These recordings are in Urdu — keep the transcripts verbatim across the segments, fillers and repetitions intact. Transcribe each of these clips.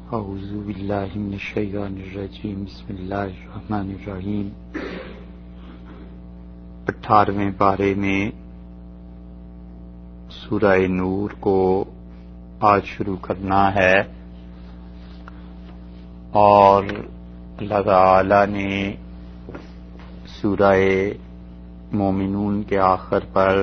اعوذ باللہ من الشیطان الرجیم بسم اللہ الرحمن الرحیم۔ اٹھارہویں پارے میں سورہ نور کو آج شروع کرنا ہے، اور اللہ تعالی نے سورہ مومنون کے آخر پر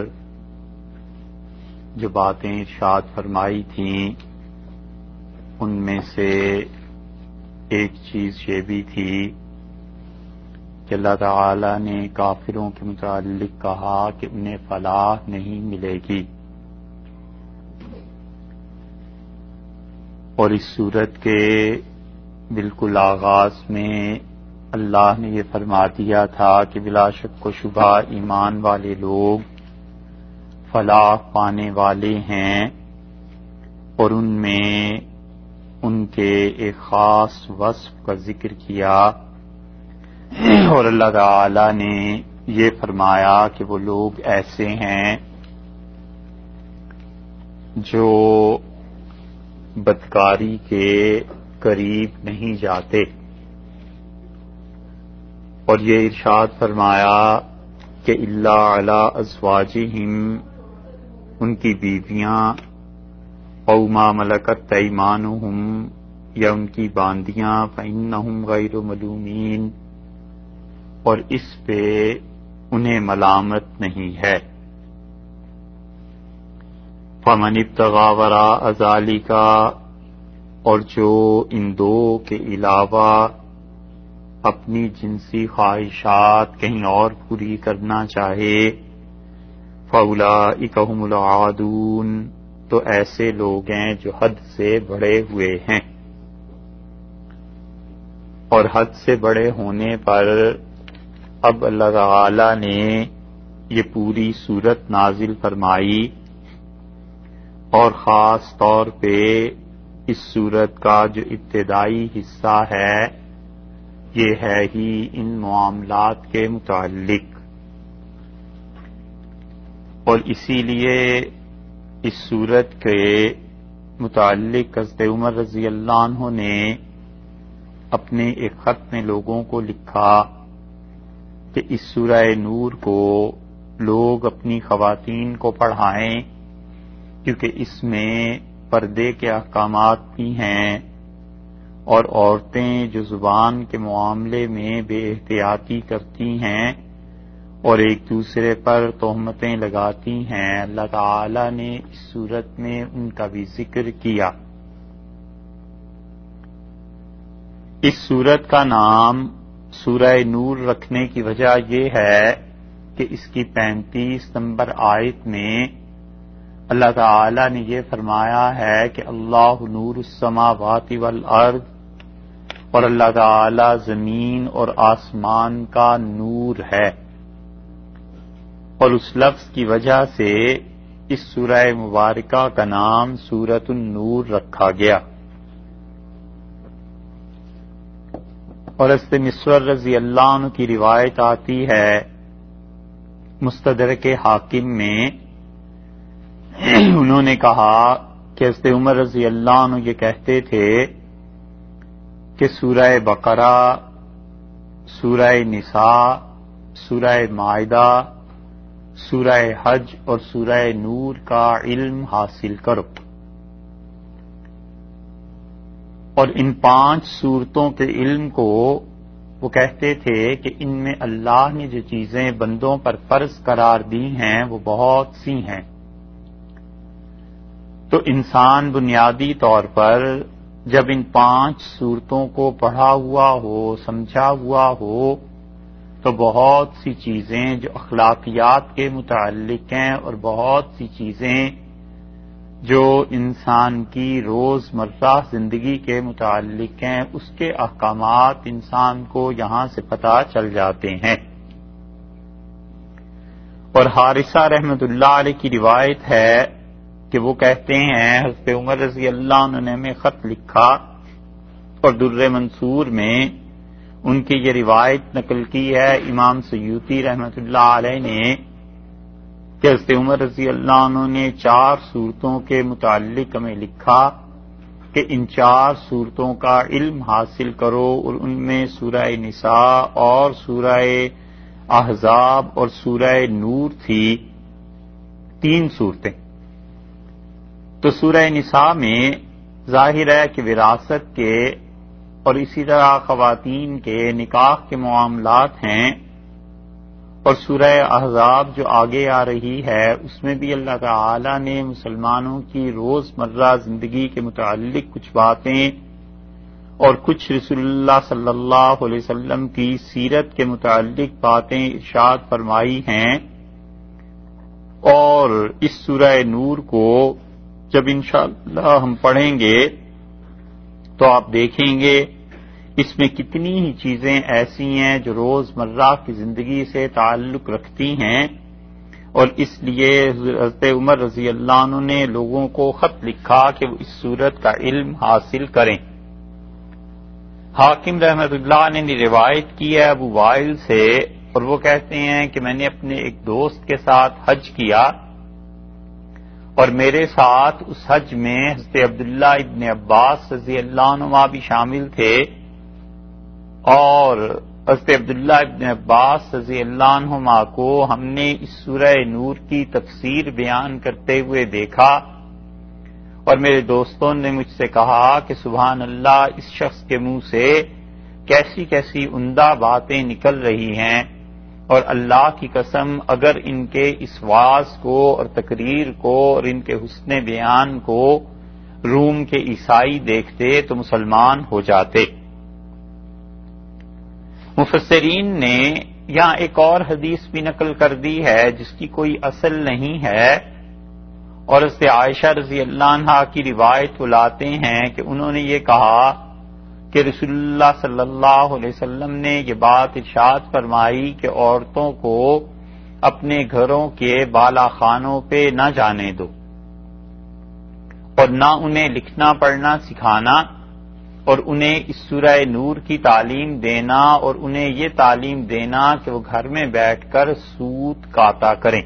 جو باتیں ارشاد فرمائی تھیں ان میں سے ایک چیز یہ بھی تھی کہ اللہ تعالی نے کافروں کے متعلق کہا کہ انہیں فلاح نہیں ملے گی، اور اس صورت کے بالکل آغاز میں اللہ نے یہ فرما دیا تھا کہ بلا شک و شبہ ایمان والے لوگ فلاح پانے والے ہیں، اور ان میں ان کے ایک خاص وصف کا ذکر کیا، اور اللہ تعالی نے یہ فرمایا کہ وہ لوگ ایسے ہیں جو بدکاری کے قریب نہیں جاتے، اور یہ ارشاد فرمایا کہ الا علی ازواجہم، ان کی بیویاں، او ما ملکت ایمانہم، یا ان کی باندیاں، فإنہم غیر ملومین، اور اس پہ انہیں ملامت نہیں ہے۔ فمن ابتغى وراء ذلک، اور جو ان دو کے علاوہ اپنی جنسی خواہشات کہیں اور پوری کرنا چاہے، فأولئک هم العادون، تو ایسے لوگ ہیں جو حد سے بڑھے ہوئے ہیں، اور حد سے بڑے ہونے پر اب اللہ تعالی نے یہ پوری صورت نازل فرمائی، اور خاص طور پہ اس صورت کا جو ابتدائی حصہ ہے یہ ہے ہی ان معاملات کے متعلق، اور اسی لیے اس صورت کے متعلق حضرت عمر رضی اللہ عنہ نے اپنے ایک خط میں لوگوں کو لکھا کہ اس سورہ نور کو لوگ اپنی خواتین کو پڑھائیں، کیونکہ اس میں پردے کے احکامات بھی ہیں، اور عورتیں جو زبان کے معاملے میں بے احتیاطی کرتی ہیں اور ایک دوسرے پر تہمتیں لگاتی ہیں، اللہ تعالی نے اس صورت میں ان کا بھی ذکر کیا۔ اس صورت کا نام سورہ نور رکھنے کی وجہ یہ ہے کہ اس کی پینتیس نمبر آیت میں اللہ تعالی نے یہ فرمایا ہے کہ اللہ نور السماوات والارض، اور اللہ تعالی زمین اور آسمان کا نور ہے، اور اس لفظ کی وجہ سے اس سورہ مبارکہ کا نام سورۃ النور رکھا گیا۔ اور حضرت مسور رضی اللہ عنہ کی روایت آتی ہے مستدرک حاکم میں، انہوں نے کہا کہ حضرت عمر رضی اللہ عنہ یہ کہتے تھے کہ سورہ بقرہ، سورہ نساء، سورہ مائدہ، سورہ حج اور سورہ نور کا علم حاصل کرو، اور ان پانچ سورتوں کے علم کو وہ کہتے تھے کہ ان میں اللہ نے جو چیزیں بندوں پر فرض قرار دی ہیں وہ بہت سی ہیں، تو انسان بنیادی طور پر جب ان پانچ صورتوں کو پڑھا ہوا ہو، سمجھا ہوا ہو، تو بہت سی چیزیں جو اخلاقیات کے متعلق ہیں اور بہت سی چیزیں جو انسان کی روز مرہ زندگی کے متعلق ہیں اس کے احکامات انسان کو یہاں سے پتہ چل جاتے ہیں۔ اور حارثہ رحمۃ اللہ علیہ کی روایت ہے کہ وہ کہتے ہیں حضرت عمر رضی اللہ عنہ نے ہمیں خط لکھا، اور در منصور میں ان کی یہ روایت نقل کی ہے امام سیوطی رحمۃ اللہ علیہ نے کہ حضرت عمر رضی اللہ عنہ نے چار صورتوں کے متعلق ہمیں لکھا کہ ان چار صورتوں کا علم حاصل کرو، اور ان میں سورہ نساء اور سورہ احزاب اور سورہ نور تھی، تین صورتیں۔ تو سورہ نساء میں ظاہر ہے کہ وراثت کے اور اسی طرح خواتین کے نکاح کے معاملات ہیں، اور سورہ احزاب جو آگے آ رہی ہے اس میں بھی اللہ تعالی نے مسلمانوں کی روزمرہ زندگی کے متعلق کچھ باتیں اور کچھ رسول اللہ صلی اللہ علیہ وسلم کی سیرت کے متعلق باتیں ارشاد فرمائی ہیں۔ اور اس سورہ نور کو جب انشاءاللہ ہم پڑھیں گے تو آپ دیکھیں گے اس میں کتنی ہی چیزیں ایسی ہیں جو روزمرہ کی زندگی سے تعلق رکھتی ہیں، اور اس لیے حضرت عمر رضی اللہ عنہ نے لوگوں کو خط لکھا کہ وہ اس سورت کا علم حاصل کریں۔ حاکم رحمت اللہ نے روایت کی ہے ابو وائل سے، اور وہ کہتے ہیں کہ میں نے اپنے ایک دوست کے ساتھ حج کیا، اور میرے ساتھ اس حج میں حضرت عبداللہ ابن عباس رضی اللہ عنہما بھی شامل تھے، اور حضرت عبداللہ ابن عباس رضی اللہ عنہما کو ہم نے اس سورہ نور کی تفسیر بیان کرتے ہوئے دیکھا، اور میرے دوستوں نے مجھ سے کہا کہ سبحان اللہ، اس شخص کے منہ سے کیسی کیسی عمدہ باتیں نکل رہی ہیں، اور اللہ کی قسم اگر ان کے اس واعظ کو اور تقریر کو اور ان کے حسن بیان کو روم کے عیسائی دیکھتے تو مسلمان ہو جاتے۔ مفسرین نے یہاں ایک اور حدیث بھی نقل کر دی ہے جس کی کوئی اصل نہیں ہے، اور اس سے عائشہ رضی اللہ عنہا کی روایت وہ لاتے ہیں کہ انہوں نے یہ کہا کہ رسول اللہ صلی اللہ علیہ وسلم نے یہ بات ارشاد فرمائی کہ عورتوں کو اپنے گھروں کے بالا خانوں پہ نہ جانے دو، اور نہ انہیں لکھنا پڑھنا سکھانا، اور انہیں اس سورہ نور کی تعلیم دینا، اور انہیں یہ تعلیم دینا کہ وہ گھر میں بیٹھ کر سود کاتا کریں۔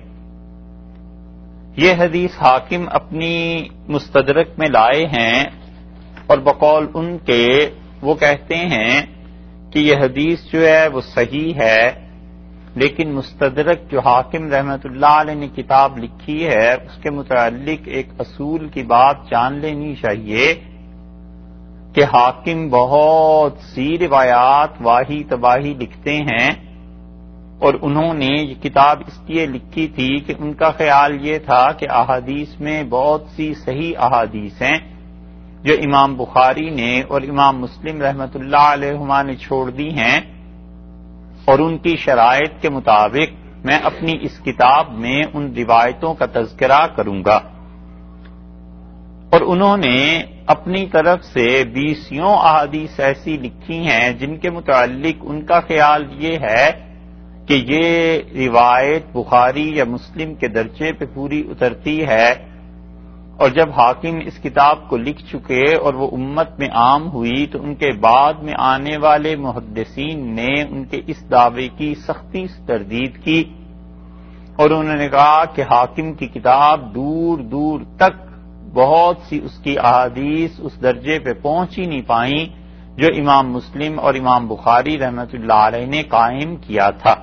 یہ حدیث حاکم اپنی مستدرک میں لائے ہیں، اور بقول ان کے وہ کہتے ہیں کہ یہ حدیث جو ہے وہ صحیح ہے، لیکن مستدرک جو حاکم رحمت اللہ علیہ نے کتاب لکھی ہے اس کے متعلق ایک اصول کی بات جان لینی چاہیے کہ حاکم بہت سی روایات واہی تباہی لکھتے ہیں، اور انہوں نے یہ کتاب اس لیے لکھی تھی کہ ان کا خیال یہ تھا کہ احادیث میں بہت سی صحیح احادیث ہیں جو امام بخاری نے اور امام مسلم رحمت اللہ علیہما نے چھوڑ دی ہیں، اور ان کی شرائط کے مطابق میں اپنی اس کتاب میں ان روایتوں کا تذکرہ کروں گا۔ اور انہوں نے اپنی طرف سے بیسیوں احادیث ایسی لکھی ہیں جن کے متعلق ان کا خیال یہ ہے کہ یہ روایت بخاری یا مسلم کے درجے پہ پوری اترتی ہے، اور جب حاکم اس کتاب کو لکھ چکے اور وہ امت میں عام ہوئی تو ان کے بعد میں آنے والے محدثین نے ان کے اس دعوے کی سختی سے تردید کی، اور انہوں نے کہا کہ حاکم کی کتاب دور دور تک بہت سی اس کی احادیث اس درجے پہ پہنچ ہی نہیں پائیں جو امام مسلم اور امام بخاری رحمت اللہ علیہ نے قائم کیا تھا۔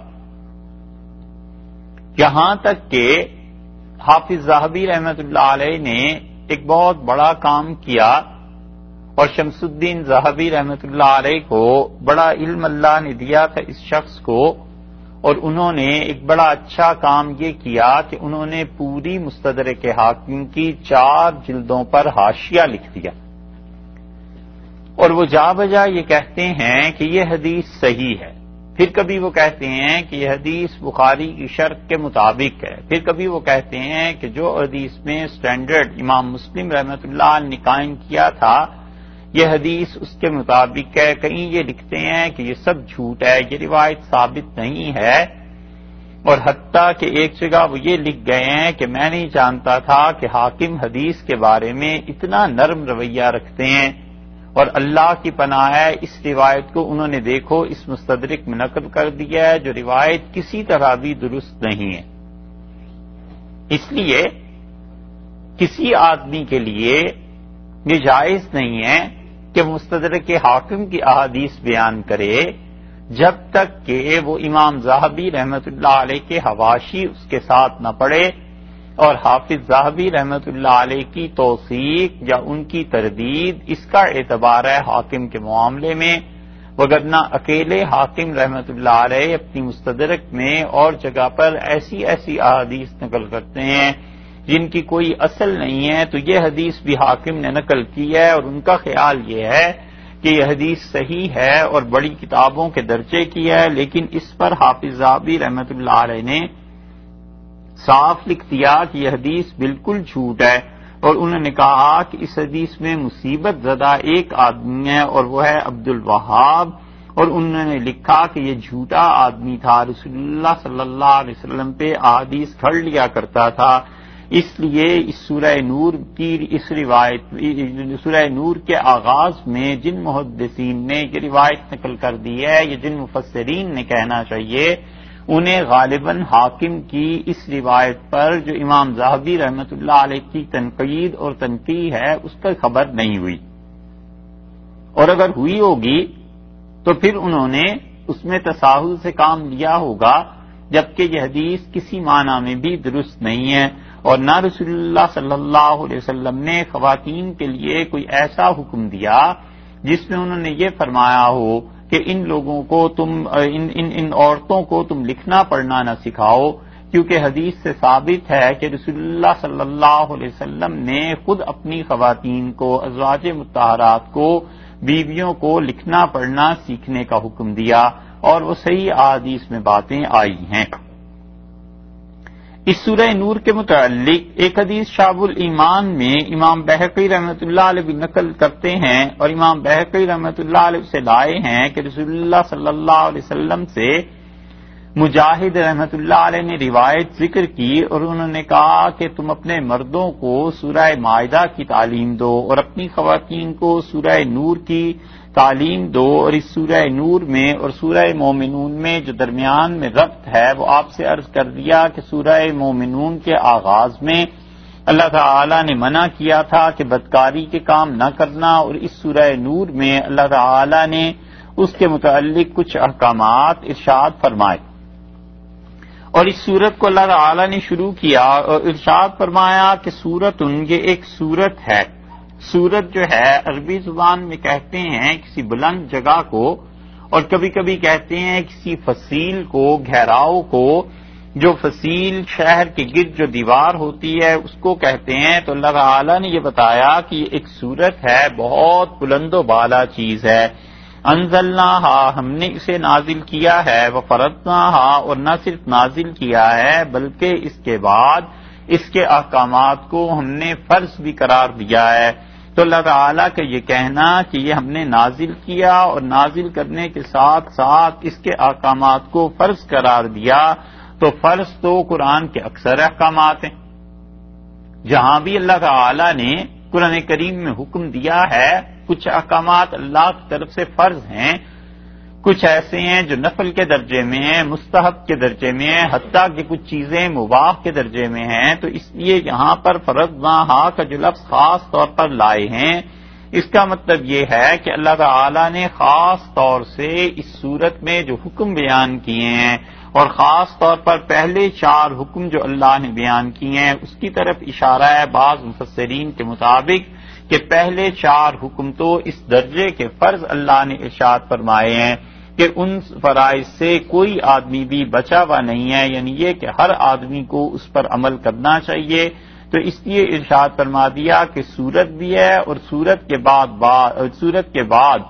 یہاں تک کہ حافظ ذہبی رحمت اللہ علیہ نے ایک بہت بڑا کام کیا، اور شمس الدین ذہبی رحمت اللہ علیہ کو بڑا علم اللہ نے دیا تھا اس شخص کو، اور انہوں نے ایک بڑا اچھا کام یہ کیا کہ انہوں نے پوری مستدرک حاکم کی چار جلدوں پر حاشیہ لکھ دیا، اور وہ جا بجا یہ کہتے ہیں کہ یہ حدیث صحیح ہے، پھر کبھی وہ کہتے ہیں کہ یہ حدیث بخاری کی شرط کے مطابق ہے، پھر کبھی وہ کہتے ہیں کہ جو حدیث میں سٹینڈرڈ امام مسلم رحمت اللہ نے قائم کیا تھا یہ حدیث اس کے مطابق ہے، کہیں یہ لکھتے ہیں کہ یہ سب جھوٹ ہے، یہ روایت ثابت نہیں ہے، اور حتیٰ کہ ایک جگہ وہ یہ لکھ گئے ہیں کہ میں نہیں جانتا تھا کہ حاکم حدیث کے بارے میں اتنا نرم رویہ رکھتے ہیں، اور اللہ کی پناہ ہے اس روایت کو انہوں نے دیکھو اس مستدرک میں نقل کر دیا ہے جو روایت کسی طرح بھی درست نہیں ہے۔ اس لیے کسی آدمی کے لیے یہ جائز نہیں ہے کہ مستدرک حاکم کی احادیث بیان کرے جب تک کہ وہ امام ذہبی رحمۃ اللہ علیہ کے حواشی اس کے ساتھ نہ پڑھے اور حافظ ذہبی رحمۃ اللہ علیہ کی توثیق یا ان کی تردید اس کا اعتبار ہے حاکم کے معاملے میں، وگرنہ اکیلے حاکم رحمۃ اللہ علیہ اپنی مستدرک میں اور جگہ پر ایسی ایسی احادیث نقل کرتے ہیں جن کی کوئی اصل نہیں ہے، تو یہ حدیث بھی حاکم نے نقل کی ہے اور ان کا خیال یہ ہے کہ یہ حدیث صحیح ہے اور بڑی کتابوں کے درجے کی ہے، لیکن اس پر حافظ ذہبی رحمۃ اللہ علیہ نے صاف لکھ دیا کہ یہ حدیث بالکل جھوٹ ہے، اور انہوں نے کہا کہ اس حدیث میں مصیبت زدہ ایک آدمی ہے اور وہ ہے عبد الوہاب، اور انہوں نے لکھا کہ یہ جھوٹا آدمی تھا، رسول اللہ صلی اللہ علیہ وسلم پہ احادیث گھڑ لیا کرتا تھا، اس لیے اس سورہ نور کی اس روایت سورہ نور کے آغاز میں جن محدثین نے یہ روایت نقل کر دی ہے، یہ جن مفسرین نے کہنا چاہیے، انہیں غالباً حاکم کی اس روایت پر جو امام ذہبی رحمۃ اللہ علیہ کی تنقید اور تنقیح ہے اس پر خبر نہیں ہوئی، اور اگر ہوئی ہوگی تو پھر انہوں نے اس میں تساہل سے کام لیا ہوگا، جبکہ یہ حدیث کسی معنی میں بھی درست نہیں ہے، اور نہ رسول اللہ صلی اللہ علیہ وسلم نے خواتین کے لیے کوئی ایسا حکم دیا جس میں انہوں نے یہ فرمایا ہو کہ ان لوگوں کو تم ان ان, ان عورتوں کو تم لکھنا پڑھنا نہ سکھاؤ، کیونکہ حدیث سے ثابت ہے کہ رسول اللہ صلی اللہ علیہ وسلم نے خود اپنی خواتین کو، ازواج مطہرات کو، بیویوں کو لکھنا پڑھنا سیکھنے کا حکم دیا، اور وہ صحیح احادیث میں باتیں آئی ہیں۔ اس سورہ نور کے متعلق ایک حدیث شعب الایمان میں امام بہقی رحمۃ اللہ علیہ بھی نقل کرتے ہیں، اور امام بہقی رحمۃ اللہ علیہ سے لائے ہیں کہ رسول اللہ صلی اللہ علیہ وسلم سے مجاہد رحمۃ اللہ علیہ نے روایت ذکر کی، اور انہوں نے کہا کہ تم اپنے مردوں کو سورہ مائدہ کی تعلیم دو اور اپنی خواتین کو سورہ نور کی تعلیم دو، اور اس سورہ نور میں اور سورہ مومنون میں جو درمیان میں ربط ہے وہ آپ سے عرض کر دیا کہ سورہ مومنون کے آغاز میں اللہ تعالی نے منع کیا تھا کہ بدکاری کے کام نہ کرنا، اور اس سورہ نور میں اللہ تعالی نے اس کے متعلق کچھ احکامات ارشاد فرمائے، اور اس سورت کو اللہ تعالی نے شروع کیا اور ارشاد فرمایا کہ سورت ان یہ ایک سورت ہے۔ سورت جو ہے عربی زبان میں کہتے ہیں کسی بلند جگہ کو، اور کبھی کبھی کہتے ہیں کسی فصیل کو، گھیراؤ کو، جو فصیل شہر کے گرد جو دیوار ہوتی ہے اس کو کہتے ہیں۔ تو اللہ تعالی نے یہ بتایا کہ یہ ایک سورت ہے، بہت بلند و بالا چیز ہے۔ انزلناہا ہم نے اسے نازل کیا ہے، وفرضناہا اور نہ صرف نازل کیا ہے بلکہ اس کے بعد اس کے احکامات کو ہم نے فرض بھی قرار دیا ہے۔ تو اللہ تعالیٰ کا یہ کہنا کہ یہ ہم نے نازل کیا اور نازل کرنے کے ساتھ ساتھ اس کے احکامات کو فرض قرار دیا، تو فرض تو قرآن کے اکثر احکامات ہیں۔ جہاں بھی اللہ تعالیٰ نے قرآن کریم میں حکم دیا ہے، کچھ احکامات اللہ کی طرف سے فرض ہیں، کچھ ایسے ہیں جو نفل کے درجے میں ہیں، مستحب کے درجے میں ہیں، حتیٰ کہ کچھ چیزیں مباح کے درجے میں ہیں۔ تو اس لیے یہاں پر فرضناہا کا جو لفظ خاص طور پر لائے ہیں، اس کا مطلب یہ ہے کہ اللہ تعالیٰ نے خاص طور سے اس صورت میں جو حکم بیان کیے ہیں، اور خاص طور پر پہلے چار حکم جو اللہ نے بیان کیے ہیں، اس کی طرف اشارہ ہے بعض مفسرین کے مطابق کہ پہلے چار حکم تو اس درجے کے فرض اللہ نے ارشاد فرمائے ہیں کہ ان فرائض سے کوئی آدمی بھی بچا ہوا نہیں ہے، یعنی یہ کہ ہر آدمی کو اس پر عمل کرنا چاہیے۔ تو اس لیے ارشاد فرما دیا کہ سورت بھی ہے، اور سورت کے بعد سورت کے بعد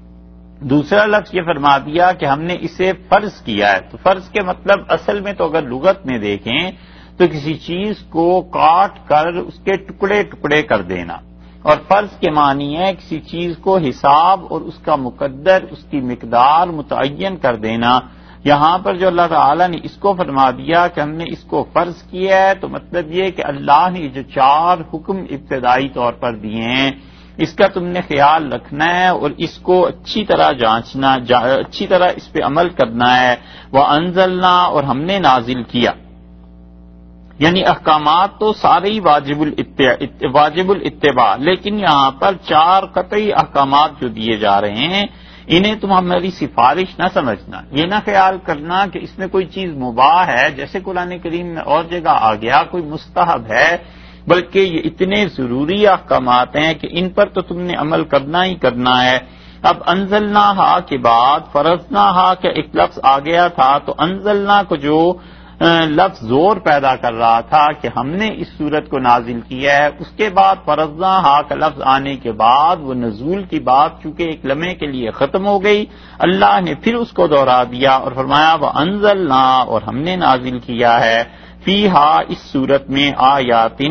دوسرا لفظ یہ فرما دیا کہ ہم نے اسے فرض کیا ہے۔ تو فرض کے مطلب اصل میں تو اگر لغت میں دیکھیں تو کسی چیز کو کاٹ کر اس کے ٹکڑے ٹکڑے کر دینا، اور فرض کے معنی ہے کسی چیز کو حساب اور اس کا مقدر، اس کی مقدار متعین کر دینا۔ یہاں پر جو اللہ تعالیٰ نے اس کو فرما دیا کہ ہم نے اس کو فرض کیا ہے، تو مطلب یہ کہ اللہ نے جو چار حکم ابتدائی طور پر دیے ہیں اس کا تم نے خیال رکھنا ہے، اور اس کو اچھی طرح جانچنا، اچھی طرح اس پہ عمل کرنا ہے۔ وَأَنزَلْنَا اور ہم نے نازل کیا۔ یعنی احکامات تو سارے ہی واجب الاتباع واجب الاتباع، لیکن یہاں پر چار قطعی احکامات جو دیے جا رہے ہیں انہیں تم ہماری سفارش نہ سمجھنا، یہ نہ خیال کرنا کہ اس میں کوئی چیز مباح ہے جیسے قرآن کریم میں اور جگہ آ گیا، کوئی مستحب ہے، بلکہ یہ اتنے ضروری احکامات ہیں کہ ان پر تو تم نے عمل کرنا ہی کرنا ہے۔ اب انزلناہا کے بعد فرضناہا کا ایک لفظ آ گیا تھا، تو انزلنا کو جو لفظ زور پیدا کر رہا تھا کہ ہم نے اس صورت کو نازل کیا ہے، اس کے بعد فرضناہا کا لفظ آنے کے بعد وہ نزول کی بات چونکہ ایک لمحے کے لیے ختم ہو گئی، اللہ نے پھر اس کو دوہرا دیا اور فرمایا وَأَنزَلْنَا، اور ہم نے نازل کیا ہے، فیہا، اس صورت میں، آیاتن،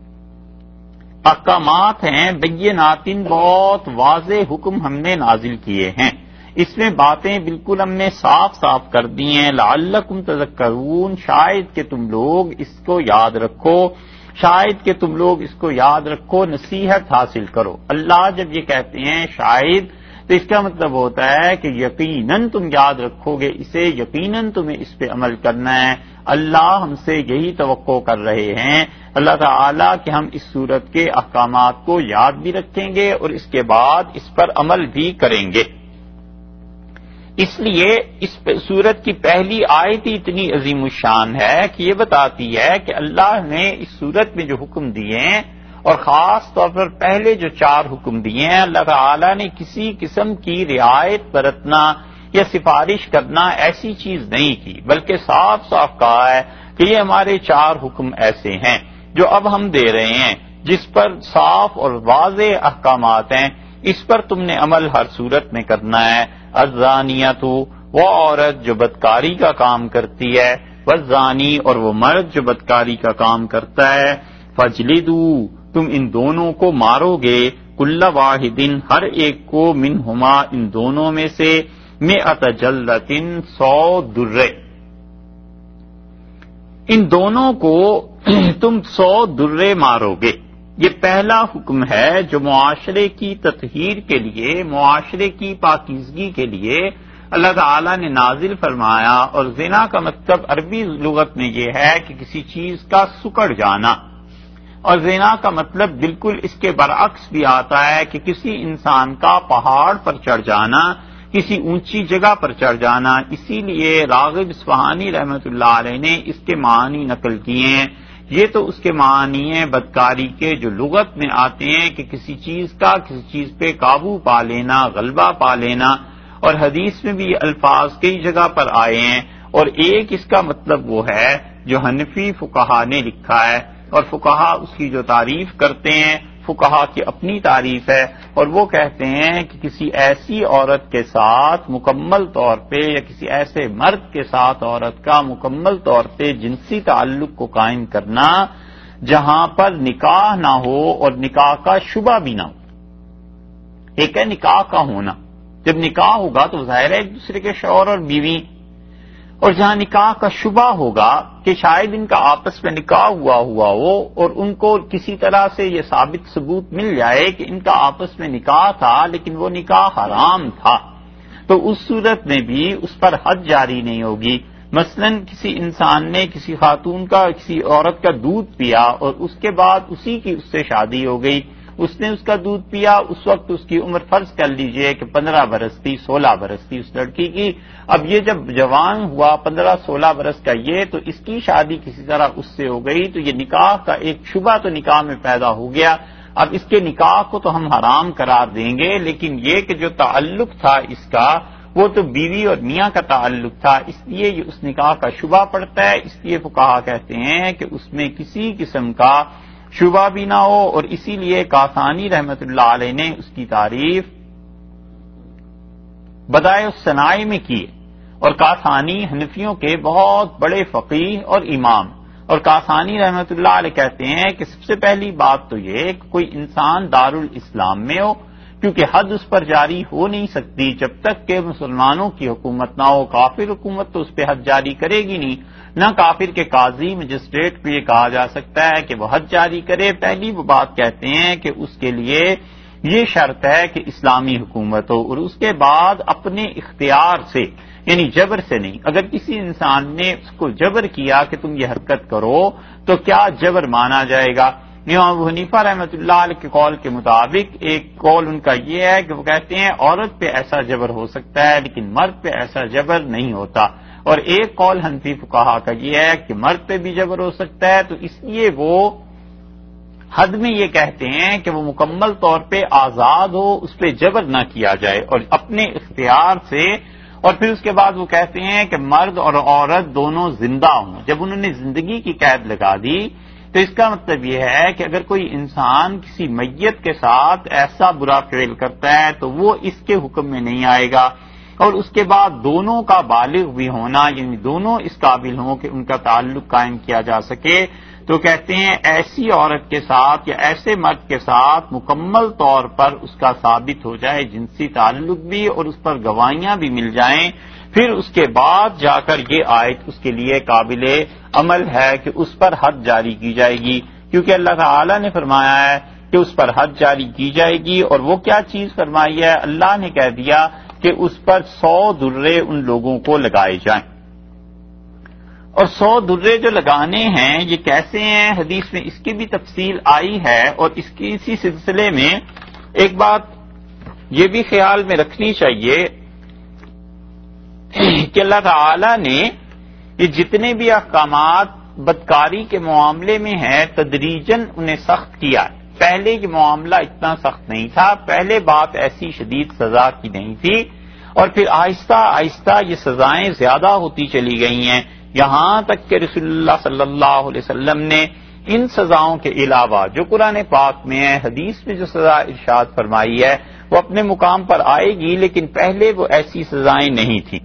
احکامات ہیں، بیناتن، بہت واضح حکم ہم نے نازل کیے ہیں، اس میں باتیں بالکل ہم نے صاف صاف کر دی ہیں، لعلکم تذکرون، شاید کہ تم لوگ اس کو یاد رکھو، شاید کہ تم لوگ اس کو یاد رکھو، نصیحت حاصل کرو۔ اللہ جب یہ کہتے ہیں شاید، تو اس کا مطلب ہوتا ہے کہ یقیناً تم یاد رکھو گے اسے، یقیناً تمہیں اس پہ عمل کرنا ہے۔ اللہ ہم سے یہی توقع کر رہے ہیں اللہ تعالیٰ کہ ہم اس صورت کے احکامات کو یاد بھی رکھیں گے اور اس کے بعد اس پر عمل بھی کریں گے۔ اس لیے اس سورت کی پہلی آیت ہی اتنی عظیم الشان ہے کہ یہ بتاتی ہے کہ اللہ نے اس سورت میں جو حکم دیے ہیں، اور خاص طور پر پہلے جو چار حکم دیے ہیں، اللہ تعالیٰ نے کسی قسم کی رعایت برتنا یا سفارش کرنا ایسی چیز نہیں کی، بلکہ صاف صاف کہا ہے کہ یہ ہمارے چار حکم ایسے ہیں جو اب ہم دے رہے ہیں، جس پر صاف اور واضح احکامات ہیں، اس پر تم نے عمل ہر صورت میں کرنا ہے۔ الزانیۃ، وہ عورت جو بدکاری کا کام کرتی ہے، والزانی، اور وہ مرد جو بدکاری کا کام کرتا ہے، فجلدوا، تم ان دونوں کو مارو گے، کل واحد، ہر ایک کو، منہما، ان دونوں میں سے، مئۃ جلدۃ، سو درے، ان دونوں کو تم سو درے مارو گے۔ یہ پہلا حکم ہے جو معاشرے کی تطہیر کے لیے، معاشرے کی پاکیزگی کے لیے اللہ تعالیٰ نے نازل فرمایا، اور زنا کا مطلب عربی لغت میں یہ ہے کہ کسی چیز کا سکڑ جانا، اور زنا کا مطلب بالکل اس کے برعکس بھی آتا ہے کہ کسی انسان کا پہاڑ پر چڑھ جانا، کسی اونچی جگہ پر چڑھ جانا۔ اسی لیے راغب اصفہانی رحمۃ اللہ علیہ نے اس کے معنی نقل کیے ہیں، یہ تو اس کے معنی ہیں بدکاری کے جو لغت میں آتے ہیں کہ کسی چیز کا کسی چیز پہ قابو پا لینا، غلبہ پا لینا، اور حدیث میں بھی یہ الفاظ کئی جگہ پر آئے ہیں، اور ایک اس کا مطلب وہ ہے جو حنفی فقہا نے لکھا ہے، اور فقہا اس کی جو تعریف کرتے ہیں، فقہا کی اپنی تعریف ہے، اور وہ کہتے ہیں کہ کسی ایسی عورت کے ساتھ مکمل طور پہ یا کسی ایسے مرد کے ساتھ عورت کا مکمل طور پہ جنسی تعلق کو قائم کرنا جہاں پر نکاح نہ ہو اور نکاح کا شبہ بھی نہ ہو۔ ایک ہے نکاح کا ہونا، جب نکاح ہوگا تو ظاہر ہے ایک دوسرے کے شوہر اور بیوی، اور جہاں نکاح کا شبہ ہوگا کہ شاید ان کا آپس میں نکاح ہوا ہوا ہو اور ان کو کسی طرح سے یہ ثابت ثبوت مل جائے کہ ان کا آپس میں نکاح تھا لیکن وہ نکاح حرام تھا، تو اس صورت میں بھی اس پر حد جاری نہیں ہوگی۔ مثلا کسی انسان نے کسی خاتون کا کسی عورت کا دودھ پیا اور اس کے بعد اسی کی اس سے شادی ہو گئی، اس نے اس کا دودھ پیا، اس وقت اس کی عمر فرض کر لیجئے کہ پندرہ برس تھی، سولہ برس تھی اس لڑکی کی، اب یہ جب جوان ہوا پندرہ سولہ برس کا یہ، تو اس کی شادی کسی طرح اس سے ہو گئی، تو یہ نکاح کا ایک شبہ تو نکاح میں پیدا ہو گیا۔ اب اس کے نکاح کو تو ہم حرام قرار دیں گے، لیکن یہ کہ جو تعلق تھا اس کا وہ تو بیوی اور میاں کا تعلق تھا، اس لیے یہ اس نکاح کا شبہ پڑتا ہے، اس لیے فقہا کہتے ہیں کہ اس میں کسی قسم کا شبہ بھی نہ ہو، اور اسی لیے کاسانی رحمت اللہ علیہ نے اس کی تعریف بدائع الصنائع میں کی، اور کاسانی حنفیوں کے بہت بڑے فقیہ اور امام، اور کاسانی رحمت اللہ علیہ کہتے ہیں کہ سب سے پہلی بات تو یہ کہ کوئی انسان دارالاسلام میں ہو، کیونکہ حد اس پر جاری ہو نہیں سکتی جب تک کہ مسلمانوں کی حکومت نہ ہو، کافر حکومت تو اس پہ حد جاری کرے گی نہیں، نہ کافر کے قاضی مجسٹریٹ کو یہ کہا جا سکتا ہے کہ وہ حد جاری کرے۔ پہلی وہ بات کہتے ہیں کہ اس کے لیے یہ شرط ہے کہ اسلامی حکومت ہو، اور اس کے بعد اپنے اختیار سے، یعنی جبر سے نہیں۔ اگر کسی انسان نے اس کو جبر کیا کہ تم یہ حرکت کرو تو کیا جبر مانا جائے گا؟ امام ابو حنیفہ رحمۃ اللہ علیہ کے قول کے مطابق ایک قول ان کا یہ ہے کہ وہ کہتے ہیں عورت پہ ایسا جبر ہو سکتا ہے لیکن مرد پہ ایسا جبر نہیں ہوتا، اور ایک قول حنفی فقہا کا یہ ہے کہ مرد پہ بھی جبر ہو سکتا ہے، تو اس لیے وہ حد میں یہ کہتے ہیں کہ وہ مکمل طور پہ آزاد ہو، اس پہ جبر نہ کیا جائے اور اپنے اختیار سے۔ اور پھر اس کے بعد وہ کہتے ہیں کہ مرد اور عورت دونوں زندہ ہوں۔ جب انہوں نے زندگی کی قید لگا دی تو اس کا مطلب یہ ہے کہ اگر کوئی انسان کسی میت کے ساتھ ایسا برا فعل کرتا ہے تو وہ اس کے حکم میں نہیں آئے گا، اور اس کے بعد دونوں کا بالغ بھی ہونا، یعنی دونوں اس قابل ہوں کہ ان کا تعلق قائم کیا جا سکے، تو کہتے ہیں ایسی عورت کے ساتھ یا ایسے مرد کے ساتھ مکمل طور پر اس کا ثابت ہو جائے جنسی تعلق بھی، اور اس پر گواہیاں بھی مل جائیں، پھر اس کے بعد جا کر یہ آیت اس کے لیے قابل عمل ہے کہ اس پر حد جاری کی جائے گی، کیونکہ اللہ تعالی نے فرمایا ہے کہ اس پر حد جاری کی جائے گی۔ اور وہ کیا چیز فرمائی ہے؟ اللہ نے کہہ دیا کہ اس پر سو درے ان لوگوں کو لگائے جائیں، اور سو درے جو لگانے ہیں یہ کیسے ہیں؟ حدیث میں اس کی بھی تفصیل آئی ہے، اور اس کی اسی سلسلے میں ایک بات یہ بھی خیال میں رکھنی چاہیے کہ اللہ تعالی نے یہ جتنے بھی احکامات بدکاری کے معاملے میں ہیں تدریجاً انہیں سخت کیا ہے۔ پہلے یہ معاملہ اتنا سخت نہیں تھا، پہلے بات ایسی شدید سزا کی نہیں تھی، اور پھر آہستہ آہستہ یہ سزائیں زیادہ ہوتی چلی گئی ہیں، یہاں تک کہ رسول اللہ صلی اللہ علیہ وسلم نے ان سزاؤں کے علاوہ جو قرآن پاک میں ہے، حدیث میں جو سزا ارشاد فرمائی ہے وہ اپنے مقام پر آئے گی، لیکن پہلے وہ ایسی سزائیں نہیں تھیں۔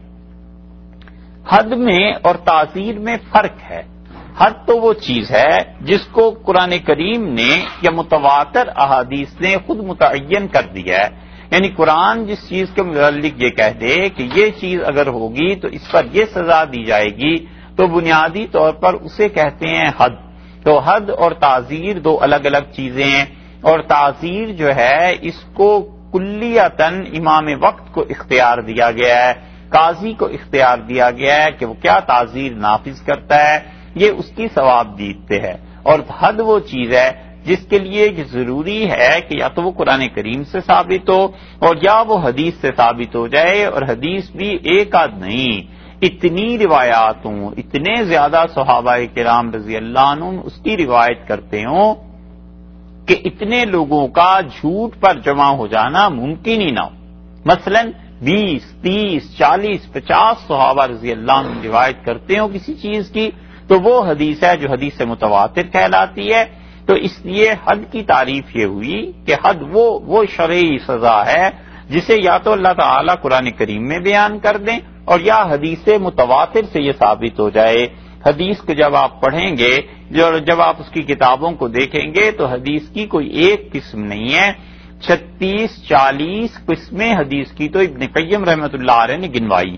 حد میں اور تعزیر میں فرق ہے۔ حد تو وہ چیز ہے جس کو قرآن کریم نے یا متواتر احادیث نے خود متعین کر دیا ہے، یعنی قرآن جس چیز کے متعلق یہ کہہ دے کہ یہ چیز اگر ہوگی تو اس پر یہ سزا دی جائے گی، تو بنیادی طور پر اسے کہتے ہیں حد۔ تو حد اور تعزیر دو الگ الگ چیزیں ہیں، اور تعزیر جو ہے اس کو کلیتاً امام وقت کو اختیار دیا گیا ہے، قاضی کو اختیار دیا گیا ہے کہ وہ کیا تعزیر نافذ کرتا ہے، یہ اس کی ثواب دیتے ہے۔ اور حد وہ چیز ہے جس کے لیے یہ ضروری ہے کہ یا تو وہ قرآن کریم سے ثابت ہو اور یا وہ حدیث سے ثابت ہو جائے، اور حدیث بھی ایک آدھ نہیں، اتنی روایات ہوں، اتنے زیادہ صحابہ کرام رضی اللہ عنہم اس کی روایت کرتے ہوں کہ اتنے لوگوں کا جھوٹ پر جمع ہو جانا ممکن ہی نہ ہو۔ مثلا بیس تیس چالیس پچاس صحابہ رضی اللہ عنہ روایت کرتے ہوں کسی چیز کی، تو وہ حدیث ہے جو حدیث متواتر کہلاتی ہے۔ تو اس لیے حد کی تعریف یہ ہوئی کہ حد وہ وہ شرعی سزا ہے جسے یا تو اللہ تعالیٰ قرآن کریم میں بیان کر دیں اور یا حدیث متواتر سے یہ ثابت ہو جائے۔ حدیث کو جب آپ پڑھیں گے، جب آپ اس کی کتابوں کو دیکھیں گے تو حدیث کی کوئی ایک قسم نہیں ہے، چھتیس چالیس قسمیں حدیث کی تو ابن قیم رحمۃ اللہ علیہ نے گنوائی۔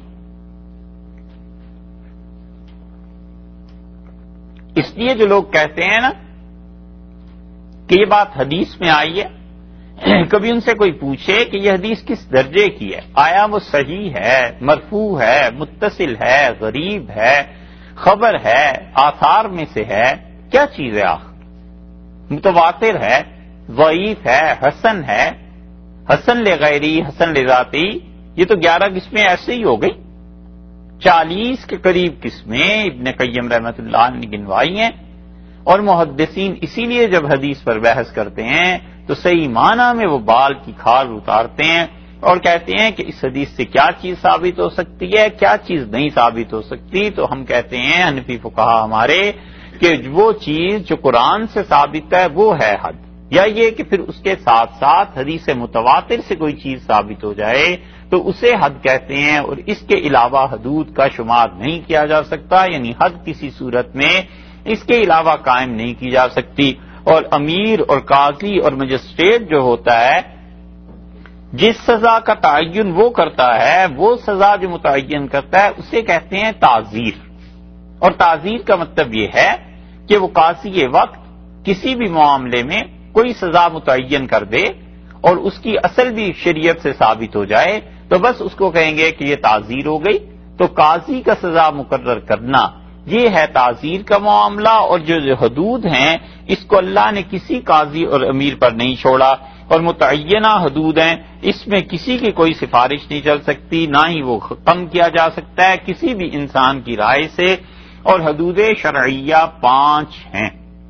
اس لیے جو لوگ کہتے ہیں نا کہ یہ بات حدیث میں آئی ہے، کبھی ان سے کوئی پوچھے کہ یہ حدیث کس درجے کی ہے، آیا وہ صحیح ہے، مرفوع ہے، متصل ہے، غریب ہے، خبر ہے، آثار میں سے ہے، کیا چیز ہے آخر؟ متواتر ہے، ضعیف ہے، حسن ہے، حسن لغیری، حسن لذاتی، یہ تو گیارہ قسمیں ایسے ہی ہو گئی، چالیس کے قریب قسمیں ابن قیم رحمۃ اللہ نے گنوائی ہیں۔ اور محدثین اسی لیے جب حدیث پر بحث کرتے ہیں تو صحیح معنی میں وہ بال کی کھال اتارتے ہیں اور کہتے ہیں کہ اس حدیث سے کیا چیز ثابت ہو سکتی ہے، کیا چیز نہیں ثابت ہو سکتی۔ تو ہم کہتے ہیں حنفی فقہا ہمارے کہ وہ چیز جو قرآن سے ثابت ہے وہ ہے حد، یا یہ کہ پھر اس کے ساتھ ساتھ حدیث متواتر سے کوئی چیز ثابت ہو جائے تو اسے حد کہتے ہیں، اور اس کے علاوہ حدود کا شمار نہیں کیا جا سکتا، یعنی حد کسی صورت میں اس کے علاوہ قائم نہیں کی جا سکتی۔ اور امیر اور قاضی اور مجسٹریٹ جو ہوتا ہے جس سزا کا تعین وہ کرتا ہے، وہ سزا جو متعین کرتا ہے اسے کہتے ہیں تعزیر۔ اور تعزیر کا مطلب یہ ہے کہ وہ قاضی وقت کسی بھی معاملے میں کوئی سزا متعین کر دے اور اس کی اصل بھی شریعت سے ثابت ہو جائے تو بس اس کو کہیں گے کہ یہ تعزیر ہو گئی. تو قاضی کا سزا مقرر کرنا یہ ہے تعزیر کا معاملہ، اور جو حدود ہیں اس کو اللہ نے کسی قاضی اور امیر پر نہیں چھوڑا، اور متعینہ حدود ہیں، اس میں کسی کی کوئی سفارش نہیں چل سکتی، نہ ہی وہ کم کیا جا سکتا ہے کسی بھی انسان کی رائے سے. اور حدود شرعیہ پانچ ہیں.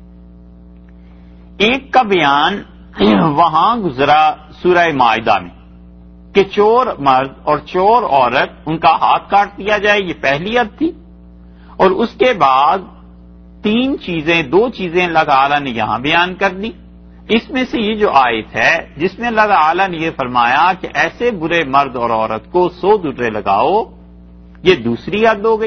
ایک کا بیان وہاں گزرا سورہ مائدہ میں کہ چور مرد اور چور عورت ان کا ہاتھ کاٹ دیا جائے، یہ پہلی حد تھی. اور اس کے بعد تین چیزیں دو چیزیں اللہ تعالی نے یہاں بیان کر دی. اس میں سے یہ جو آیت ہے جس میں اللہ تعالی نے یہ فرمایا کہ ایسے برے مرد اور عورت کو سو درے لگاؤ، یہ دوسری حد ہو گئی.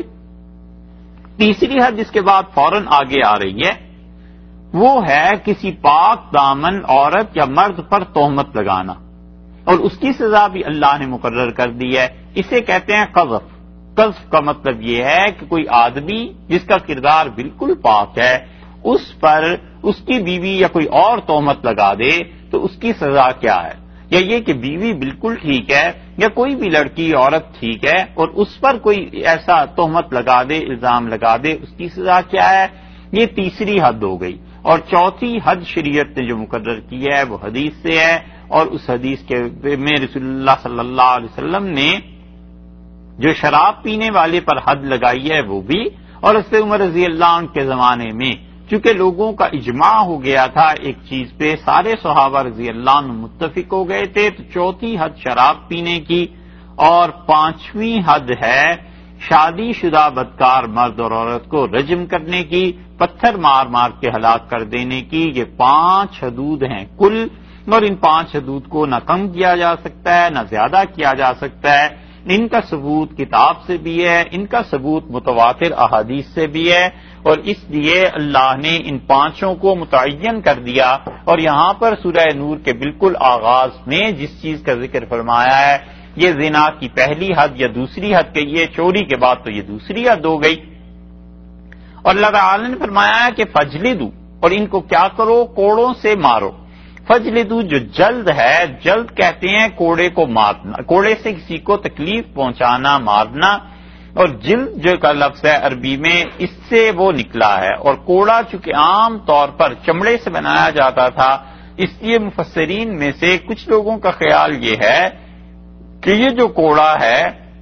تیسری حد جس کے بعد فوراً آگے آ رہی ہے وہ ہے کسی پاک دامن عورت یا مرد پر تہمت لگانا، اور اس کی سزا بھی اللہ نے مقرر کر دی ہے. اسے کہتے ہیں قذف. قذف کا مطلب یہ ہے کہ کوئی آدمی جس کا کردار بالکل پاک ہے اس پر اس کی بیوی یا کوئی اور تہمت لگا دے تو اس کی سزا کیا ہے، یا یہ کہ بیوی بالکل ٹھیک ہے یا کوئی بھی لڑکی عورت ٹھیک ہے اور اس پر کوئی ایسا تہمت لگا دے الزام لگا دے اس کی سزا کیا ہے. یہ تیسری حد ہو گئی. اور چوتھی حد شریعت نے جو مقرر کی ہے وہ حدیث سے ہے، اور اس حدیث کے میں رسول اللہ صلی اللہ علیہ وسلم نے جو شراب پینے والے پر حد لگائی ہے وہ بھی، اور حضرت عمر رضی اللہ عنہ کے زمانے میں چونکہ لوگوں کا اجماع ہو گیا تھا ایک چیز پہ، سارے صحابہ رضی اللہ عنہ متفق ہو گئے تھے، تو چوتھی حد شراب پینے کی، اور پانچویں حد ہے شادی شدہ بدکار مرد اور عورت کو رجم کرنے کی، پتھر مار مار کے ہلاک کر دینے کی. یہ پانچ حدود ہیں کل، اور ان پانچ حدود کو نہ کم کیا جا سکتا ہے نہ زیادہ کیا جا سکتا ہے. ان کا ثبوت کتاب سے بھی ہے، ان کا ثبوت متواتر احادیث سے بھی ہے، اور اس لیے اللہ نے ان پانچوں کو متعین کر دیا. اور یہاں پر سورہ نور کے بالکل آغاز میں جس چیز کا ذکر فرمایا ہے یہ زنا کی پہلی حد یا دوسری حد کہی ہے، چوری کے بعد تو یہ دوسری حد ہو گئی. اور اللہ تعالی نے فرمایا ہے کہ فجلدو، اور ان کو کیا کرو، کوڑوں سے مارو. فجلدو جو جلد ہے، جلد کہتے ہیں کوڑے کو مارنا، کوڑے سے کسی کو تکلیف پہنچانا مارنا، اور جلد جو کا لفظ ہے عربی میں اس سے وہ نکلا ہے. اور کوڑا چونکہ عام طور پر چمڑے سے بنایا جاتا تھا اس لیے مفسرین میں سے کچھ لوگوں کا خیال یہ ہے کہ یہ جو کوڑا ہے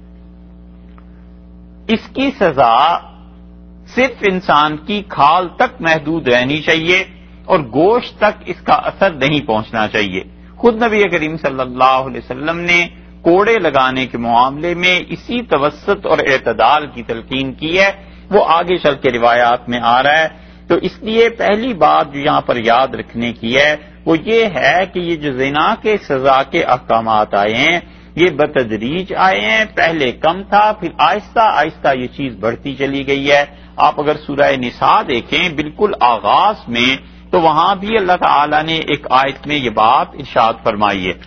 اس کی سزا صرف انسان کی کھال تک محدود رہنی چاہیے اور گوشت تک اس کا اثر نہیں پہنچنا چاہیے. خود نبی کریم صلی اللہ علیہ وسلم نے کوڑے لگانے کے معاملے میں اسی توسط اور اعتدال کی تلقین کی ہے، وہ آگے چل کے روایات میں آ رہا ہے. تو اس لیے پہلی بات جو یہاں پر یاد رکھنے کی ہے وہ یہ ہے کہ یہ جو زنا کے سزا کے احکامات آئے ہیں یہ بتدریج آئے ہیں، پہلے کم تھا پھر آہستہ آہستہ یہ چیز بڑھتی چلی گئی ہے. آپ اگر سورہ نساء دیکھیں بالکل آغاز میں تو وہاں بھی اللہ تعالی نے ایک آیت میں یہ بات ارشاد فرمائی ہے.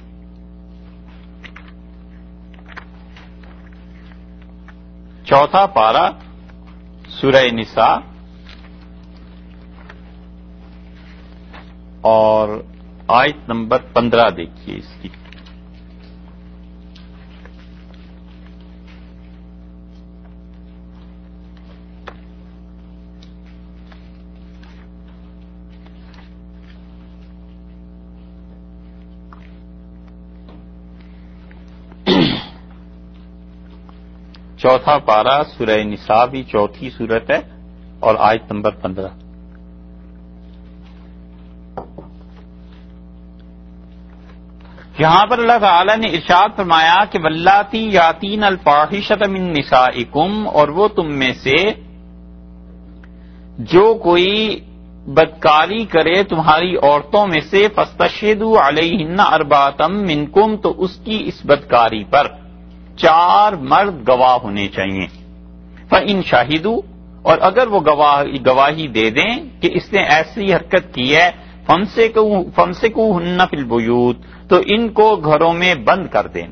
چوتھا پارہ سورہ نساء اور آیت نمبر پندرہ دیکھیے اس کی. چوتھا پارہ سورہ نساء بھی چوتھی سورت ہے اور آیت نمبر پندرہ. یہاں پر اللہ تعالی نے ارشاد فرمایا کہ واللاتی یاتین الفاحشۃ من نسائکم، اور وہ تم میں سے جو کوئی بدکاری کرے تمہاری عورتوں میں سے فاستشہدوا علیہن اربعۃ منکم، تو اس کی اس بدکاری پر چار مرد گواہ ہونے چاہیے. فإن شاہدوا، اور اگر وہ گواہ گواہی دے دیں کہ اس نے ایسی حرکت کی ہے فامسکوہن فی البیوت، تو ان کو گھروں میں بند کر دینا.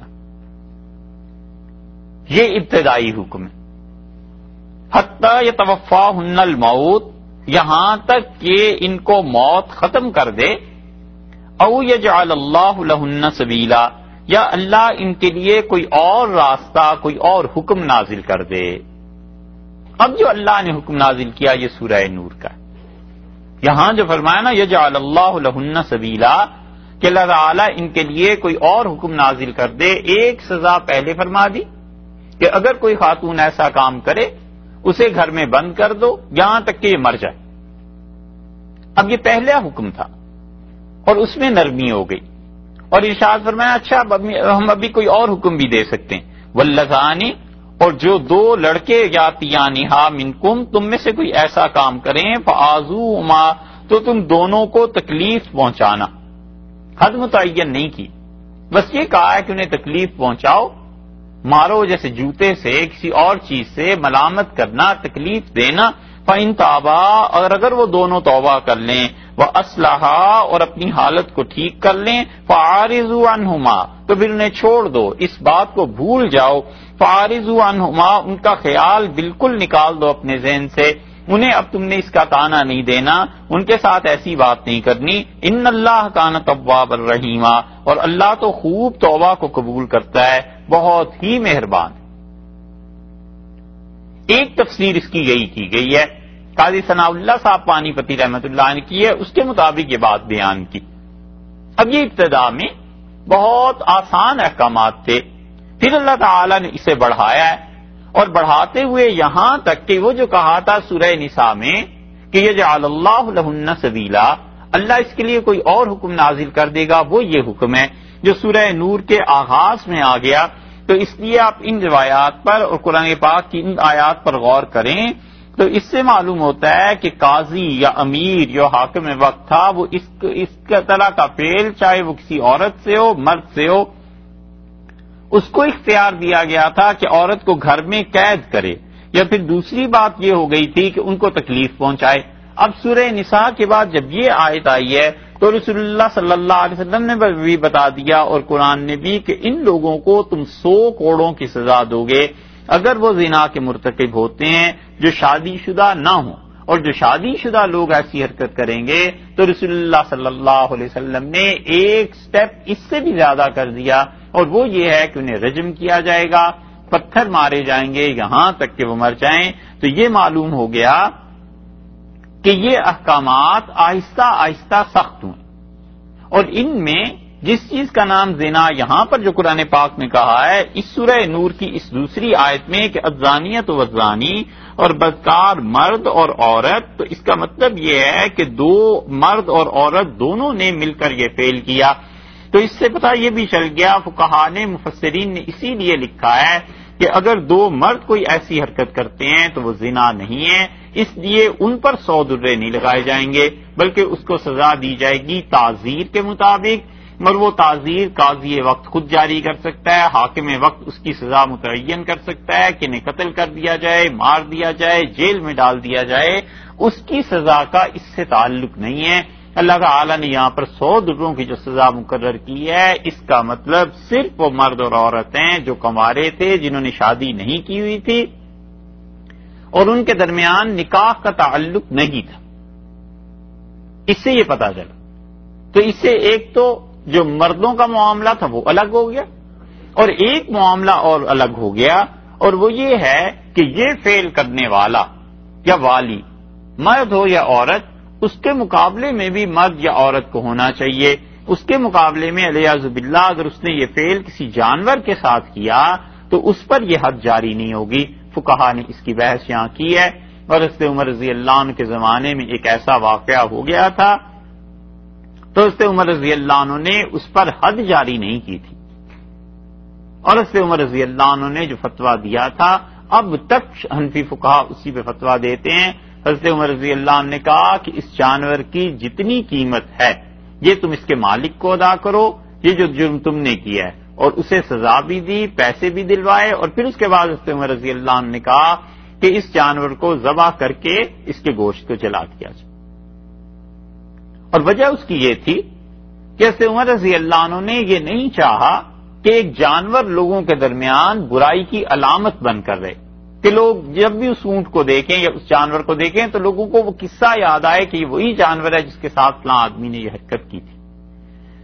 یہ ابتدائی حکم ہے. حتی یتوفاہن الموت، یہاں تک کہ ان کو موت ختم کر دے. او یجعل اللہ لہن سبیلا، یا اللہ ان کے لیے کوئی اور راستہ، کوئی اور حکم نازل کر دے۔ اب جو اللہ نے حکم نازل کیا یہ سورہ نور کا، یہاں جو فرمایا نا یجعل اللہ لہن سبیلا، کہ اللہ تعالیٰ ان کے لیے کوئی اور حکم نازل کر دے، ایک سزا پہلے فرما دی کہ اگر کوئی خاتون ایسا کام کرے اسے گھر میں بند کر دو یہاں تک کہ یہ مر جائے۔ اب یہ پہلا حکم تھا اور اس میں نرمی ہو گئی، اور ارشاد فرمایا اچھا ہم ابھی کوئی اور حکم بھی دے سکتے ہیں، واللذانی، اور جو دو لڑکے یاتیانہا منکم، تم میں سے کوئی ایسا کام کریں، فآذوہما، تو تم دونوں کو تکلیف پہنچانا، حد متعین نہیں کی، بس یہ کہا ہے کہ انہیں تکلیف پہنچاؤ، مارو جیسے جوتے سے، کسی اور چیز سے ملامت کرنا، تکلیف دینا، فَإِن تَابَا، اور اگر وہ دونوں توبہ کر لیں، وَأَصْلَحَا، اور اپنی حالت کو ٹھیک کر لیں، فَعَارِضُوا عَنْهُمَا، تو پھر انہیں چھوڑ دو، اس بات کو بھول جاؤ، فَعَارِضُوا عَنْهُمَا، ان کا خیال بالکل نکال دو اپنے ذہن سے، انہیں اب تم نے اس کا تانا نہیں دینا، ان کے ساتھ ایسی بات نہیں کرنی، ان اللہ کان توابا الرحیما، اور اللہ تو خوب توبہ کو قبول کرتا ہے، بہت ہی مہربان۔ ایک تفسیر اس کی یہی کی گئی ہے، قاضی ثناء اللہ صاحب پانی پتی رحمۃ اللہ نے کی ہے، اس کے مطابق یہ بات بیان کی۔ اب یہ ابتدا میں بہت آسان احکامات تھے، پھر اللہ تعالی نے اسے بڑھایا ہے، اور بڑھاتے ہوئے یہاں تک کہ وہ جو کہا تھا سورہ نساء میں کہ یجعل اللہ لہن سبیلا، اللہ اس کے لیے کوئی اور حکم نازل کر دے گا، وہ یہ حکم ہے جو سورہ نور کے آغاز میں آ گیا۔ تو اس لیے آپ ان روایات پر اور قرآن پاک کی ان آیات پر غور کریں تو اس سے معلوم ہوتا ہے کہ قاضی یا امیر جو حاکم وقت تھا وہ اس اس طرح کا فعل، چاہے وہ کسی عورت سے ہو مرد سے ہو، اس کو اختیار دیا گیا تھا کہ عورت کو گھر میں قید کرے، یا پھر دوسری بات یہ ہو گئی تھی کہ ان کو تکلیف پہنچائے۔ اب سورہ نساء کے بعد جب یہ آیت آئی ہے تو رسول اللہ صلی اللہ علیہ وسلم نے بھی بتا دیا اور قرآن نے بھی کہ ان لوگوں کو تم سو کوڑوں کی سزا دو گے اگر وہ زنا کے مرتکب ہوتے ہیں جو شادی شدہ نہ ہوں، اور جو شادی شدہ لوگ ایسی حرکت کریں گے تو رسول اللہ صلی اللہ علیہ وسلم نے ایک سٹیپ اس سے بھی زیادہ کر دیا، اور وہ یہ ہے کہ انہیں رجم کیا جائے گا، پتھر مارے جائیں گے یہاں تک کہ وہ مر جائیں۔ تو یہ معلوم ہو گیا کہ یہ احکامات آہستہ آہستہ سخت ہوئے، اور ان میں جس چیز کا نام زنا یہاں پر جو قرآن پاک نے کہا ہے اس سورہ نور کی اس دوسری آیت میں کہ الزانیۃ والزانی، اور بدکار مرد اور عورت، تو اس کا مطلب یہ ہے کہ دو مرد اور عورت دونوں نے مل کر یہ فعل کیا۔ تو اس سے پتہ یہ بھی چل گیا، فقہا نے مفسرین نے اسی لیے لکھا ہے کہ اگر دو مرد کوئی ایسی حرکت کرتے ہیں تو وہ زنا نہیں ہے، اس لیے ان پر سو درے نہیں لگائے جائیں گے بلکہ اس کو سزا دی جائے گی تعزیر کے مطابق، اور وہ تعزیر قاضی وقت خود جاری کر سکتا ہے، حاکم وقت اس کی سزا متعین کر سکتا ہے کہ انہیں قتل کر دیا جائے، مار دیا جائے، جیل میں ڈال دیا جائے، اس کی سزا کا اس سے تعلق نہیں ہے۔ اللہ تعالی نے یہاں پر سو دروں کی جو سزا مقرر کی ہے اس کا مطلب صرف وہ مرد اور عورتیں جو کنوارے تھے، جنہوں نے شادی نہیں کی ہوئی تھی اور ان کے درمیان نکاح کا تعلق نہیں تھا، اس سے یہ پتہ چلا۔ تو اس سے ایک تو جو مردوں کا معاملہ تھا وہ الگ ہو گیا، اور ایک معاملہ اور الگ ہو گیا، اور وہ یہ ہے کہ یہ فعل کرنے والا یا والی مرد ہو یا عورت، اس کے مقابلے میں بھی مرد یا عورت کو ہونا چاہیے۔ اس کے مقابلے میں الیاذ باللہ اگر اس نے یہ فعل کسی جانور کے ساتھ کیا تو اس پر یہ حد جاری نہیں ہوگی۔ فقہا نے اس کی بحث یہاں کی ہے، اور حضرت عمر رضی اللہ عنہ کے زمانے میں ایک ایسا واقعہ ہو گیا تھا تو حضرت عمر رضی اللہ عنہ نے اس پر حد جاری نہیں کی تھی، اور حضرت عمر رضی اللہ عنہ نے جو فتویٰ دیا تھا اب تک حنفی فقہا اسی پہ فتویٰ دیتے ہیں۔ حضرت عمر رضی اللہ عنہ نے کہا کہ اس جانور کی جتنی قیمت ہے یہ تم اس کے مالک کو ادا کرو، یہ جو جرم تم نے کیا ہے، اور اسے سزا بھی دی، پیسے بھی دلوائے، اور پھر اس کے بعد حضرت عمر رضی اللہ عنہ نے کہا کہ اس جانور کو ذبح کر کے اس کے گوشت کو جلا دیا جائے۔ اور وجہ اس کی یہ تھی کہ حضرت عمر رضی اللہ عنہ نے یہ نہیں چاہا کہ ایک جانور لوگوں کے درمیان برائی کی علامت بن کر رہے، کہ لوگ جب بھی اس اونٹ کو دیکھیں یا اس جانور کو دیکھیں تو لوگوں کو وہ قصہ یاد آئے کہ یہ وہی جانور ہے جس کے ساتھ فلاں آدمی نے یہ حرکت کی تھی۔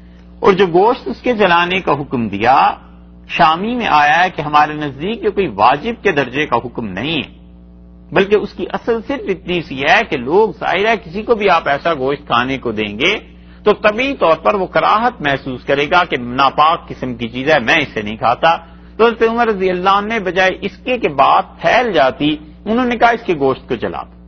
اور جو گوشت اس کے جلانے کا حکم دیا شامی میں آیا ہے کہ ہمارے نزدیک یہ کوئی واجب کے درجے کا حکم نہیں ہے، بلکہ اس کی اصل صرف اتنی سی ہے کہ لوگ ظاہر ہے کسی کو بھی آپ ایسا گوشت کھانے کو دیں گے تو طبیعی طور پر وہ کراہت محسوس کرے گا کہ ناپاک قسم کی چیز ہے، میں اسے نہیں کھاتا. تو حضرت عمر رضی اللہ عنہ نے بجائے اس کے کہ بات پھیل جاتی، انہوں نے کہا اس کے گوشت کو جلا دو.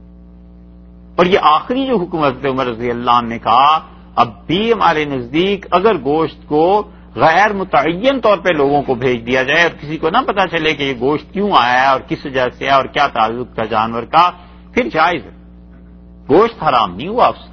اور یہ آخری جو حکم حضرت عمر رضی اللہ عنہ نے کہا، اب بھی ہمارے نزدیک اگر گوشت کو غیر متعین طور پہ لوگوں کو بھیج دیا جائے اور کسی کو نہ پتا چلے کہ یہ گوشت کیوں آیا ہے اور کس وجہ سے ہے اور کیا تعلق کا جانور کا، پھر جائز ہے، گوشت حرام نہیں ہوا اس کا،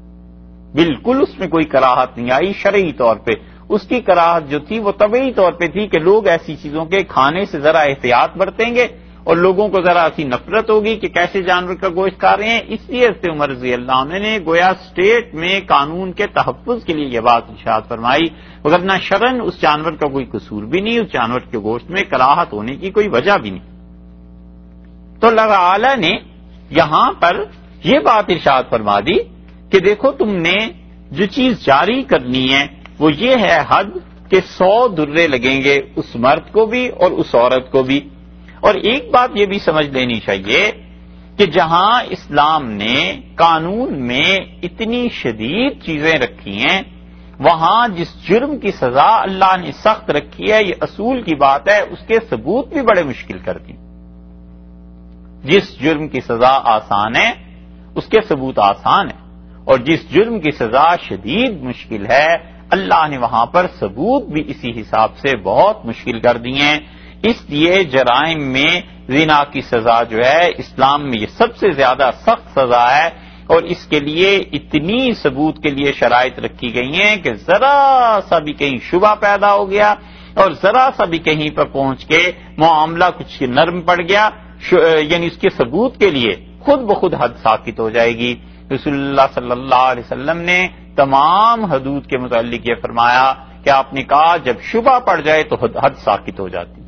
بالکل اس میں کوئی کراہت نہیں آئی شرعی طور پہ. اس کی کراہت جو تھی وہ طبعی طور پہ تھی کہ لوگ ایسی چیزوں کے کھانے سے ذرا احتیاط برتیں گے اور لوگوں کو ذرا سی نفرت ہوگی کہ کیسے جانور کا گوشت کھا رہے ہیں. اس لیے حضرت عمر رضی اللہ عنہ نے گویا اسٹیٹ میں قانون کے تحفظ کے لیے یہ بات ارشاد فرمائی، ورنہ شرعن اس جانور کا کوئی قصور بھی نہیں، اس جانور کے گوشت میں کراہت ہونے کی کوئی وجہ بھی نہیں. تو اللہ تعالی نے یہاں پر یہ بات ارشاد فرما دی کہ دیکھو تم نے جو چیز جاری کرنی ہے وہ یہ ہے حد کہ سو درے لگیں گے اس مرد کو بھی اور اس عورت کو بھی. اور ایک بات یہ بھی سمجھ لینی چاہیے کہ جہاں اسلام نے قانون میں اتنی شدید چیزیں رکھی ہیں، وہاں جس جرم کی سزا اللہ نے سخت رکھی ہے، یہ اصول کی بات ہے، اس کے ثبوت بھی بڑے مشکل کر دی. جس جرم کی سزا آسان ہے اس کے ثبوت آسان ہے، اور جس جرم کی سزا شدید مشکل ہے اللہ نے وہاں پر ثبوت بھی اسی حساب سے بہت مشکل کر دی ہیں. اس لیے جرائم میں زنا کی سزا جو ہے اسلام میں یہ سب سے زیادہ سخت سزا ہے، اور اس کے لیے اتنی ثبوت کے لیے شرائط رکھی گئی ہیں کہ ذرا سا بھی کہیں شبہ پیدا ہو گیا اور ذرا سا بھی کہیں پر پہنچ کے معاملہ کچھ نرم پڑ گیا، یعنی اس کے ثبوت کے لیے خود بخود حد ساکت ہو جائے گی. رسول اللہ صلی اللہ علیہ وسلم نے تمام حدود کے متعلق یہ فرمایا کہ آپ نے کہا جب شبہ پڑ جائے تو حد ساکت ہو جاتی،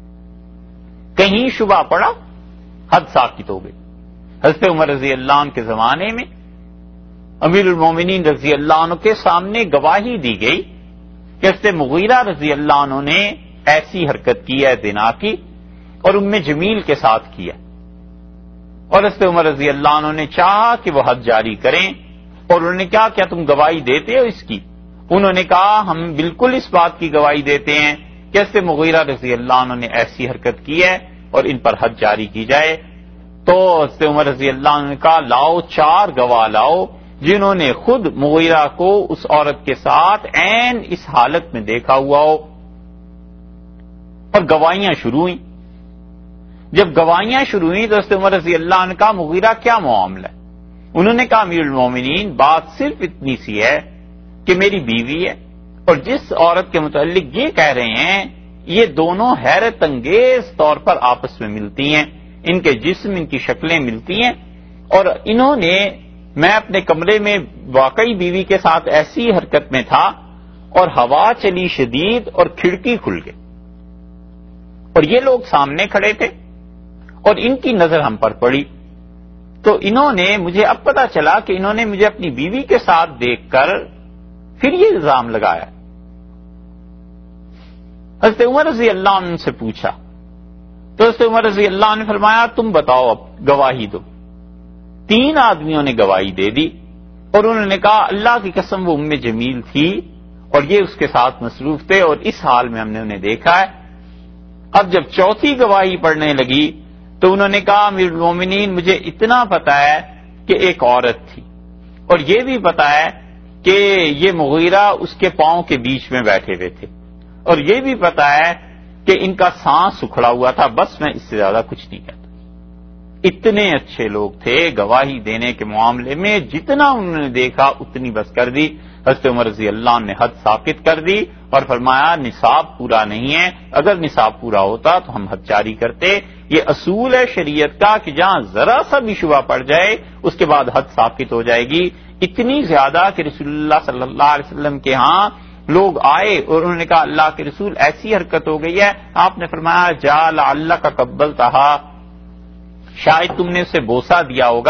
کہیں شبہ پڑا حد ساکت ہو گئی. حضرت عمر رضی اللہ عنہ کے زمانے میں امیر المومنین رضی اللہ عنہ کے سامنے گواہی دی گئی کہ حضرت مغیرہ رضی اللہ عنہ نے ایسی حرکت کی ہے زنا کی اور ام جمیل کے ساتھ کیا، اور حضرت عمر رضی اللہ عنہ نے چاہا کہ وہ حد جاری کریں، اور انہوں نے کہا کیا تم گواہی دیتے ہو اس کی؟ انہوں نے کہا ہم بالکل اس بات کی گواہی دیتے ہیں کہ حضرت مغیرہ رضی اللہ عنہ نے ایسی حرکت کی ہے اور ان پر حد جاری کی جائے. تو حضرت عمر رضی اللہ عنہ نے کہا لاؤ چار گواہ لاؤ جنہوں نے خود مغیرہ کو اس عورت کے ساتھ عین اس حالت میں دیکھا ہوا ہو. اور گواہیاں شروع ہوئیں. جب گواہیاں شروع ہوئیں تو حضرت عمر رضی اللہ عنہ کا مغیرہ کیا معاملہ ہے؟ انہوں نے کہا امیر المومنین بات صرف اتنی سی ہے کہ میری بیوی ہے اور جس عورت کے متعلق یہ کہہ رہے ہیں یہ دونوں حیرت انگیز طور پر آپس میں ملتی ہیں، ان کے جسم ان کی شکلیں ملتی ہیں، اور انہوں نے میں اپنے کمرے میں واقعی بیوی کے ساتھ ایسی حرکت میں تھا اور ہوا چلی شدید اور کھڑکی کھل گئی اور یہ لوگ سامنے کھڑے تھے اور ان کی نظر ہم پر پڑی، تو انہوں نے مجھے اب پتا چلا کہ انہوں نے مجھے اپنی بیوی کے ساتھ دیکھ کر پھر یہ الزام لگایا. حضرت عمر رضی اللہ عنہ سے پوچھا تو حضرت عمر رضی اللہ عنہ نے فرمایا تم بتاؤ اب گواہی دو. تین آدمیوں نے گواہی دے دی اور انہوں نے کہا اللہ کی قسم وہ ام جمیل تھی اور یہ اس کے ساتھ مصروف تھے اور اس حال میں ہم نے انہیں دیکھا ہے. اب جب چوتھی گواہی پڑھنے لگی تو انہوں نے کہا امیر المومنین مجھے اتنا پتا ہے کہ ایک عورت تھی اور یہ بھی پتا ہے کہ یہ مغیرہ اس کے پاؤں کے بیچ میں بیٹھے ہوئے تھے اور یہ بھی پتا ہے کہ ان کا سانس اکھڑا ہوا تھا، بس میں اس سے زیادہ کچھ نہیں کہتا. اتنے اچھے لوگ تھے گواہی دینے کے معاملے میں، جتنا انہوں نے دیکھا اتنی بس کر دی. حضرت عمر رضی اللہ عنہ نے حد ثابت کر دی اور فرمایا نصاب پورا نہیں ہے، اگر نصاب پورا ہوتا تو ہم حد جاری کرتے. یہ اصول ہے شریعت کا کہ جہاں ذرا سا بھی شبہ پڑ جائے اس کے بعد حد ثابت ہو جائے گی. اتنی زیادہ کہ رسول اللہ صلی اللہ علیہ وسلم کے ہاں لوگ آئے اور انہوں نے کہا اللہ کے رسول ایسی حرکت ہو گئی ہے. آپ نے فرمایا جا لعلک قبلتھا، شاید تم نے اسے بوسہ دیا ہوگا.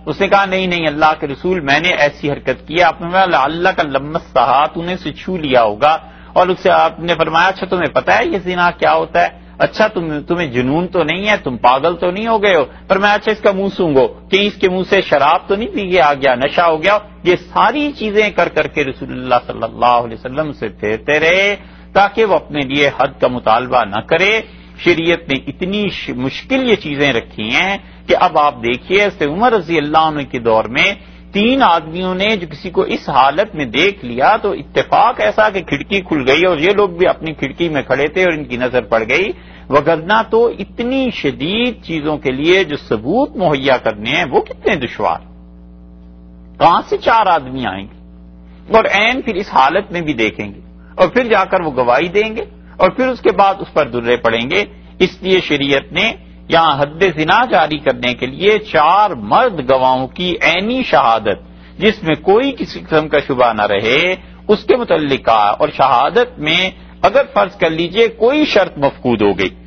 اس نے کہا نہیں نہیں اللہ کے رسول میں نے ایسی حرکت کی. آپ نے فرمایا اللہ کا لمس سہا تو نے اسے چھو لیا ہوگا. اور اس سے آپ نے فرمایا اچھا تمہیں پتا ہے یہ زنا کیا ہوتا ہے؟ اچھا تم تمہیں جنون تو نہیں ہے، تم پاگل تو نہیں ہو گئے ہو؟ فرمایا اچھا اس کا منہ سونگو کہ اس کے منہ سے شراب تو نہیں پی کے آ گیا، نشہ ہو گیا؟ یہ ساری چیزیں کر کر کے رسول اللہ صلی اللہ علیہ وسلم سے پھیرتے رہے تاکہ وہ اپنے لیے حد کا مطالبہ نہ کرے. شریعت نے اتنی مشکل یہ چیزیں رکھی ہیں کہ اب آپ دیکھیے عمر رضی اللہ عنہ کے دور میں تین آدمیوں نے جو کسی کو اس حالت میں دیکھ لیا تو اتفاق ایسا کہ کھڑکی کھل گئی اور یہ لوگ بھی اپنی کھڑکی میں کھڑے تھے اور ان کی نظر پڑ گئی. وگرنہ تو اتنی شدید چیزوں کے لیے جو ثبوت مہیا کرنے ہیں وہ کتنے دشوار، کہاں سے چار آدمی آئیں گے اور عین پھر اس حالت میں بھی دیکھیں گے اور پھر جا کر وہ گواہی دیں گے اور پھر اس کے بعد اس پر درے پڑیں گے. اس لیے شریعت نے یہاں حد زنا جاری کرنے کے لیے چار مرد گواہوں کی عینی شہادت جس میں کوئی کسی قسم کا شبہ نہ رہے اس کے متعلق کہا. اور شہادت میں اگر فرض کر لیجئے کوئی شرط مفقود ہو گئی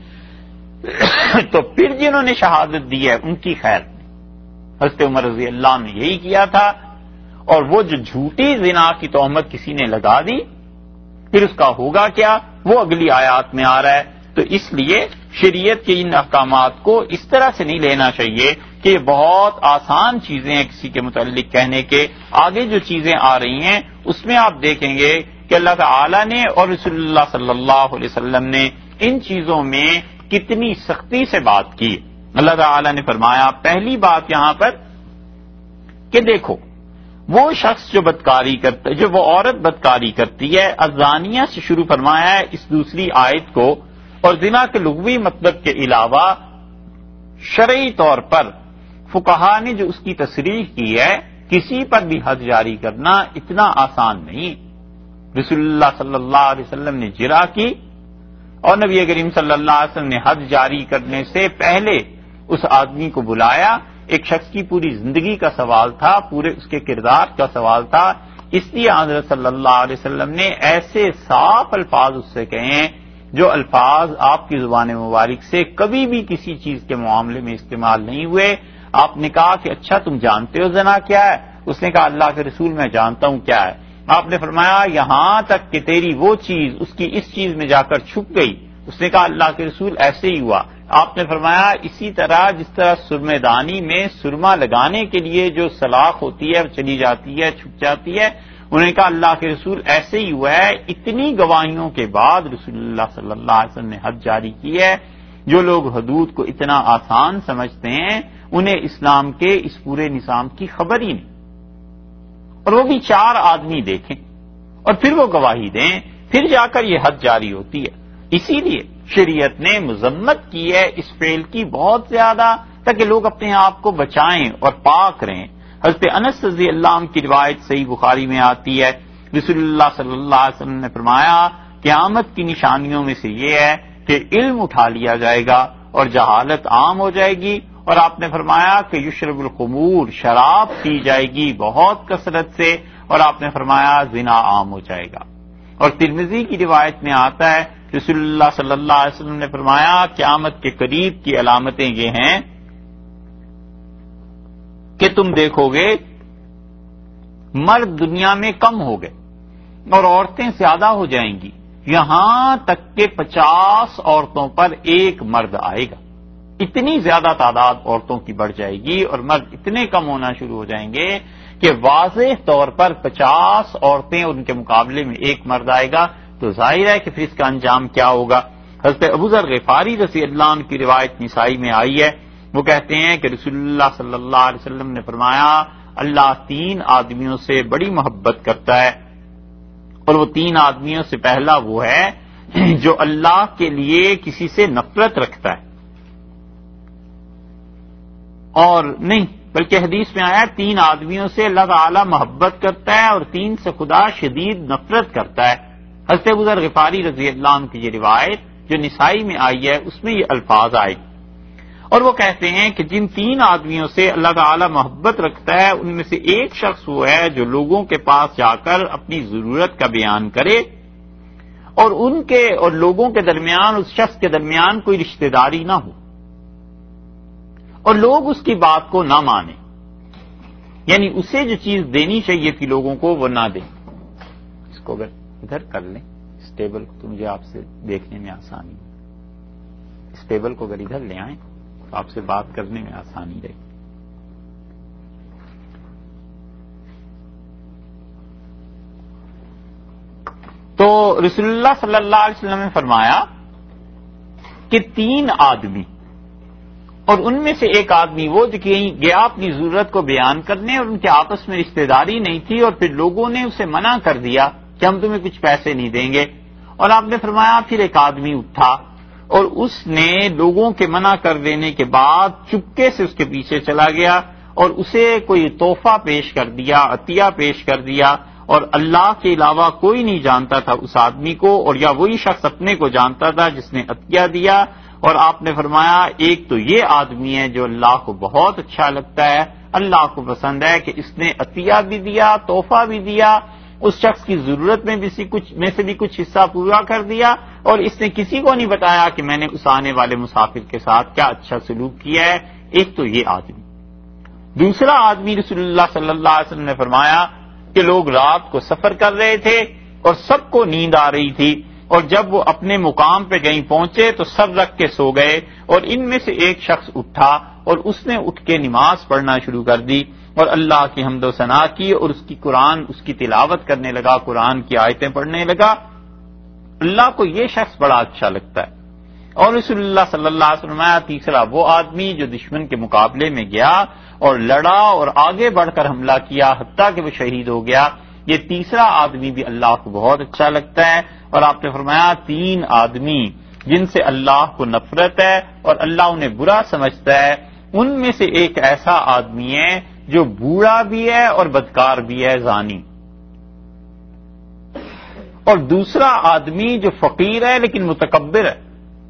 تو پھر جنہوں نے شہادت دی ہے ان کی خیر. حضرت عمر رضی اللہ عنہ نے یہی کیا تھا. اور وہ جو جھوٹی زنا کی تہمت کسی نے لگا دی پھر اس کا ہوگا کیا وہ اگلی آیات میں آ رہا ہے. تو اس لیے شریعت کے ان احکامات کو اس طرح سے نہیں لینا چاہیے کہ بہت آسان چیزیں ہیں کسی کے متعلق کہنے کے. آگے جو چیزیں آ رہی ہیں اس میں آپ دیکھیں گے کہ اللہ تعالی نے اور رسول اللہ صلی اللہ علیہ وسلم نے ان چیزوں میں کتنی سختی سے بات کی. اللہ تعالی نے فرمایا پہلی بات یہاں پر کہ دیکھو وہ شخص جو بدکاری کرتا جو وہ عورت بدکاری کرتی ہے الزانیہ سے شروع فرمایا ہے اس دوسری آیت کو. اور زنا کے لغوی مطلب کے علاوہ شرعی طور پر فقہا نے جو اس کی تصریح کی ہے کسی پر بھی حد جاری کرنا اتنا آسان نہیں. رسول اللہ صلی اللہ علیہ وسلم نے جرا کی اور نبی کریم صلی اللہ علیہ وسلم نے حد جاری کرنے سے پہلے اس آدمی کو بلایا. ایک شخص کی پوری زندگی کا سوال تھا، پورے اس کے کردار کا سوال تھا. اس لیے حضرت صلی اللہ علیہ وسلم نے ایسے صاف الفاظ اس سے کہیں جو الفاظ آپ کی زبان مبارک سے کبھی بھی کسی چیز کے معاملے میں استعمال نہیں ہوئے. آپ نے کہا کہ اچھا تم جانتے ہو زنا کیا ہے؟ اس نے کہا اللہ کے رسول میں جانتا ہوں کیا ہے. آپ نے فرمایا یہاں تک کہ تیری وہ چیز اس کی اس چیز میں جا کر چھپ گئی. اس نے کہا اللہ کے رسول ایسے ہی ہوا. آپ نے فرمایا اسی طرح جس طرح سرمے دانی میں سرما لگانے کے لیے جو سلاخ ہوتی ہے چلی جاتی ہے چھپ جاتی ہے. انہوں نے کہا اللہ کے رسول ایسے ہی ہوا ہے. اتنی گواہیوں کے بعد رسول اللہ صلی اللہ علیہ وسلم نے حد جاری کی ہے. جو لوگ حدود کو اتنا آسان سمجھتے ہیں انہیں اسلام کے اس پورے نظام کی خبر ہی نہیں. اور وہ بھی چار آدمی دیکھیں اور پھر وہ گواہی دیں پھر جا کر یہ حد جاری ہوتی ہے. اسی لیے شریعت نے مذمت کی ہے اس فعل کی بہت زیادہ تاکہ لوگ اپنے آپ کو بچائیں اور پاک رہیں. حضرت انس رضی اللہ عنہ کی روایت صحیح بخاری میں آتی ہے رسول اللہ صلی اللہ علیہ وسلم نے فرمایا قیامت کی نشانیوں میں سے یہ ہے کہ علم اٹھا لیا جائے گا اور جہالت عام ہو جائے گی. اور آپ نے فرمایا کہ یشرب الخمور شراب پی جائے گی بہت کثرت سے. اور آپ نے فرمایا زنا عام ہو جائے گا. اور ترمذی کی روایت میں آتا ہے رسول اللہ صلی اللہ علیہ وسلم نے فرمایا قیامت کے قریب کی علامتیں یہ ہیں کہ تم دیکھو گے مرد دنیا میں کم ہو گئے اور عورتیں زیادہ ہو جائیں گی یہاں تک کہ پچاس عورتوں پر ایک مرد آئے گا. اتنی زیادہ تعداد عورتوں کی بڑھ جائے گی اور مرد اتنے کم ہونا شروع ہو جائیں گے کہ واضح طور پر پچاس عورتیں اور ان کے مقابلے میں ایک مرد آئے گا. تو ظاہر ہے کہ پھر اس کا انجام کیا ہوگا. حضرت ابوذر غفاری رضی اللہ عنہ کی روایت نسائی میں آئی ہے. وہ کہتے ہیں کہ رسول اللہ صلی اللہ علیہ وسلم نے فرمایا اللہ تین آدمیوں سے بڑی محبت کرتا ہے اور وہ تین آدمیوں سے پہلا وہ ہے جو اللہ کے لیے کسی سے نفرت رکھتا ہے. اور نہیں بلکہ حدیث میں آیا تین آدمیوں سے اللہ تعالی محبت کرتا ہے اور تین سے خدا شدید نفرت کرتا ہے. حضرت ابوذر غفاری رضی اللہ عنہ کی یہ روایت جو نسائی میں آئی ہے اس میں یہ الفاظ آئے اور وہ کہتے ہیں کہ جن تین آدمیوں سے اللہ تعالی محبت رکھتا ہے ان میں سے ایک شخص وہ ہے جو لوگوں کے پاس جا کر اپنی ضرورت کا بیان کرے اور ان کے اور لوگوں کے درمیان اس شخص کے درمیان کوئی رشتہ داری نہ ہو اور لوگ اس کی بات کو نہ مانیں. یعنی اسے جو چیز دینی چاہیے تھی لوگوں کو وہ نہ دیں. اس کو اگر ادھر کر لیں اس ٹیبل کو تو مجھے آپ سے دیکھنے میں آسانی ہے. اس ٹیبل کو اگر ادھر لے آئیں تو آپ سے بات کرنے میں آسانی رہے. تو رسول اللہ صلی اللہ علیہ وسلم نے فرمایا کہ تین آدمی، اور ان میں سے ایک آدمی وہ جو کہیں گیا اپنی ضرورت کو بیان کرنے، اور ان کے آپس میں رشتہ داری نہیں تھی، اور پھر لوگوں نے اسے منع کر دیا کہ ہم تمہیں کچھ پیسے نہیں دیں گے. اور آپ نے فرمایا پھر ایک آدمی اٹھا اور اس نے لوگوں کے منع کر دینے کے بعد چپکے سے اس کے پیچھے چلا گیا اور اسے کوئی تحفہ پیش کر دیا، عطیہ پیش کر دیا، اور اللہ کے علاوہ کوئی نہیں جانتا تھا اس آدمی کو، اور یا وہی شخص اپنے کو جانتا تھا جس نے عطیہ دیا. اور آپ نے فرمایا ایک تو یہ آدمی ہے جو اللہ کو بہت اچھا لگتا ہے، اللہ کو پسند ہے کہ اس نے عطیہ بھی دیا، تحفہ بھی دیا، اس شخص کی ضرورت میں بھی کچھ میں سے بھی کچھ حصہ پورا کر دیا، اور اس نے کسی کو نہیں بتایا کہ میں نے اس آنے والے مسافر کے ساتھ کیا اچھا سلوک کیا ہے. ایک تو یہ آدمی. دوسرا آدمی رسول اللہ صلی اللہ علیہ وسلم نے فرمایا کہ لوگ رات کو سفر کر رہے تھے اور سب کو نیند آ رہی تھی، اور جب وہ اپنے مقام پہ کہیں پہنچے تو سب رکھ کے سو گئے، اور ان میں سے ایک شخص اٹھا اور اس نے اٹھ کے نماز پڑھنا شروع کر دی اور اللہ کی حمد و ثنا کی، اور اس کی قرآن اس کی تلاوت کرنے لگا، قرآن کی آیتیں پڑھنے لگا. اللہ کو یہ شخص بڑا اچھا لگتا ہے. اور رسول اللہ صلی اللہ علیہ وسلم تیسرا وہ آدمی جو دشمن کے مقابلے میں گیا اور لڑا اور آگے بڑھ کر حملہ کیا حتیٰ کہ وہ شہید ہو گیا، یہ تیسرا آدمی بھی اللہ کو بہت اچھا لگتا ہے. اور آپ نے فرمایا تین آدمی جن سے اللہ کو نفرت ہے اور اللہ انہیں برا سمجھتا ہے، ان میں سے ایک ایسا آدمی ہے جو بوڑھا بھی ہے اور بدکار بھی ہے، زانی. اور دوسرا آدمی جو فقیر ہے لیکن متکبر ہے.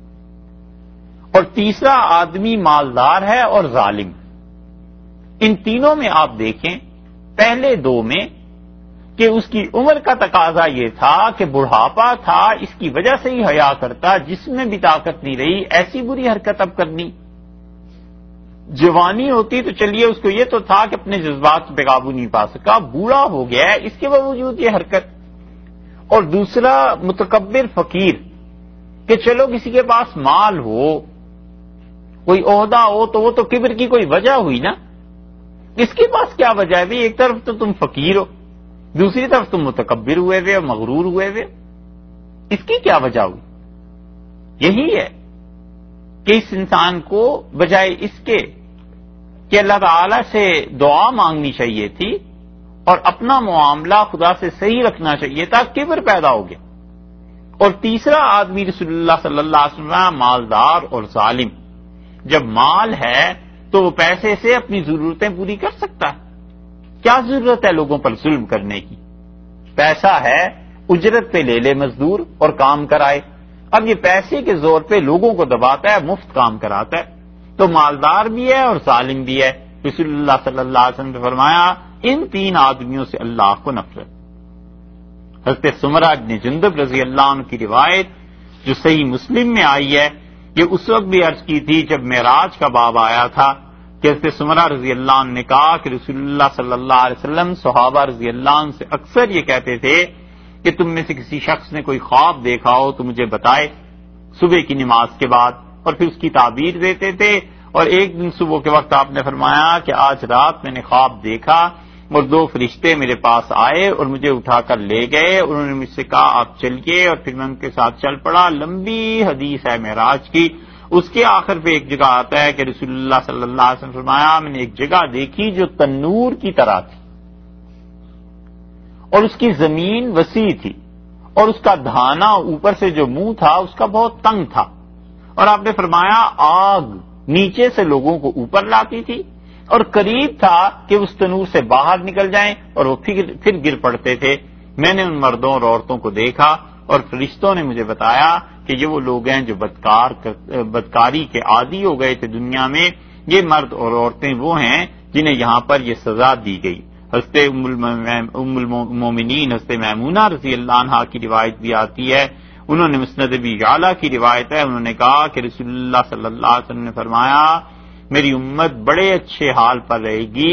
اور تیسرا آدمی مالدار ہے اور ظالم. ان تینوں میں آپ دیکھیں پہلے دو میں کہ اس کی عمر کا تقاضا یہ تھا کہ بڑھاپا تھا، اس کی وجہ سے ہی حیا کرتا، جسم میں بھی طاقت نہیں رہی، ایسی بری حرکت اب کرنی. جوانی ہوتی تو چلیے اس کو یہ تو تھا کہ اپنے جذبات پہ قابو نہیں پا سکا، بوڑھا ہو گیا ہے اس کے باوجود یہ حرکت. اور دوسرا متکبر فقیر کہ چلو کسی کے پاس مال ہو، کوئی عہدہ ہو تو وہ تو کبر کی کوئی وجہ ہوئی نا. اس کے پاس کیا وجہ ہے؟ ایک طرف تو تم فقیر ہو، دوسری طرف تم متکبر ہوئے ہوئے اور مغرور ہوئے ہوئے، اس کی کیا وجہ ہوئی؟ یہی ہے کہ اس انسان کو بجائے اس کے کہ اللہ تعالی سے دعا مانگنی چاہیے تھی اور اپنا معاملہ خدا سے صحیح رکھنا چاہیے تھا، کبر پیدا ہو گیا. اور تیسرا آدمی رسول اللہ صلی اللہ علیہ وسلم مالدار اور ظالم. جب مال ہے تو وہ پیسے سے اپنی ضرورتیں پوری کر سکتا ہے. کیا ضرورت ہے لوگوں پر ظلم کرنے کی؟ پیسہ ہے، اجرت پہ لے لے مزدور اور کام کرائے. اب یہ پیسے کے زور پہ لوگوں کو دباتا ہے، مفت کام کراتا ہے. تو مالدار بھی ہے اور ظالم بھی ہے. رسول اللہ صلی اللہ علیہ وسلم نے فرمایا ان تین آدمیوں سے اللہ کو نفرت. حضرت سمرہ بن جندب رضی اللہ عنہ کی روایت جو صحیح مسلم میں آئی ہے، یہ اس وقت بھی عرض کی تھی جب معراج کا باب آیا تھا کہ حضرت سمرہ رضی اللہ عنہ نے کہا کہ رسول اللہ صلی اللہ علیہ وسلم صحابہ رضی اللہ عنہ سے اکثر یہ کہتے تھے کہ تم میں سے کسی شخص نے کوئی خواب دیکھا ہو تو مجھے بتائے صبح کی نماز کے بعد، اور پھر اس کی تعبیر دیتے تھے. اور ایک دن صبح کے وقت آپ نے فرمایا کہ آج رات میں نے خواب دیکھا اور دو فرشتے میرے پاس آئے اور مجھے اٹھا کر لے گئے، اور انہوں نے مجھ سے کہا آپ چلیے، اور پھر میں ان کے ساتھ چل پڑا. لمبی حدیث ہے معراج کی. اس کے آخر پہ ایک جگہ آتا ہے کہ رسول اللہ صلی اللہ علیہ وسلم فرمایا میں نے ایک جگہ دیکھی جو تنور کی طرح تھی اور اس کی زمین وسیع تھی اور اس کا دھانا اوپر سے جو منہ تھا اس کا بہت تنگ تھا. اور آپ نے فرمایا آگ نیچے سے لوگوں کو اوپر لاتی تھی اور قریب تھا کہ اس تنور سے باہر نکل جائیں اور وہ پھر پھر گر پڑتے تھے. میں نے ان مردوں اور عورتوں کو دیکھا اور فرشتوں نے مجھے بتایا کہ یہ وہ لوگ ہیں جو بدکار بدکاری کے عادی ہو گئے تھے دنیا میں. یہ مرد اور عورتیں وہ ہیں جنہیں یہاں پر یہ سزا دی گئی. حضرت ام المومنین حضرت میمونہ رضی اللہ عنہا کی روایت بھی آتی ہے، انہوں نے مسند ابی یعلا کی روایت ہے، انہوں نے کہا کہ رسول اللہ صلی اللہ علیہ وسلم نے فرمایا میری امت بڑے اچھے حال پر رہے گی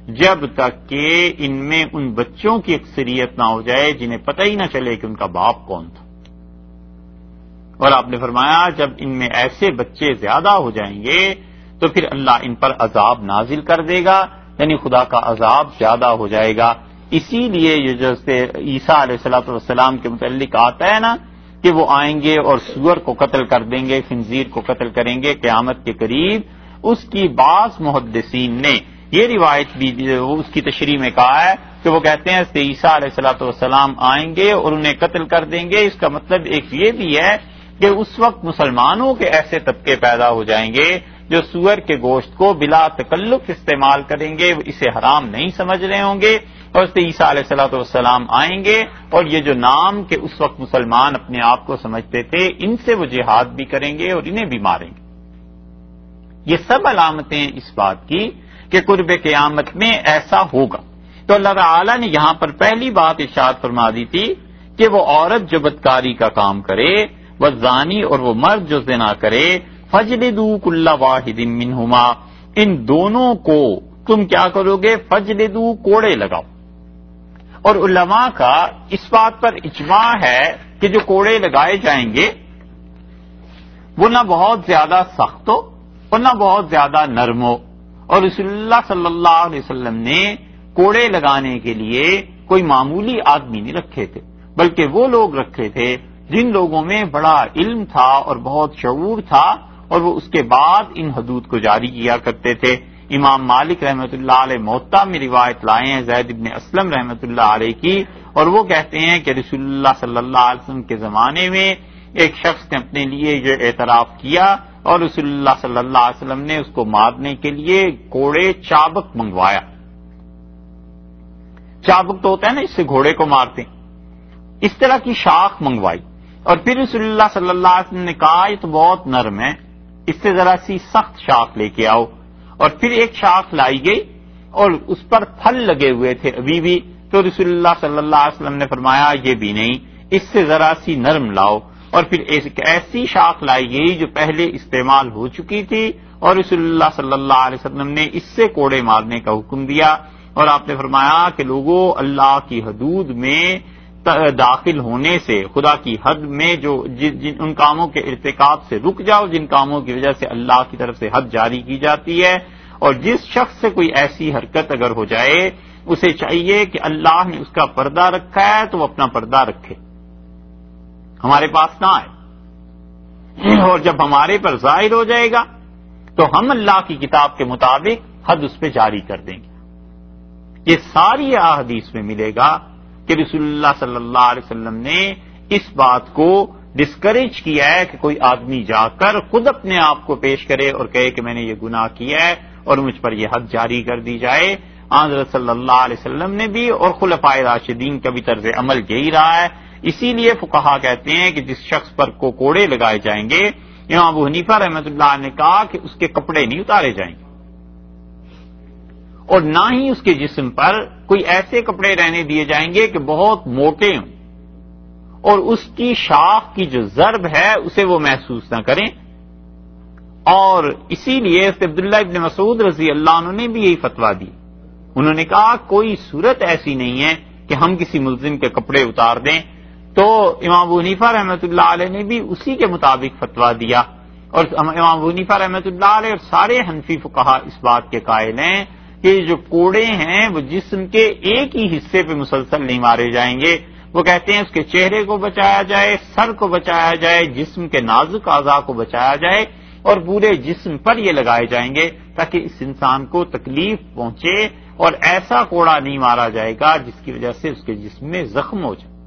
جب تک کہ ان میں ان بچوں کی اکثریت نہ ہو جائے جنہیں پتہ ہی نہ چلے کہ ان کا باپ کون تھا. اور آپ نے فرمایا جب ان میں ایسے بچے زیادہ ہو جائیں گے تو پھر اللہ ان پر عذاب نازل کر دے گا، یعنی خدا کا عذاب زیادہ ہو جائے گا. اسی لیے یہ جیسے عیسیٰ علیہ الصلوۃ والسلام کے متعلق آتا ہے نا کہ وہ آئیں گے اور سور کو قتل کر دیں گے، خنزیر کو قتل کریں گے قیامت کے قریب. اس کی بعض محدثین نے یہ روایت بھی اس کی تشریح میں کہا ہے کہ وہ کہتے ہیں کہ عیسیٰ علیہ الصلوۃ والسلام آئیں گے اور انہیں قتل کر دیں گے. اس کا مطلب ایک یہ بھی ہے کہ اس وقت مسلمانوں کے ایسے طبقے پیدا ہو جائیں گے جو سور کے گوشت کو بلا تکلف استعمال کریں گے، اسے حرام نہیں سمجھ رہے ہوں گے، اور اس سے عیسیٰ علیہ الصلوۃ والسلام آئیں گے اور یہ جو نام کہ اس وقت مسلمان اپنے آپ کو سمجھتے تھے ان سے وہ جہاد بھی کریں گے اور انہیں بھی ماریں گے. یہ سب علامتیں اس بات کی کہ قرب قیامت میں ایسا ہوگا. تو اللہ تعالیٰ نے یہاں پر پہلی بات ارشاد فرما دی تھی کہ وہ عورت جو بدکاری کا کام کرے، وہ زانی اور وہ مرد جو زنا کرے، فجلدوا کل واحد منہما، ان دونوں کو تم کیا کرو گے؟ فجلدوا، کوڑے لگاؤ. اور علماء کا اس بات پر اجماع ہے کہ جو کوڑے لگائے جائیں گے وہ نہ بہت زیادہ سخت ہو اور نہ بہت زیادہ نرم ہو. اور رسول اللہ صلی اللہ علیہ وسلم نے کوڑے لگانے کے لیے کوئی معمولی آدمی نہیں رکھے تھے، بلکہ وہ لوگ رکھے تھے جن لوگوں میں بڑا علم تھا اور بہت شعور تھا، اور وہ اس کے بعد ان حدود کو جاری کیا کرتے تھے. امام مالک رحمۃ اللہ علیہ موطا میں روایت لائے ہیں زید بن اسلم رحمۃ اللہ علیہ کی، اور وہ کہتے ہیں کہ رسول اللہ صلی اللہ علیہ وسلم کے زمانے میں ایک شخص نے اپنے لیے یہ اعتراف کیا اور رسول اللہ صلی اللہ علیہ وسلم نے اس کو مارنے کے لیے کوڑے چابک منگوایا. چابک تو ہوتا ہے نا اس سے گھوڑے کو مارتے ہیں، اس طرح کی شاخ منگوائی. اور پھر رسول اللہ صلی اللہ علیہ وسلم نے کہا یہ تو بہت نرم ہے، اس سے ذرا سی سخت شاخ لے کے آؤ. اور پھر ایک شاخ لائی گئی اور اس پر پھل لگے ہوئے تھے ابھی بھی، تو رسول اللہ صلی اللہ علیہ وسلم نے فرمایا یہ بھی نہیں، اس سے ذرا سی نرم لاؤ. اور پھر ایک ایسی شاخ لائی گئی جو پہلے استعمال ہو چکی تھی، اور رسول اللہ صلی اللہ علیہ وسلم نے اس سے کوڑے مارنے کا حکم دیا. اور آپ نے فرمایا کہ لوگوں اللہ کی حدود میں داخل ہونے سے، خدا کی حد میں جو جن ان کاموں کے ارتکاب سے رک جاؤ جن کاموں کی وجہ سے اللہ کی طرف سے حد جاری کی جاتی ہے. اور جس شخص سے کوئی ایسی حرکت اگر ہو جائے اسے چاہیے کہ اللہ نے اس کا پردہ رکھا ہے تو وہ اپنا پردہ رکھے، ہمارے پاس نہ آئے. اور جب ہمارے پر ظاہر ہو جائے گا تو ہم اللہ کی کتاب کے مطابق حد اس پہ جاری کر دیں گے. یہ ساری احادیث میں ملے گا کہ رسول اللہ صلی اللہ علیہ وسلم نے اس بات کو ڈسکریج کیا ہے کہ کوئی آدمی جا کر خود اپنے آپ کو پیش کرے اور کہے کہ میں نے یہ گناہ کیا ہے اور مجھ پر یہ حد جاری کر دی جائے. حضرت صلی اللہ علیہ وسلم نے بھی اور خلفائے راشدین کا بھی طرز عمل یہی رہا ہے. اسی لیے فقہا کہتے ہیں کہ جس شخص پر کو کوڑے لگائے جائیں گے، امام ابو حنیفہ رحمۃ اللہ نے کہا کہ اس کے کپڑے نہیں اتارے جائیں گے اور نہ ہی اس کے جسم پر کوئی ایسے کپڑے رہنے دیے جائیں گے کہ بہت موٹے ہوں اور اس کی شاخ کی جو ضرب ہے اسے وہ محسوس نہ کریں. اور اسی لیے عبداللہ ابن مسعود رضی اللہ عنہ نے بھی یہی فتویٰ دی. انہوں نے کہا کوئی صورت ایسی نہیں ہے کہ ہم کسی ملزم کے کپڑے اتار دیں. تو امام ابو حنیفہ رحمۃ اللہ علیہ نے بھی اسی کے مطابق فتویٰ دیا. اور امام ابو حنیفہ رحمۃ اللہ علیہ اور سارے حنفی فقہا اس بات کے قائل ہیں کہ جو کوڑے ہیں وہ جسم کے ایک ہی حصے پہ مسلسل نہیں مارے جائیں گے. وہ کہتے ہیں اس کے چہرے کو بچایا جائے، سر کو بچایا جائے، جسم کے نازک اعضاء کو بچایا جائے اور پورے جسم پر یہ لگائے جائیں گے تاکہ اس انسان کو تکلیف پہنچے، اور ایسا کوڑا نہیں مارا جائے گا جس کی وجہ سے اس کے جسم میں زخم ہو جائے.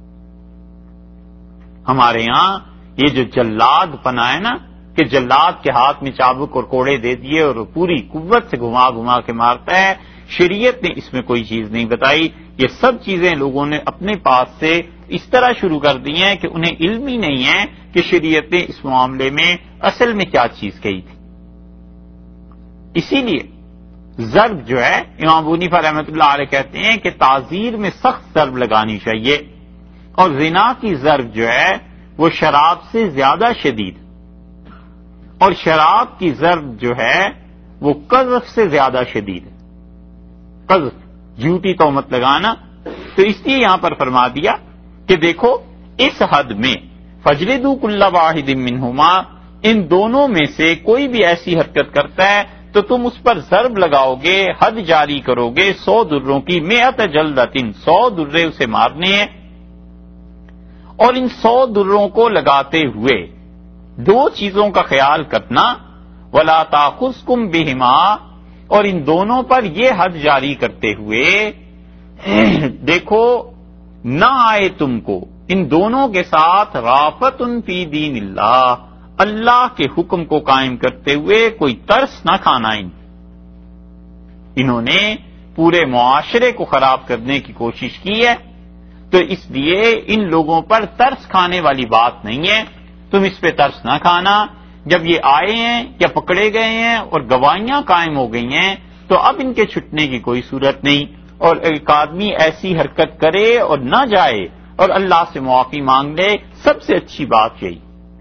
ہمارے ہاں یہ جو جلاد پنا ہے نا کہ جلاد کے ہاتھ میں چابک اور کوڑے دے دیے اور پوری قوت سے گھما گھما کے مارتا ہے، شریعت نے اس میں کوئی چیز نہیں بتائی. یہ سب چیزیں لوگوں نے اپنے پاس سے اس طرح شروع کر دی ہیں کہ انہیں علم ہی نہیں ہے کہ شریعت نے اس معاملے میں اصل میں کیا چیز کہی تھی. اسی لیے ضرب جو ہے امام ابو حنیفہ رحمۃ اللہ علیہ کہتے ہیں کہ تعزیر میں سخت ضرب لگانی چاہیے، اور زنا کی ضرب جو ہے وہ شراب سے زیادہ شدید، اور شراب کی ضرب جو ہے وہ قذف سے زیادہ شدید ہے. قذف، جھوٹی تہمت لگانا. تو اس لیے یہاں پر فرما دیا کہ دیکھو اس حد میں فجلدوا کل واحد منہما، ان دونوں میں سے کوئی بھی ایسی حرکت کرتا ہے تو تم اس پر ضرب لگاؤ گے، حد جاری کرو گے سو دروں کی، مئت جلدتن، سو درے اسے مارنے ہیں. اور ان سو دروں کو لگاتے ہوئے دو چیزوں کا خیال کرنا، ولا تاخذکم بہما، اور ان دونوں پر یہ حد جاری کرتے ہوئے دیکھو نہ آئے تم کو ان دونوں کے ساتھ رافت فی دین اللہ، اللہ کے حکم کو قائم کرتے ہوئے کوئی ترس نہ کھانا. ان انہوں نے پورے معاشرے کو خراب کرنے کی کوشش کی ہے، تو اس لیے ان لوگوں پر ترس کھانے والی بات نہیں ہے. تم اس پہ ترس نہ کھانا. جب یہ آئے ہیں یا پکڑے گئے ہیں اور گواہیاں قائم ہو گئی ہیں تو اب ان کے چھٹنے کی کوئی صورت نہیں. اور ایک آدمی ایسی حرکت کرے اور نہ جائے اور اللہ سے معافی مانگ لے، سب سے اچھی بات یہی.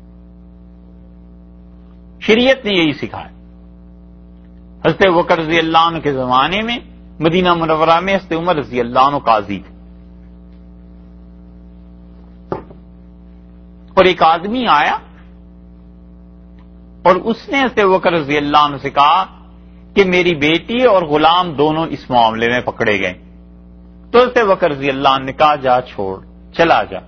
شریعت نے یہی سکھایا. حضرت ابوبکر رضی اللہ عنہ کے زمانے میں مدینہ منورہ میں حضرت عمر رضی اللہ عنہ قاضی تھے، اور ایک آدمی آیا اور اس نے حضرت ابوبکر رضی اللہ عنہ سے کہا کہ میری بیٹی اور غلام دونوں اس معاملے میں پکڑے گئے. تو حضرت ابوبکر رضی اللہ عنہ نے کہا جا چھوڑ، چلا جا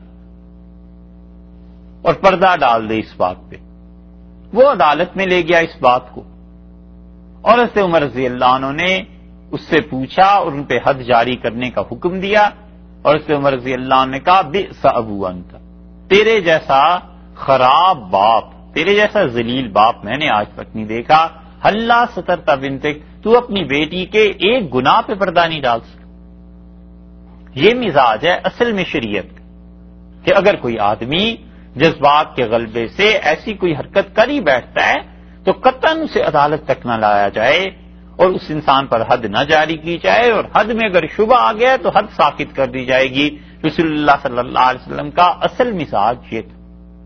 اور پردہ ڈال دے اس بات پہ. وہ عدالت میں لے گیا اس بات کو، اور حضرت عمر رضی اللہ عنہ نے اس سے پوچھا اور ان پہ حد جاری کرنے کا حکم دیا. اور حضرت عمر رضی اللہ عنہ نے کہا بئس ابو انت، تیرے جیسا خراب باپ، تیرے جیسا ذلیل باپ میں نے آج تک نہیں دیکھا. ہلا سترتا بنتک، تو اپنی بیٹی کے ایک گناہ پہ پردہ نہیں ڈال سکتا. یہ مزاج ہے اصل میں شریعت کہ اگر کوئی آدمی جذبات کے غلبے سے ایسی کوئی حرکت کر ہی بیٹھتا ہے تو قطعاً اسے عدالت تک نہ لایا جائے اور اس انسان پر حد نہ جاری کی جائے، اور حد میں اگر شبہ آ گیا تو حد ساقط کر دی جائے گی. رسول اللہ صلی اللہ علیہ وسلم کا اصل مزاج یہ تھا.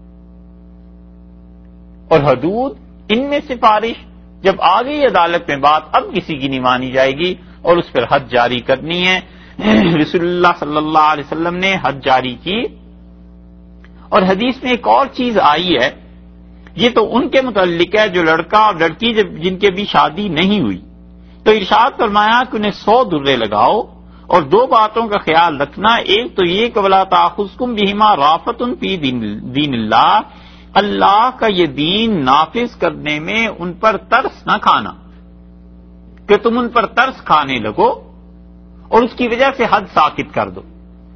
اور حدود ان میں سفارش جب آ گئی عدالت میں بات، اب کسی کی نہیں مانی جائے گی اور اس پر حد جاری کرنی ہے. رسول اللہ صلی اللہ علیہ وسلم نے حد جاری کی. اور حدیث میں ایک اور چیز آئی ہے، یہ تو ان کے متعلق ہے جو لڑکا اور لڑکی جب جن کے بھی شادی نہیں ہوئی، تو ارشاد فرمایا کہ انہیں سو درے لگاؤ اور دو باتوں کا خیال رکھنا. ایک تو یہ کہ ولا تاخذکم بہما رافت فی دین اللہ، اللہ کا یہ دین نافذ کرنے میں ان پر ترس نہ کھانا کہ تم ان پر ترس کھانے لگو اور اس کی وجہ سے حد ساقط کر دو،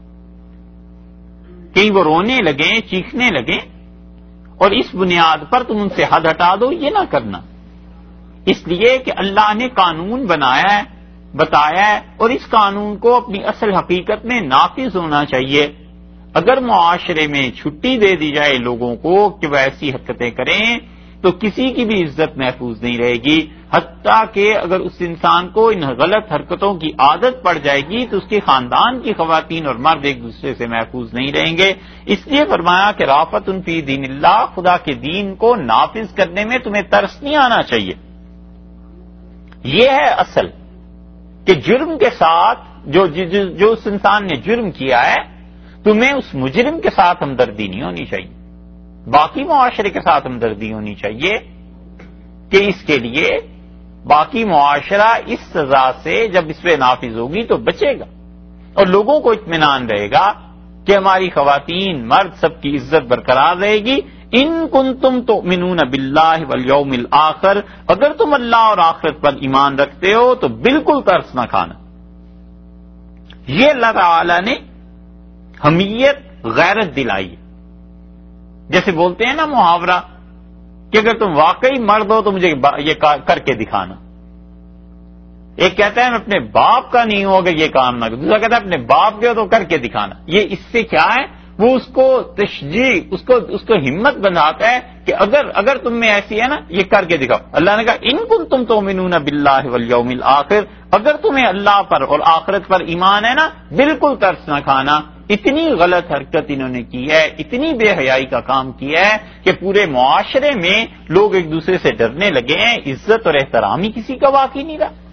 کہیں وہ رونے لگیں چیخنے لگیں اور اس بنیاد پر تم ان سے حد ہٹا دو. یہ نہ کرنا، اس لیے کہ اللہ نے قانون بنایا ہے، بتایا ہے، اور اس قانون کو اپنی اصل حقیقت میں نافذ ہونا چاہیے. اگر معاشرے میں چھٹی دے دی جائے لوگوں کو کہ وہ ایسی حرکتیں کریں تو کسی کی بھی عزت محفوظ نہیں رہے گی، حتیٰ کہ اگر اس انسان کو ان غلط حرکتوں کی عادت پڑ جائے گی تو اس کے خاندان کی خواتین اور مرد ایک دوسرے سے محفوظ نہیں رہیں گے. اس لیے فرمایا کہ رافت فی دین اللہ، خدا کے دین کو نافذ کرنے میں تمہیں ترس نہیں آنا چاہیے. یہ ہے اصل کہ جرم کے ساتھ جو جو اس انسان نے جرم کیا ہے تمہیں اس مجرم کے ساتھ ہمدردی نہیں ہونی چاہیے، باقی معاشرے کے ساتھ ہمدردی ہونی چاہیے کہ اس کے لیے باقی معاشرہ اس سزا سے جب اس پہ نافذ ہوگی تو بچے گا اور لوگوں کو اطمینان رہے گا کہ ہماری خواتین مرد سب کی عزت برقرار رہے گی. ان کنتم تؤمنون باللہ والیوم الآخر، اگر تم اللہ اور آخرت پر ایمان رکھتے ہو تو بالکل ترس نہ کھانا. یہ اللہ تعالی نے حمیت غیرت دلائی. جیسے بولتے ہیں نا محاورہ کہ اگر تم واقعی مرد ہو تو مجھے یہ کر کے دکھانا. ایک کہتا ہے میں اپنے باپ کا نہیں ہوں اگر یہ کام نہ کروں، دوسرا کہتا ہے اپنے باپ کے ہو تو کر کے دکھانا. یہ اس سے کیا ہے، وہ اس کو تشجیع، اس کو اس کو ہمت بناتا ہے کہ اگر اگر تم میں ایسی ہے نا یہ کر کے دکھاؤ. اللہ نے کہا ان کنتم تؤمنون باللہ والیوم الآخر، اگر تمہیں اللہ پر اور آخرت پر ایمان ہے نا بالکل ترس نہ کھانا. اتنی غلط حرکت انہوں نے کی ہے، اتنی بے حیائی کا کام کیا ہے کہ پورے معاشرے میں لوگ ایک دوسرے سے ڈرنے لگے ہیں، عزت اور احترام ہی کسی کا باقی نہیں رہا.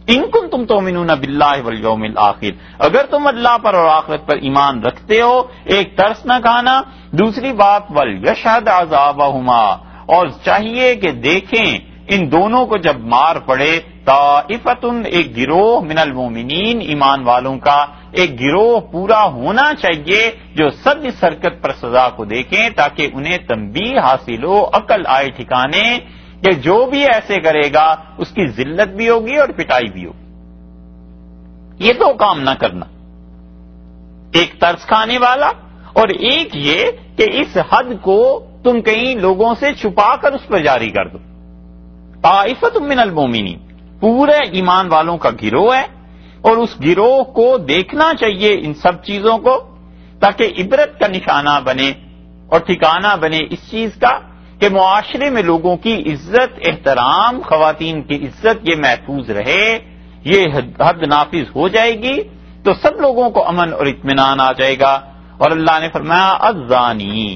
ان کنتم تؤمنون باللہ والیوم الآخر، اگر تم اللہ پر اور آخرت پر ایمان رکھتے ہو، ایک ترس نہ کھانا۔ دوسری بات ولیشہد عذابہما، اور چاہیے کہ دیکھیں ان دونوں کو جب مار پڑے، طائفۃ ایک گروہ من المومنین ایمان والوں کا ایک گروہ پورا ہونا چاہیے جو سب اس حرکت پر سزا کو دیکھیں تاکہ انہیں تنبیہ حاصل ہو، عقل آئے ٹھکانے کہ جو بھی ایسے کرے گا اس کی ذلت بھی ہوگی اور پٹائی بھی ہوگی۔ یہ دو کام نہ کرنا، ایک ترس کھانے والا اور ایک یہ کہ اس حد کو تم کہیں لوگوں سے چھپا کر اس پر جاری کر دو۔ طائفۃ من المومنین پورے ایمان والوں کا گروہ ہے، اور اس گروہ کو دیکھنا چاہیے ان سب چیزوں کو تاکہ عبرت کا نشانہ بنے اور ٹھکانہ بنے اس چیز کا کہ معاشرے میں لوگوں کی عزت، احترام، خواتین کی عزت یہ محفوظ رہے، یہ حد نافذ ہو جائے گی تو سب لوگوں کو امن اور اطمینان آ جائے گا۔ اور اللہ نے فرمایا الزانی،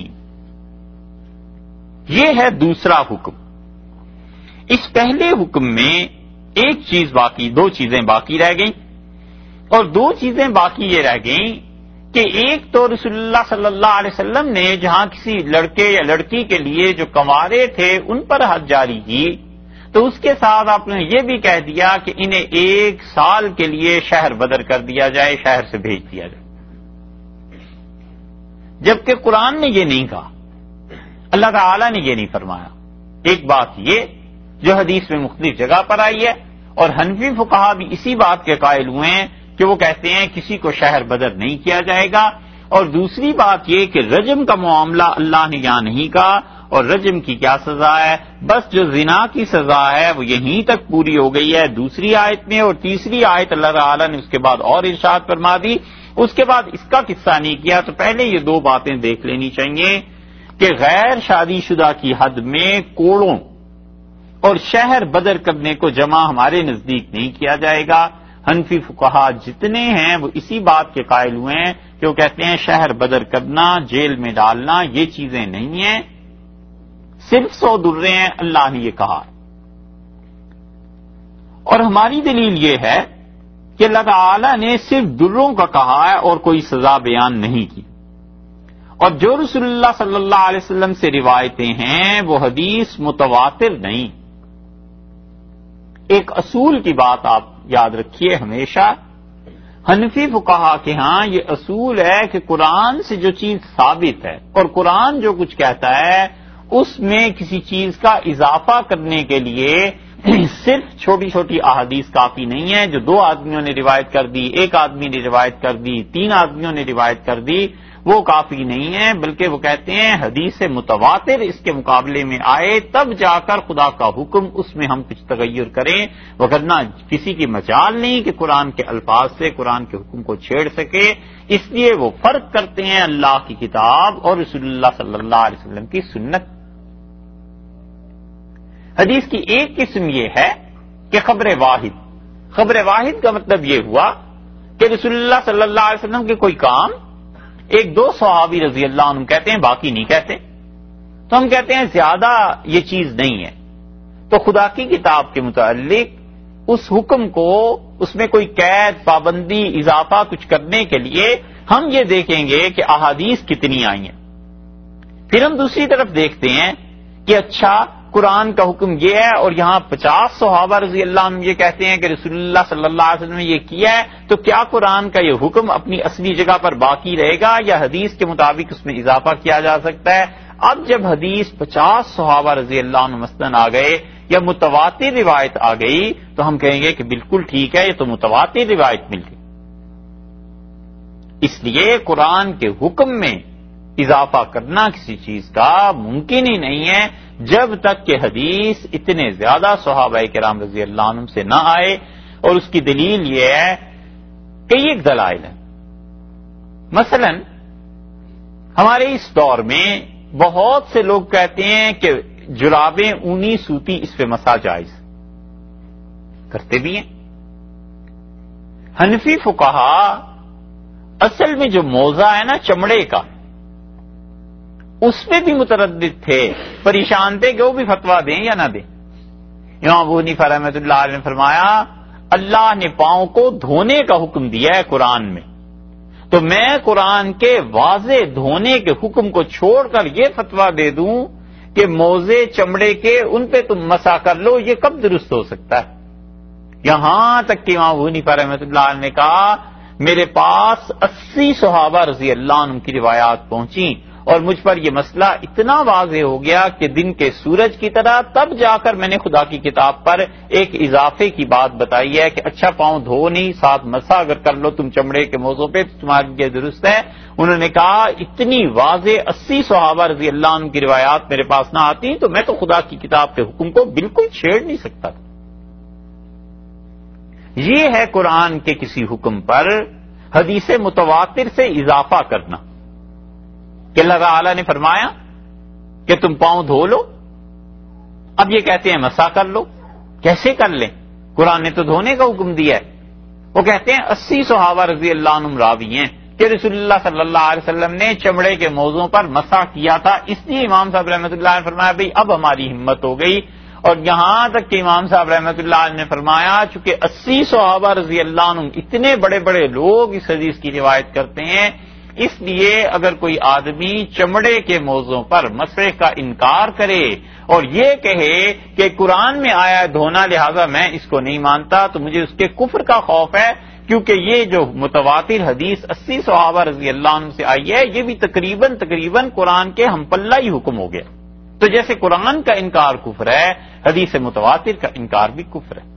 یہ ہے دوسرا حکم۔ اس پہلے حکم میں ایک چیز باقی، دو چیزیں باقی رہ گئیں، اور دو چیزیں باقی یہ رہ گئیں کہ ایک تو رسول اللہ صلی اللہ علیہ وسلم نے جہاں کسی لڑکے یا لڑکی کے لیے جو کنوارے تھے ان پر حد جاری کی تو اس کے ساتھ آپ نے یہ بھی کہہ دیا کہ انہیں ایک سال کے لیے شہر بدر کر دیا جائے، شہر سے بھیج دیا جائے، جبکہ قرآن نے یہ نہیں کہا، اللہ تعالی نے یہ نہیں فرمایا۔ ایک بات یہ جو حدیث میں مختلف جگہ پر آئی ہے، اور حنفی فقہا بھی اسی بات کے قائل ہوئے ہیں کہ وہ کہتے ہیں کسی کو شہر بدر نہیں کیا جائے گا، اور دوسری بات یہ کہ رجم کا معاملہ اللہ نے یہاں نہیں کہا، اور رجم کی کیا سزا ہے؟ بس جو زنا کی سزا ہے وہ یہیں تک پوری ہو گئی ہے دوسری آیت میں، اور تیسری آیت اللہ تعالیٰ نے اس کے بعد اور ارشاد فرما دی، اس کے بعد اس کا قصہ نہیں کیا۔ تو پہلے یہ دو باتیں دیکھ لینی چاہیے کہ غیر شادی شدہ کی حد میں کوڑوں اور شہر بدر کرنے کو جمع ہمارے نزدیک نہیں کیا جائے گا۔ حنفی فقہا جتنے ہیں وہ اسی بات کے قائل ہوئے ہیں کہ وہ کہتے ہیں شہر بدر کرنا، جیل میں ڈالنا یہ چیزیں نہیں ہیں، صرف سو درے ہیں، اللہ نے یہ کہا۔ اور ہماری دلیل یہ ہے کہ اللہ تعالی نے صرف دروں کا کہا ہے اور کوئی سزا بیان نہیں کی، اور جو رسول اللہ صلی اللہ علیہ وسلم سے روایتیں ہیں وہ حدیث متواتر نہیں۔ ایک اصول کی بات آپ یاد رکھیے ہمیشہ، حنفی فقہا کے ہاں یہ اصول ہے کہ قرآن سے جو چیز ثابت ہے اور قرآن جو کچھ کہتا ہے اس میں کسی چیز کا اضافہ کرنے کے لیے صرف چھوٹی چھوٹی احادیث کافی نہیں ہے جو دو آدمیوں نے روایت کر دی، ایک آدمی نے روایت کر دی، تین آدمیوں نے روایت کر دی، وہ کافی نہیں ہے، بلکہ وہ کہتے ہیں حدیث متواتر اس کے مقابلے میں آئے تب جا کر خدا کا حکم اس میں ہم کچھ تغیر کریں، وگرنہ کسی کی مجال نہیں کہ قرآن کے الفاظ سے قرآن کے حکم کو چھیڑ سکے۔ اس لیے وہ فرق کرتے ہیں اللہ کی کتاب اور رسول اللہ صلی اللہ علیہ وسلم کی سنت۔ حدیث کی ایک قسم یہ ہے کہ خبر واحد، خبر واحد کا مطلب یہ ہوا کہ رسول اللہ صلی اللہ علیہ وسلم کے کوئی کام ایک دو صحابی رضی اللہ عنہ کہتے ہیں، باقی نہیں کہتے، تو ہم کہتے ہیں زیادہ یہ چیز نہیں ہے۔ تو خدا کی کتاب کے متعلق اس حکم کو اس میں کوئی قید، پابندی، اضافہ کچھ کرنے کے لیے ہم یہ دیکھیں گے کہ احادیث کتنی آئی ہیں، پھر ہم دوسری طرف دیکھتے ہیں کہ اچھا قرآن کا حکم یہ ہے اور یہاں پچاس صحابہ رضی اللہ عنہ یہ کہتے ہیں کہ رسول اللہ صلی اللہ علیہ وسلم نے یہ کیا ہے، تو کیا قرآن کا یہ حکم اپنی اصلی جگہ پر باقی رہے گا یا حدیث کے مطابق اس میں اضافہ کیا جا سکتا ہے؟ اب جب حدیث پچاس صحابہ رضی اللہ عنہ مثلاً آ گئے یا متواتر روایت آ گئی تو ہم کہیں گے کہ بالکل ٹھیک ہے، یہ تو متواتر روایت مل گئی۔ اس لیے قرآن کے حکم میں اضافہ کرنا کسی چیز کا ممکن ہی نہیں ہے جب تک کہ حدیث اتنے زیادہ صحابہ کرام رضی اللہ عنہ سے نہ آئے، اور اس کی دلیل یہ ہے کئی ایک دلائل ہیں۔ مثلا ہمارے اس دور میں بہت سے لوگ کہتے ہیں کہ جرابیں اونی سوتی اس پہ مسا جائز، کرتے بھی ہیں۔ حنفی فقہا اصل میں جو موزہ ہے نا چمڑے کا، اس میں بھی متردد تھے، پریشان تھے کہ وہ بھی فتویٰ دیں یا نہ دیں۔ امام ابو حنیفہ رحمۃ اللہ علیہ نے فرمایا اللہ نے پاؤں کو دھونے کا حکم دیا ہے قرآن میں، تو میں قرآن کے واضح دھونے کے حکم کو چھوڑ کر یہ فتویٰ دے دوں کہ موزے چمڑے کے ان پہ تم مسح کر لو، یہ کب درست ہو سکتا ہے؟ یہاں تک کہ امام ابو حنیفہ رحمۃ اللہ علیہ نے کہا میرے پاس اسی صحابہ رضی اللہ عنہ کی روایات پہنچی اور مجھ پر یہ مسئلہ اتنا واضح ہو گیا کہ دن کے سورج کی طرح، تب جا کر میں نے خدا کی کتاب پر ایک اضافے کی بات بتائی ہے کہ اچھا پاؤں دھو نہیں، ساتھ مسح اگر کر لو تم چمڑے کے موزوں پہ تو تمہارے لیے درست ہے۔ انہوں نے کہا اتنی واضح اسی صحابہ رضی اللہ عنہ کی روایات میرے پاس نہ آتی تو میں تو خدا کی کتاب کے حکم کو بالکل چھیڑ نہیں سکتا تھا۔ یہ ہے قرآن کے کسی حکم پر حدیث متواتر سے اضافہ کرنا کہ اللہ تعالی نے فرمایا کہ تم پاؤں دھو لو، اب یہ کہتے ہیں مسح کر لو، کیسے کر لیں؟ قرآن نے تو دھونے کا حکم دیا ہے۔ وہ کہتے ہیں اسی صحابہ رضی اللہ عنہم راوی ہیں کہ رسول اللہ صلی اللہ علیہ وسلم نے چمڑے کے موضوع پر مسح کیا تھا، اس لیے امام صاحب رحمۃ اللہ نے فرمایا بھئی اب ہماری ہمت ہو گئی، اور یہاں تک کہ امام صاحب رحمۃ اللہ علیہ نے فرمایا چونکہ اسی صحابہ رضی اللہ عنہم اتنے بڑے بڑے لوگ اس حدیث کی روایت کرتے ہیں، اس لیے اگر کوئی آدمی چمڑے کے موضوع پر مسح کا انکار کرے اور یہ کہے کہ قرآن میں آیا دھونا لہذا میں اس کو نہیں مانتا تو مجھے اس کے کفر کا خوف ہے، کیونکہ یہ جو متواتر حدیث اسی صحابہ رضی اللہ عنہ سے آئی ہے یہ بھی تقریباً تقریباً قرآن کے ہم پلہ ہی حکم ہو گیا۔ تو جیسے قرآن کا انکار کفر ہے، حدیث متواتر کا انکار بھی کفر ہے۔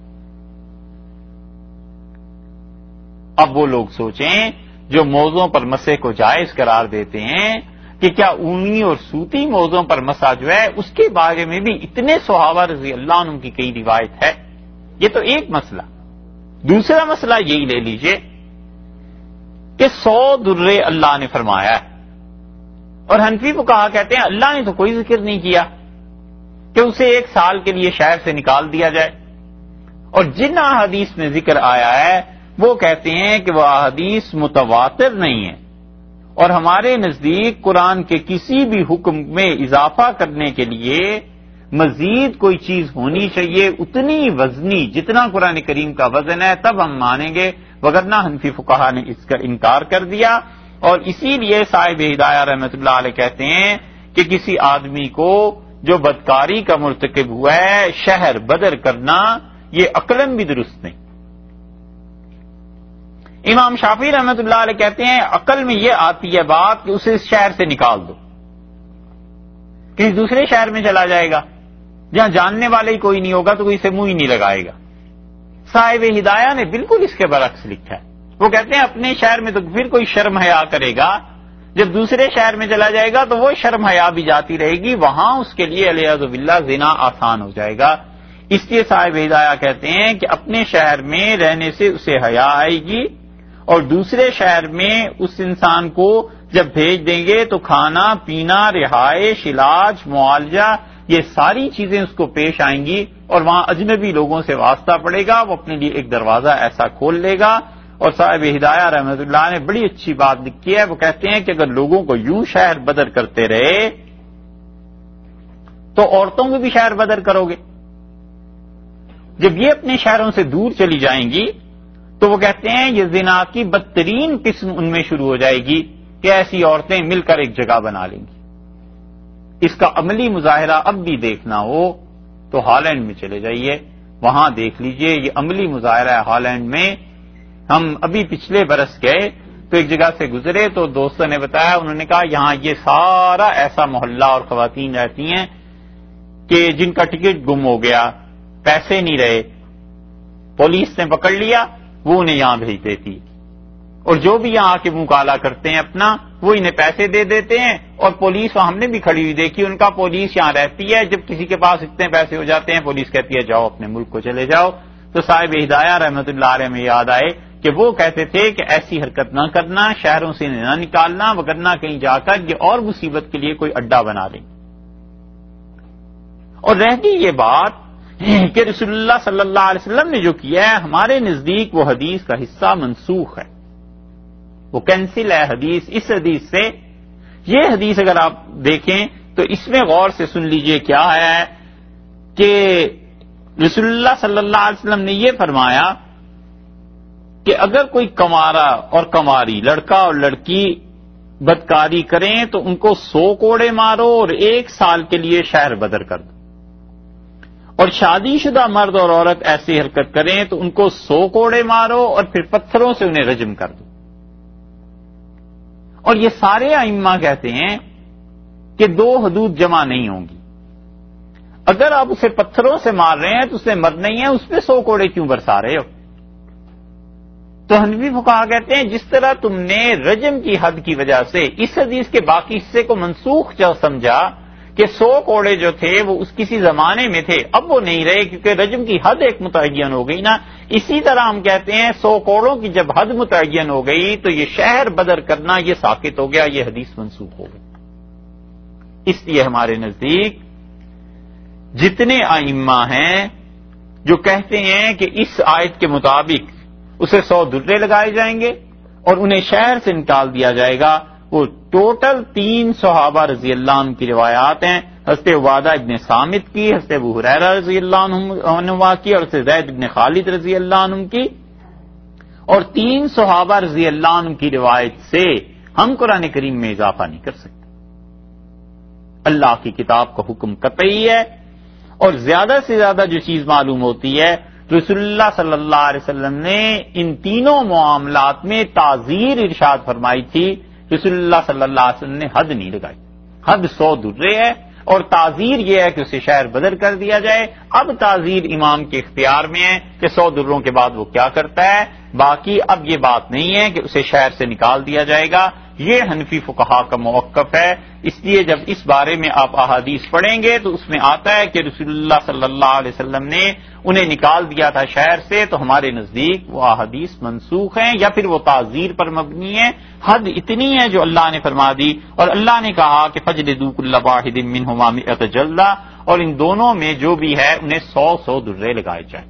اب وہ لوگ سوچیں جو موضوعوں پر مسح کو جائز قرار دیتے ہیں کہ کیا اونی اور سوتی موضوعوں پر مسح جو ہے اس کے بارے میں بھی اتنے صحابہ رضی اللہ عنہ کی کئی روایت ہے، یہ تو ایک مسئلہ۔ دوسرا مسئلہ یہی لے لیجئے کہ سو درے اللہ نے فرمایا ہے، اور حنفی فقہا کہتے ہیں اللہ نے تو کوئی ذکر نہیں کیا کہ اسے ایک سال کے لیے شہر سے نکال دیا جائے، اور جن احادیث میں ذکر آیا ہے وہ کہتے ہیں کہ وہ احادیث متواتر نہیں ہیں، اور ہمارے نزدیک قرآن کے کسی بھی حکم میں اضافہ کرنے کے لیے مزید کوئی چیز ہونی چاہیے اتنی وزنی جتنا قرآن کریم کا وزن ہے، تب ہم مانیں گے، وگرنہ حنفی فقہا نے اس کا انکار کر دیا۔ اور اسی لیے صاحب ہدایہ رحمۃ اللہ علیہ کہتے ہیں کہ کسی آدمی کو جو بدکاری کا مرتکب ہوا ہے شہر بدر کرنا یہ عقلاً بھی درست نہیں۔ امام شافعی رحمۃ اللہ علیہ کہتے ہیں عقل میں یہ آتی ہے بات کہ اسے اس شہر سے نکال دو، کسی دوسرے شہر میں چلا جائے گا جہاں جاننے والے ہی کوئی نہیں ہوگا تو کوئی اسے منہ ہی نہیں لگائے گا۔ صاحب ہدایہ نے بالکل اس کے برعکس لکھا ہے، وہ کہتے ہیں اپنے شہر میں تو پھر کوئی شرم حیا کرے گا، جب دوسرے شہر میں چلا جائے گا تو وہ شرم حیا بھی جاتی رہے گی، وہاں اس کے لیے علیہ باللہ زنا آسان ہو جائے گا۔ اس لیے صاحب ہدایہ کہتے ہیں کہ اپنے شہر میں رہنے سے اسے حیا آئے گی، اور دوسرے شہر میں اس انسان کو جب بھیج دیں گے تو کھانا پینا، رہائش، علاج، معالجہ، یہ ساری چیزیں اس کو پیش آئیں گی، اور وہاں اجنبی لوگوں سے واسطہ پڑے گا، وہ اپنے لیے ایک دروازہ ایسا کھول لے گا۔ اور صاحب ہدایہ رحمۃ اللہ نے بڑی اچھی بات لکھی ہے، وہ کہتے ہیں کہ اگر لوگوں کو یوں شہر بدر کرتے رہے تو عورتوں کو بھی شہر بدر کرو گے، جب یہ اپنے شہروں سے دور چلی جائیں گی تو وہ کہتے ہیں یہ زنا کی بدترین قسم ان میں شروع ہو جائے گی کہ ایسی عورتیں مل کر ایک جگہ بنا لیں گی۔ اس کا عملی مظاہرہ اب بھی دیکھنا ہو تو ہالینڈ میں چلے جائیے، وہاں دیکھ لیجئے یہ عملی مظاہرہ ہے ہالینڈ میں۔ ہم ابھی پچھلے برس گئے تو ایک جگہ سے گزرے تو دوستوں نے بتایا، انہوں نے کہا یہاں یہ سارا ایسا محلہ اور خواتین رہتی ہیں کہ جن کا ٹکٹ گم ہو گیا، پیسے نہیں رہے، پولیس نے پکڑ لیا، وہ انہیں یہاں بھیج دیتی، اور جو بھی یہاں آ کے منہ کالا کرتے ہیں اپنا وہ انہیں پیسے دے دیتے ہیں، اور پولیس ہم نے بھی کھڑی ہوئی دیکھی، ان کا پولیس یہاں رہتی ہے، جب کسی کے پاس اتنے پیسے ہو جاتے ہیں پولیس کہتی ہے جاؤ اپنے ملک کو چلے جاؤ۔ تو صاحب ہدایہ رحمۃ اللہ علیہ میں یاد آئے کہ وہ کہتے تھے کہ ایسی حرکت نہ کرنا، شہروں سے نہ نکالنا، وگرنہ کہیں جا کر یہ اور مصیبت کے لیے کوئی اڈا بنا لیں۔ اور رہ گئی یہ بات کہ رسول اللہ صلی اللہ علیہ وسلم نے جو کیا ہے ہمارے نزدیک وہ حدیث کا حصہ منسوخ ہے، وہ کینسل ہے حدیث اس حدیث سے۔ یہ حدیث اگر آپ دیکھیں تو اس میں غور سے سن لیجئے کیا ہے کہ رسول اللہ صلی اللہ علیہ وسلم نے یہ فرمایا کہ اگر کوئی کمارا اور کماری، لڑکا اور لڑکی بدکاری کریں تو ان کو سو کوڑے مارو اور ایک سال کے لیے شہر بدر کر دو، اور شادی شدہ مرد اور عورت ایسی حرکت کریں تو ان کو سو کوڑے مارو اور پھر پتھروں سے انہیں رجم کر دو۔ اور یہ سارے ائمہ کہتے ہیں کہ دو حدود جمع نہیں ہوں گی۔ اگر آپ اسے پتھروں سے مار رہے ہیں تو اس نے مرنا ہی ہے، اس پہ سو کوڑے کیوں برسا رہے ہو؟ تو حنفی فقہا کہتے ہیں جس طرح تم نے رجم کی حد کی وجہ سے اس حدیث کے باقی حصے کو منسوخ جو سمجھا کہ سو کوڑے جو تھے وہ اس کسی زمانے میں تھے، اب وہ نہیں رہے کیونکہ رجم کی حد ایک متعین ہو گئی نا، اسی طرح ہم کہتے ہیں سو کوڑوں کی جب حد متعین ہو گئی تو یہ شہر بدر کرنا یہ ساقط ہو گیا، یہ حدیث منسوخ ہو گئی۔ اس لیے ہمارے نزدیک جتنے ائمہ ہیں جو کہتے ہیں کہ اس آیت کے مطابق اسے سو درے لگائے جائیں گے اور انہیں شہر سے نکال دیا جائے گا، وہ ٹوٹل تین صحابہ رضی اللہ عنہ کی روایات ہیں، حضرت عبادہ ابن صامت کی، حضرت ابو ہریرہ رضی اللہ عنہ کی، اور حضرت زید ابن خالد رضی اللہ عنہ کی، اور تین صحابہ رضی اللہ عنہ کی روایت سے ہم قرآن کریم میں اضافہ نہیں کر سکتے۔ اللہ کی کتاب کا حکم قطعی ہے، اور زیادہ سے زیادہ جو چیز معلوم ہوتی ہے رسول اللہ صلی اللہ علیہ وسلم نے ان تینوں معاملات میں تعزیر ارشاد فرمائی تھی، رسول اللہ صلی اللہ علیہ وسلم نے حد نہیں لگائی، حد سو درے ہے، اور تعزیر یہ ہے کہ اسے شہر بدر کر دیا جائے۔ اب تعزیر امام کے اختیار میں ہے کہ سو دروں کے بعد وہ کیا کرتا ہے، باقی اب یہ بات نہیں ہے کہ اسے شہر سے نکال دیا جائے گا، یہ حنفی فقہا کا موقف ہے۔ اس لیے جب اس بارے میں آپ احادیث پڑھیں گے تو اس میں آتا ہے کہ رسول اللہ صلی اللہ علیہ وسلم نے انہیں نکال دیا تھا شہر سے، تو ہمارے نزدیک وہ احادیث منسوخ ہیں یا پھر وہ تعزیر پر مبنی ہے۔ حد اتنی ہے جو اللہ نے فرما دی، اور اللہ نے کہا کہ فجلدوا کل واحد منہما مئۃ جلدہ، اور ان دونوں میں جو بھی ہے انہیں سو سو درے لگائے جائیں۔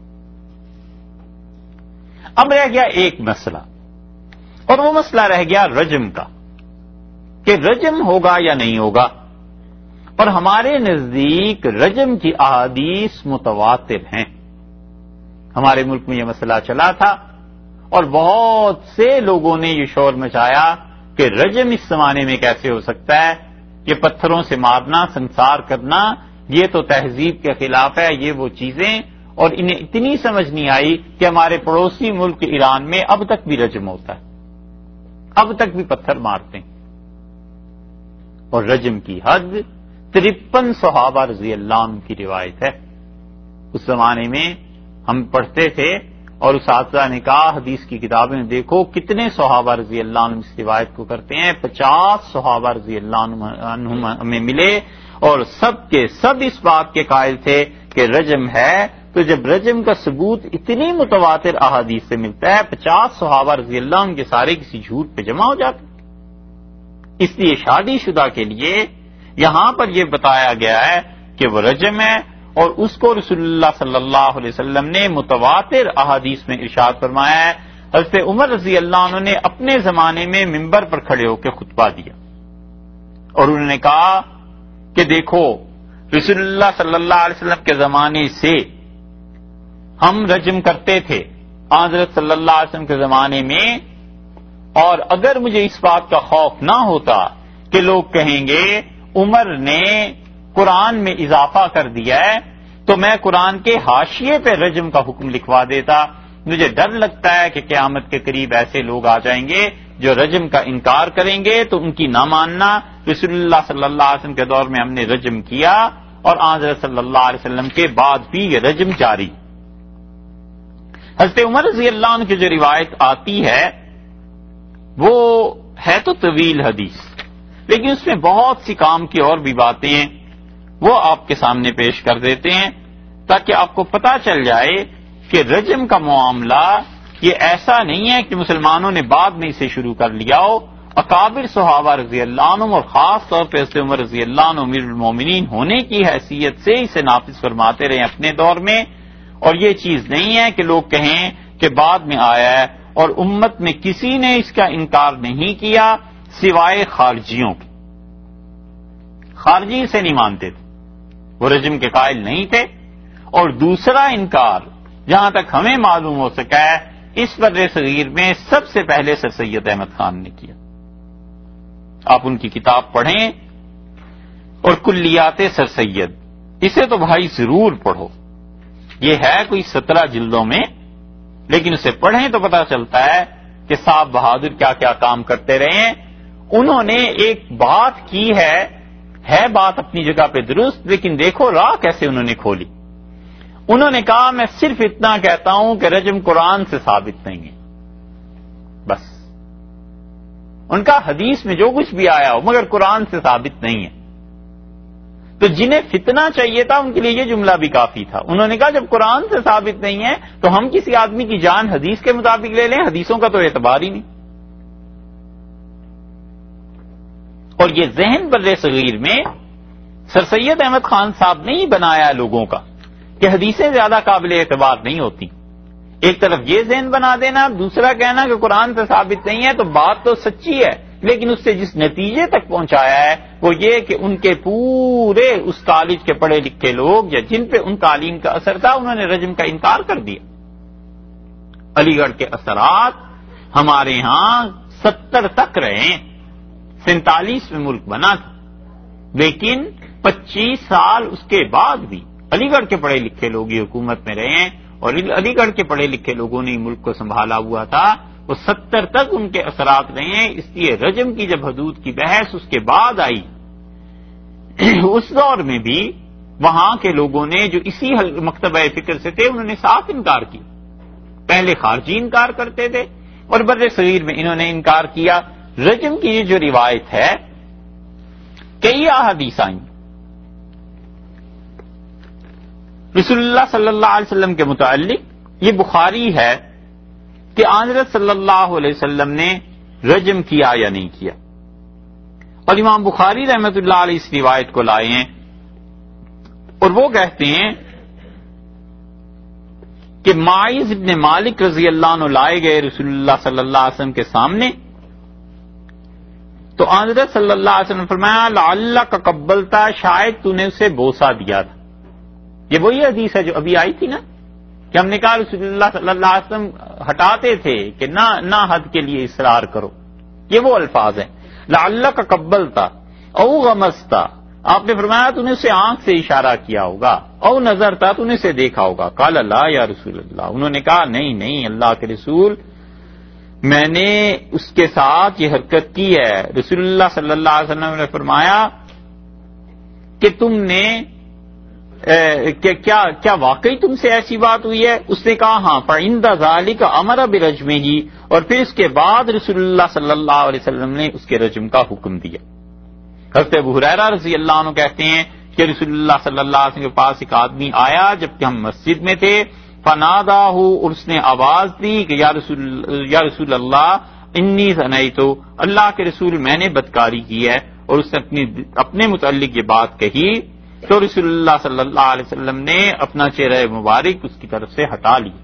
اب رہ گیا ایک مسئلہ، اور وہ مسئلہ رہ گیا رجم کا، کہ رجم ہوگا یا نہیں ہوگا۔ اور ہمارے نزدیک رجم کی احادیث متواتر ہیں۔ ہمارے ملک میں یہ مسئلہ چلا تھا اور بہت سے لوگوں نے یہ شور مچایا کہ رجم اس زمانے میں کیسے ہو سکتا ہے، یہ پتھروں سے مارنا، سنسار کرنا، یہ تو تہذیب کے خلاف ہے، یہ وہ چیزیں، اور انہیں اتنی سمجھ نہیں آئی کہ ہمارے پڑوسی ملک ایران میں اب تک بھی رجم ہوتا ہے، اب تک بھی پتھر مارتے ہیں۔ اور رجم کی حد ترپن صحابہ رضی اللہ عنہ کی روایت ہے۔ اس زمانے میں ہم پڑھتے تھے اور اساتذہ نے کہا حدیث کی کتابیں دیکھو کتنے صحابہ رضی اللہ عنہ اس روایت کو کرتے ہیں، پچاس صحابہ رضی اللہ عنہ ہمیں ملے اور سب کے سب اس بات کے قائل تھے کہ رجم ہے۔ تو جب رجم کا ثبوت اتنی متواتر احادیث سے ملتا ہے، پچاس صحابہ رضی اللہ عنہ کے سارے کسی جھوٹ پہ جمع ہو جاتے، اس لیے شادی شدہ کے لیے یہاں پر یہ بتایا گیا ہے کہ وہ رجم ہے، اور اس کو رسول اللہ صلی اللہ علیہ وسلم نے متواتر احادیث میں ارشاد فرمایا ہے۔ حضرت عمر رضی اللہ عنہ نے اپنے زمانے میں منبر پر کھڑے ہو کے خطبہ دیا اور انہوں نے کہا کہ دیکھو رسول اللہ صلی اللہ علیہ وسلم کے زمانے سے ہم رجم کرتے تھے حضرت صلی اللہ علیہ وسلم کے زمانے میں، اور اگر مجھے اس بات کا خوف نہ ہوتا کہ لوگ کہیں گے عمر نے قرآن میں اضافہ کر دیا ہے تو میں قرآن کے حاشیے پہ رجم کا حکم لکھوا دیتا۔ مجھے ڈر لگتا ہے کہ قیامت کے قریب ایسے لوگ آ جائیں گے جو رجم کا انکار کریں گے تو ان کی نہ ماننا۔ رسول اللہ صلی اللہ علیہ وسلم کے دور میں ہم نے رجم کیا اور حضرت صلی اللہ علیہ وسلم کے بعد بھی یہ رجم جاری۔ حضرت عمر رضی اللہ عنہ کی جو روایت آتی ہے وہ ہے تو طویل حدیث، لیکن اس میں بہت سی کام کی اور بھی باتیں ہیں، وہ آپ کے سامنے پیش کر دیتے ہیں تاکہ آپ کو پتہ چل جائے کہ رجم کا معاملہ یہ ایسا نہیں ہے کہ مسلمانوں نے بعد میں اسے شروع کر لیا ہو۔ اکابر صحابہ رضی اللہ عنہ اور خاص طور پہ حضرت عمر رضی اللہ عنہ امیر المومنین ہونے کی حیثیت سے اسے نافذ فرماتے رہے اپنے دور میں، اور یہ چیز نہیں ہے کہ لوگ کہیں کہ بعد میں آیا ہے، اور امت میں کسی نے اس کا انکار نہیں کیا سوائے خارجیوں کے۔ خارجی سے نہیں مانتے تھے، وہ رجم کے قائل نہیں تھے۔ اور دوسرا انکار جہاں تک ہمیں معلوم ہو سکا ہے اس بر صغیر میں سب سے پہلے سر سید احمد خان نے کیا. آپ ان کی کتاب پڑھیں اور کلیات سر سید، اسے تو بھائی ضرور پڑھو. یہ ہے کوئی سترہ جلدوں میں، لیکن اسے پڑھیں تو پتہ چلتا ہے کہ صاحب بہادر کیا کیا کام کرتے رہے ہیں. انہوں نے ایک بات کی ہے ہے بات اپنی جگہ پہ درست، لیکن دیکھو راہ کیسے انہوں نے کھولی. انہوں نے کہا میں صرف اتنا کہتا ہوں کہ رجم قرآن سے ثابت نہیں ہے، بس. ان کا حدیث میں جو کچھ بھی آیا ہو مگر قرآن سے ثابت نہیں ہے. تو جنہیں فتنہ چاہیے تھا ان کے لیے یہ جملہ بھی کافی تھا. انہوں نے کہا جب قرآن سے ثابت نہیں ہے تو ہم کسی آدمی کی جان حدیث کے مطابق لے لیں، حدیثوں کا تو اعتبار ہی نہیں. اور یہ ذہن بر صغیر میں سر سید احمد خان صاحب نے ہی بنایا لوگوں کا کہ حدیثیں زیادہ قابل اعتبار نہیں ہوتی. ایک طرف یہ ذہن بنا دینا، دوسرا کہنا کہ قرآن سے ثابت نہیں ہے. تو بات تو سچی ہے، لیکن اس سے جس نتیجے تک پہنچایا ہے وہ یہ کہ ان کے پورے اس کالج کے پڑھے لکھے لوگ یا جن پہ ان تعلیم کا اثر تھا انہوں نے رجم کا انکار کر دیا. علی گڑھ کے اثرات ہمارے ہاں ستر تک رہے، سینتالیس میں ملک بنا تھا، لیکن پچیس سال اس کے بعد بھی علی گڑھ کے پڑھے لکھے لوگ ہی حکومت میں رہے ہیں، اور علی گڑھ کے پڑھے لکھے لوگوں نے ملک کو سنبھالا ہوا تھا. وہ ستر تک ان کے اثرات رہے ہیں. اس لیے رجم کی جب حدود کی بحث اس کے بعد آئی، اس دور میں بھی وہاں کے لوگوں نے جو اسی مکتبہ فکر سے تھے انہوں نے صاف انکار کیا. پہلے خارجی انکار کرتے تھے اور بر صغیر میں انہوں نے انکار کیا. رجم کی یہ جو روایت ہے، کئی احادیث آئیں رسول اللہ صلی اللہ علیہ وسلم کے متعلق. یہ بخاری ہے کہ حضرت صلی اللہ علیہ وسلم نے رجم کیا یا نہیں کیا، اور امام بخاری رحمۃ اللہ علیہ اس روایت کو لائے ہیں اور وہ کہتے ہیں کہ معاذ ابن مالک رضی اللہ عنہ لائے گئے رسول اللہ صلی اللہ علیہ وسلم کے سامنے، تو حضرت صلی اللہ علیہ وسلم نے فرمایا لعلک قبلتا، شاید تو نے اسے بوسہ دیا تھا. یہ وہی حدیث ہے جو ابھی آئی تھی نا کہ ہم نے کہا رسول اللہ صلی اللہ علیہ وسلم ہٹاتے تھے کہ نہ نہ حد کے لیے اصرار کرو. یہ وہ الفاظ ہیں. لعلک قبلتا او غمستا، آپ نے فرمایا تو نے اسے آنکھ سے اشارہ کیا ہوگا، او نظرتا تو نے اسے دیکھا ہوگا. قال لا یا رسول اللہ، انہوں نے کہا نہیں نہیں اللہ کے رسول، میں نے اس کے ساتھ یہ حرکت کی ہے. رسول اللہ صلی اللہ علیہ وسلم نے فرمایا کہ تم نے کہ کیا کیا واقعی تم سے ایسی بات ہوئی ہے؟ اس نے کہا ہاں. فعند ذلک امر برجمہ، اور پھر اس کے بعد رسول اللہ صلی اللہ علیہ وسلم نے اس کے رجم کا حکم دیا. حضرت ابو ہریرہ رضی اللہ عنہ کہتے ہیں کہ رسول اللہ صلی اللہ علیہ وسلم کے پاس ایک آدمی آیا جبکہ ہم مسجد میں تھے، فناداہ، اور اس نے آواز دی کہ یا رسول یا رسول اللہ انی زنیت، اللہ کے رسول میں نے بدکاری کی ہے. اور اس نے اپنی اپنے متعلق یہ بات کہی تو رسول اللہ صلی اللہ علیہ وسلم نے اپنا چہرہ مبارک اس کی طرف سے ہٹا لیا.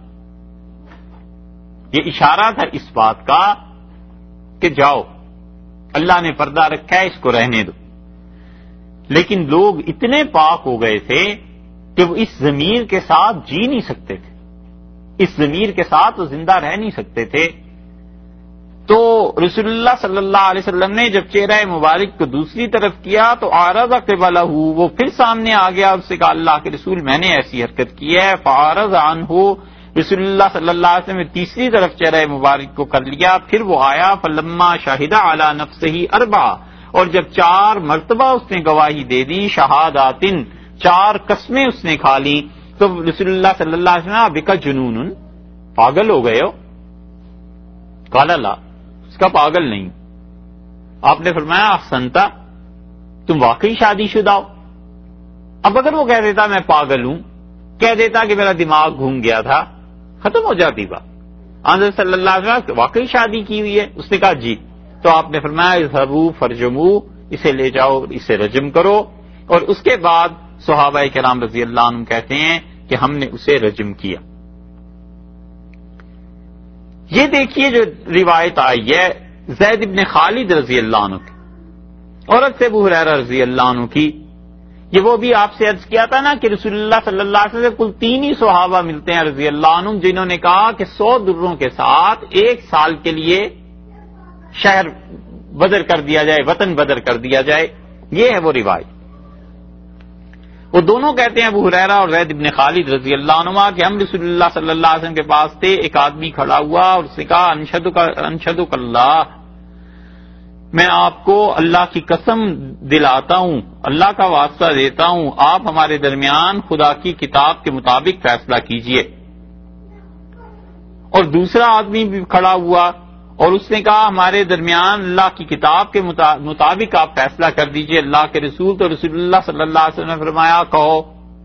یہ اشارہ تھا اس بات کا کہ جاؤ، اللہ نے پردہ رکھا ہے، اس کو رہنے دو. لیکن لوگ اتنے پاک ہو گئے تھے کہ وہ اس ضمیر کے ساتھ جی نہیں سکتے تھے، اس ضمیر کے ساتھ وہ زندہ رہ نہیں سکتے تھے. تو رسول اللہ صلی اللہ علیہ وسلم نے جب چہرہ مبارک کو دوسری طرف کیا تو عارض قبلہ، وہ پھر سامنے آ گیا، اس سے کہا اللہ کے رسول میں نے ایسی حرکت کی ہے. فعارض عنہ، رسول اللہ صلی اللہ علیہ وسلم نے تیسری طرف چہرہ مبارک کو کر لیا. پھر وہ آیا فلما شہد علی نفسہ اربع، اور جب چار مرتبہ اس نے گواہی دے دی، شہاداتن، چار قسمیں اس نے کھا لی، تو رسول اللہ صلی اللہ علیہ وسلم بک جنون، پاگل ہو گئے ہو؟ قال لا، اس کا پاگل نہیں. آپ نے فرمایا احسنتا، تم واقعی شادی شدہ ہو. اب اگر وہ کہہ دیتا میں پاگل ہوں، کہہ دیتا کہ میرا دماغ گھوم گیا تھا، ختم ہو جاتی بات. حضرت صلی اللہ علیہ وسلم واقعی شادی کی ہوئی ہے؟ اس نے کہا جی. تو آپ نے فرمایا اذهبوا فرجموا، اسے لے جاؤ، اسے رجم کرو. اور اس کے بعد صحابہ کرام رضی اللہ عنہم کہتے ہیں کہ ہم نے اسے رجم کیا. یہ دیکھیے جو روایت آئی ہے زید بن خالد رضی اللہ عنہ کی اور ابو ہریرہ رضی اللہ عنہ کی، یہ وہ بھی آپ سے عرض کیا تھا نا کہ رسول اللہ صلی اللہ علیہ وسلم کل تین ہی صحابہ ملتے ہیں رضی اللہ عنہم جنہوں نے کہا کہ سو دروں کے ساتھ ایک سال کے لیے شہر بدر کر دیا جائے، وطن بدر کر دیا جائے. یہ ہے وہ روایت. وہ دونوں کہتے ہیں ابو ہریرہ اور زید بن خالد رضی اللہ عنہما کہ ہم رسول اللہ صلی اللہ علیہ وسلم کے پاس تھے، ایک آدمی کھڑا ہوا اور اس نے کہا انشدک انشدک اللہ، میں آپ کو اللہ کی قسم دلاتا ہوں، اللہ کا واسطہ دیتا ہوں، آپ ہمارے درمیان خدا کی کتاب کے مطابق فیصلہ کیجئے. اور دوسرا آدمی بھی کھڑا ہوا اور اس نے کہا ہمارے درمیان اللہ کی کتاب کے مطابق آپ فیصلہ کر دیجئے اللہ کے رسول. تو رسول اللہ صلی اللہ علیہ وسلم نے فرمایا کہو.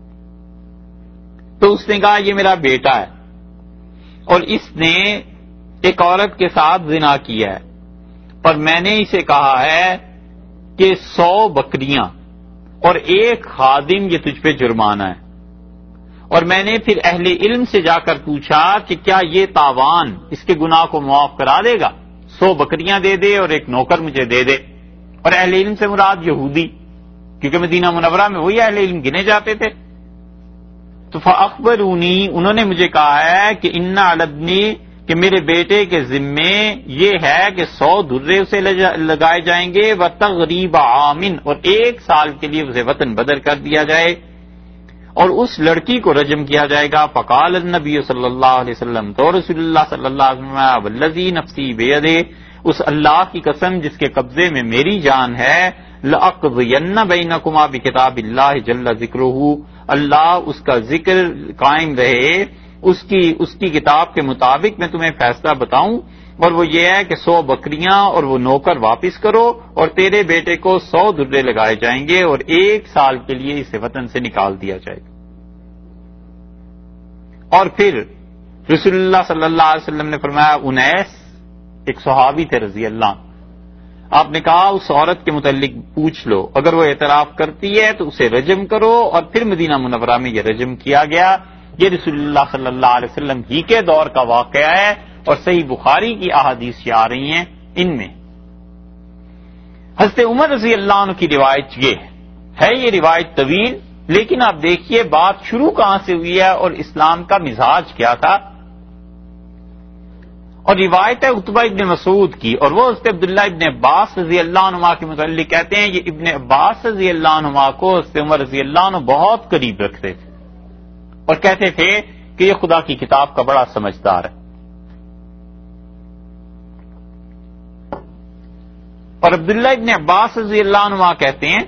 تو اس نے کہا یہ میرا بیٹا ہے اور اس نے ایک عورت کے ساتھ زنا کیا ہے، اور میں نے اسے کہا ہے کہ سو بکریاں اور ایک خادم یہ تجھ پہ جرمانہ ہے. اور میں نے پھر اہل علم سے جا کر پوچھا کہ کیا یہ تاوان اس کے گناہ کو معاف کرا دے گا؟ سو بکریاں دے دے اور ایک نوکر مجھے دے دے. اور اہل علم سے مراد یہودی، کیونکہ مدینہ منورہ میں وہی اہل علم گنے جاتے تھے. تو فاخبرونی، انہوں نے مجھے کہا ہے کہ ان علبنی، کہ میرے بیٹے کے ذمے یہ ہے کہ سو درے اسے لگائے جائیں گے و تغریب عامن، اور ایک سال کے لیے اسے وطن بدر کر دیا جائے اور اس لڑکی کو رجم کیا جائے گا. فقال النبی صلی اللہ علیہ وسلم، تو رسول اللہ صلی اللہ علیہ وسلم والذی نفسی بیدہ، اس اللہ کی قسم جس کے قبضے میں میری جان ہے، لأقضین بینکما بکتاب اللہ جل ذکرہ، اللہ اس کا ذکر قائم رہے اس کی اس کی کتاب کے مطابق میں تمہیں فیصلہ بتاؤں، اور وہ یہ ہے کہ سو بکریاں اور وہ نوکر واپس کرو اور تیرے بیٹے کو سو درے لگائے جائیں گے اور ایک سال کے لیے اسے وطن سے نکال دیا جائے گا. اور پھر رسول اللہ صلی اللہ علیہ وسلم نے فرمایا انیس، ایک صحابی تھے رضی اللہ عنہ، آپ نے کہا اس عورت کے متعلق پوچھ لو، اگر وہ اعتراف کرتی ہے تو اسے رجم کرو. اور پھر مدینہ منورہ میں یہ رجم کیا گیا. یہ رسول اللہ صلی اللہ علیہ وسلم ہی کے دور کا واقعہ ہے اور صحیح بخاری کی احادیث یہ آ رہی ہیں. ان میں حضرت عمر رضی اللہ عنہ کی روایت یہ ہے، یہ روایت طویل، لیکن آپ دیکھیے بات شروع کہاں سے ہوئی ہے اور اسلام کا مزاج کیا تھا. اور روایت ہے عتبہ ابن مسعود کی، اور وہ حضرت عبداللہ ابن عباس رضی اللہ عنہما کے متعلق کہتے ہیں یہ ابن عباس رضی اللہ عنہما کو حضرت عمر رضی اللہ عنہ بہت قریب رکھتے تھے اور کہتے تھے کہ یہ خدا کی کتاب کا بڑا سمجھدار ہے. اور عبداللہ ابن عباس رضی اللہ عنہ کہتے ہیں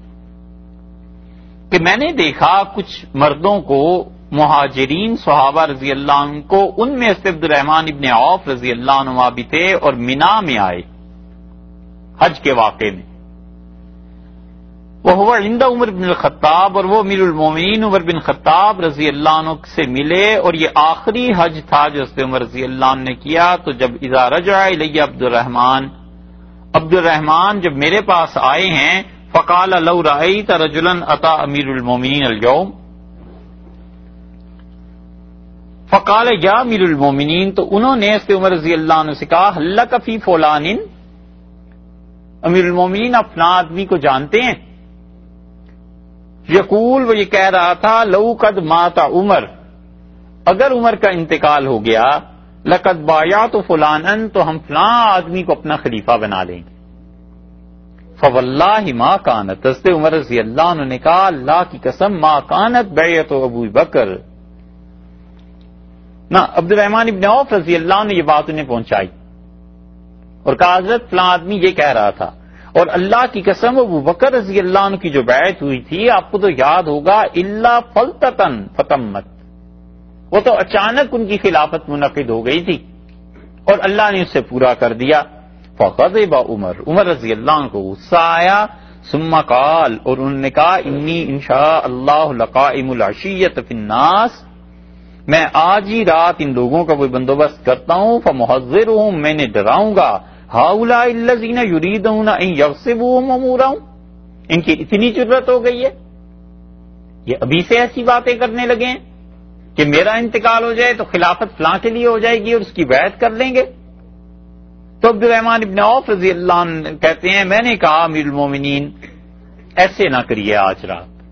کہ میں نے دیکھا کچھ مردوں کو، مہاجرین صحابہ رضی اللہ عنہ کو، ان میں حضرت عبد الرحمن ابن عوف رضی اللہ عنہ بھی تھے، اور منا میں آئے حج کے واقعے میں. وہ ہوا عند عمر بن الخطاب، اور وہ امیر المومنین عمر بن خطاب رضی اللہ عنہ سے ملے، اور یہ آخری حج تھا جو حضرت عمر رضی اللہ عنہ نے کیا. تو جب اذا رجع الی عبد الرحمن، عبد الرحمن جب میرے پاس آئے ہیں، فقال لو رأيت رجلا اتى امیر المومنین اليوم، فقال یا امیر المومنین، تو انہوں نے حضرت عمر رضی اللہ عنہ سے کہا هل لك في فلان، امیر المومنین آپ فلاں آدمی کو جانتے ہیں؟ یقول، وہ یہ کہہ رہا تھا لو قد مات عمر، اگر عمر کا انتقال ہو گیا، لقد بایعت فلانا، تو ہم فلاں آدمی کو اپنا خلیفہ بنا لیں گے. فواللہ ما کانت، حضرت عمر رضی اللہ عنہ نے کہا اللہ کی قسم ما کانت بیعت ابو بکر، نہ عبد الرحمن ابن عوف رضی اللہ عنہ نے یہ بات انہیں پہنچائی اور کہا حضرت فلاں آدمی یہ کہہ رہا تھا، اور اللہ کی قسم ابو بکر رضی اللہ عنہ کی جو بیعت ہوئی تھی آپ کو تو یاد ہوگا، الا فلتتن فتمت، وہ تو اچانک ان کی خلافت منعقد ہو گئی تھی اور اللہ نے اسے پورا کر دیا. فغضب عمر، عمر رضی اللہ عنہ کو غصہ آیا. ثم قال، اور انہوں نے کہا انی انشاء اللہ لقائم العشیۃ فی الناس، میں آج ہی رات ان لوگوں کا کوئی بندوبست کرتا ہوں. فمحذرہم، میں نے ڈراؤں گا. ہؤلاء الذین یریدون ان یغصبوہم امورہم، ان کی اتنی جرت ہو گئی ہے، یہ ابھی سے ایسی باتیں کرنے لگے ہیں کہ میرا انتقال ہو جائے تو خلافت فلاں کے لیے ہو جائے گی اور اس کی بیعت کر لیں گے. تو عبد الرحمن ابن عوف رضی اللہ عنہ کہتے ہیں میں نے کہا امیر المومنین ایسے نہ کریے آج رات،